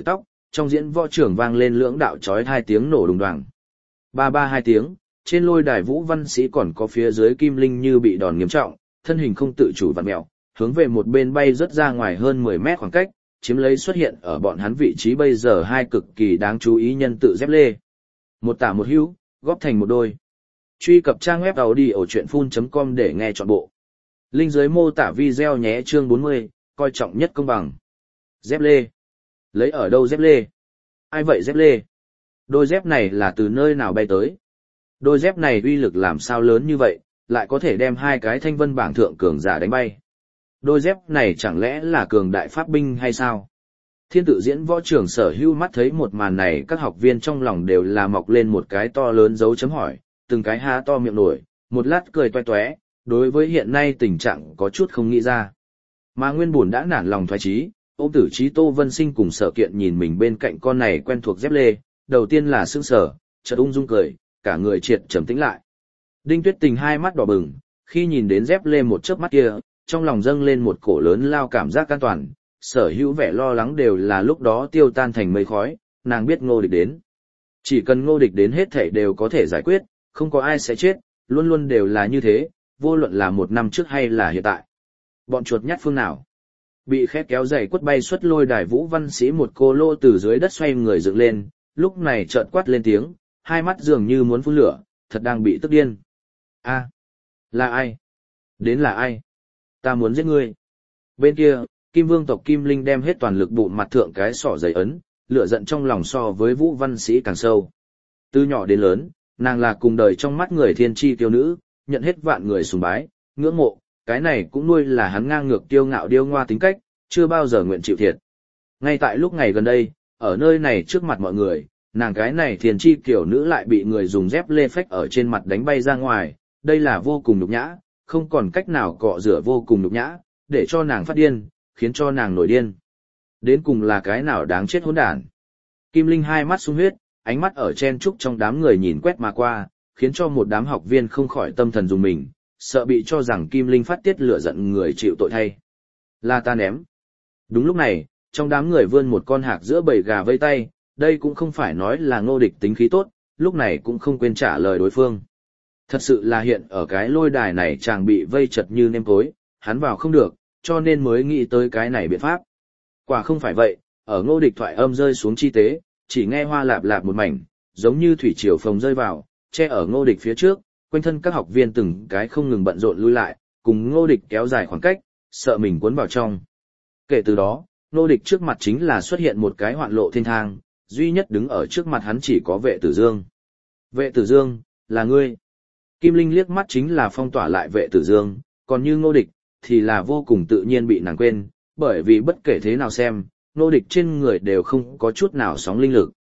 trong diễn võ trường vang lên lưỡng đạo chói hai tiếng nổ đùng đoàng. Ba ba hai tiếng, trên lôi đài Vũ Văn Sĩ còn có phía dưới Kim Linh như bị đòn nghiêm trọng, thân hình không tự chủ vặn mèo, hướng về một bên bay rất ra ngoài hơn mười mét khoảng cách, chiếm lấy xuất hiện ở bọn hắn vị trí bây giờ hai cực kỳ đáng chú ý nhân tự dép lê. Một tả một hữu, góp thành một đôi. Truy cập trang web audiochuyenphun chấm com để nghe trọn bộ. Link dưới mô tả video nhé. Chương bốn mươi, coi trọng nhất công bằng. Dép lê. Lấy ở đâu dép lê? Ai vậy dép lê? Đôi dép này là từ nơi nào bay tới? Đôi dép này uy lực làm sao lớn như vậy, lại có thể đem hai cái thanh vân bảng thượng cường giả đánh bay? Đôi dép này chẳng lẽ là cường đại pháp binh hay sao? Thiên tự diễn võ trường Sở Hữu mắt thấy một màn này, các học viên trong lòng đều là mọc lên một cái to lớn dấu chấm hỏi, từng cái há to miệng nổi, một lát cười toe toé, đối với hiện nay tình trạng có chút không nghĩ ra. Mà nguyên buồn đã nản lòng thoái chí, ôm tử trí Tô Vân Sinh cùng Sở Kiện nhìn mình bên cạnh con này quen thuộc dép lê, đầu tiên là sững sờ, chợt ung dung cười, cả người triệt trầm tĩnh lại. Đinh Tuyết Tình hai mắt đỏ bừng, khi nhìn đến dép lê một chớp mắt kia, trong lòng dâng lên một cổ lớn lao cảm giác an toàn, Sở Hữu vẻ lo lắng đều là lúc đó tiêu tan thành mây khói, nàng biết Ngô Địch đến. Chỉ cần Ngô Địch đến hết thảy đều có thể giải quyết, không có ai sẽ chết, luôn luôn đều là như thế, vô luận là một năm trước hay là hiện tại. Bọn chuột nhát phương nào? Bị khét kéo dày quất bay xuất lôi đài Vũ Văn Sĩ một cô lô từ dưới đất xoay người dựng lên, lúc này chợt quát lên tiếng, hai mắt dường như muốn phun lửa, thật đang bị tức điên. A, là ai? Đến là ai? Ta muốn giết ngươi. Bên kia, Kim Vương tộc Kim Linh đem hết toàn lực bụng mặt thượng cái sọ giấy ấn, lửa giận trong lòng so với Vũ Văn Sĩ càng sâu. Từ nhỏ đến lớn, nàng là cùng đời trong mắt người thiên chi tiêu nữ, nhận hết vạn người sùng bái, ngưỡng mộ, cái này cũng nuôi là hắn ngang ngược kiêu ngạo điêu ngoa tính cách, chưa bao giờ nguyện chịu thiệt. Ngay tại lúc ngày gần đây, ở nơi này trước mặt mọi người, nàng cái này thiên chi kiểu nữ lại bị người dùng dép lê phách ở trên mặt đánh bay ra ngoài, đây là vô cùng nhục nhã, không còn cách nào cọ rửa vô cùng nhục nhã, để cho nàng phát điên, khiến cho nàng nổi điên. Đến cùng là cái nào đáng chết hỗn đản. Kim Linh hai mắt sung huyết, ánh mắt ở chen trúc trong đám người nhìn quét mà qua, khiến cho một đám học viên không khỏi tâm thần dùng mình, sợ bị cho rằng Kim Linh phát tiết lửa giận người chịu tội thay. Là ta ném. Đúng lúc này, trong đám người vươn một con hạc giữa bầy gà vây tay, đây cũng không phải nói là Ngô Địch tính khí tốt, lúc này cũng không quên trả lời đối phương. Thật sự là hiện ở cái lôi đài này chàng bị vây chật như nêm cối, hắn vào không được, cho nên mới nghĩ tới cái này biện pháp. Quả không phải vậy, ở Ngô Địch thoại âm rơi xuống chi tế, chỉ nghe hoa lạp lạp một mảnh, giống như thủy triều phồng rơi vào, che ở Ngô Địch phía trước, quanh thân các học viên từng cái không ngừng bận rộn lui lại, cùng Ngô Địch kéo dài khoảng cách, sợ mình cuốn vào trong. Kể từ đó, Ngô Địch trước mặt chính là xuất hiện một cái hoạn lộ thiên thang, duy nhất đứng ở trước mặt hắn chỉ có Vệ Tử Dương. Vệ Tử Dương, là ngươi. Kim Linh liếc mắt chính là phong tỏa lại Vệ Tử Dương, còn như Ngô Địch, thì là vô cùng tự nhiên bị nàng quên, bởi vì bất kể thế nào xem, Ngô Địch trên người đều không có chút nào sóng linh lực.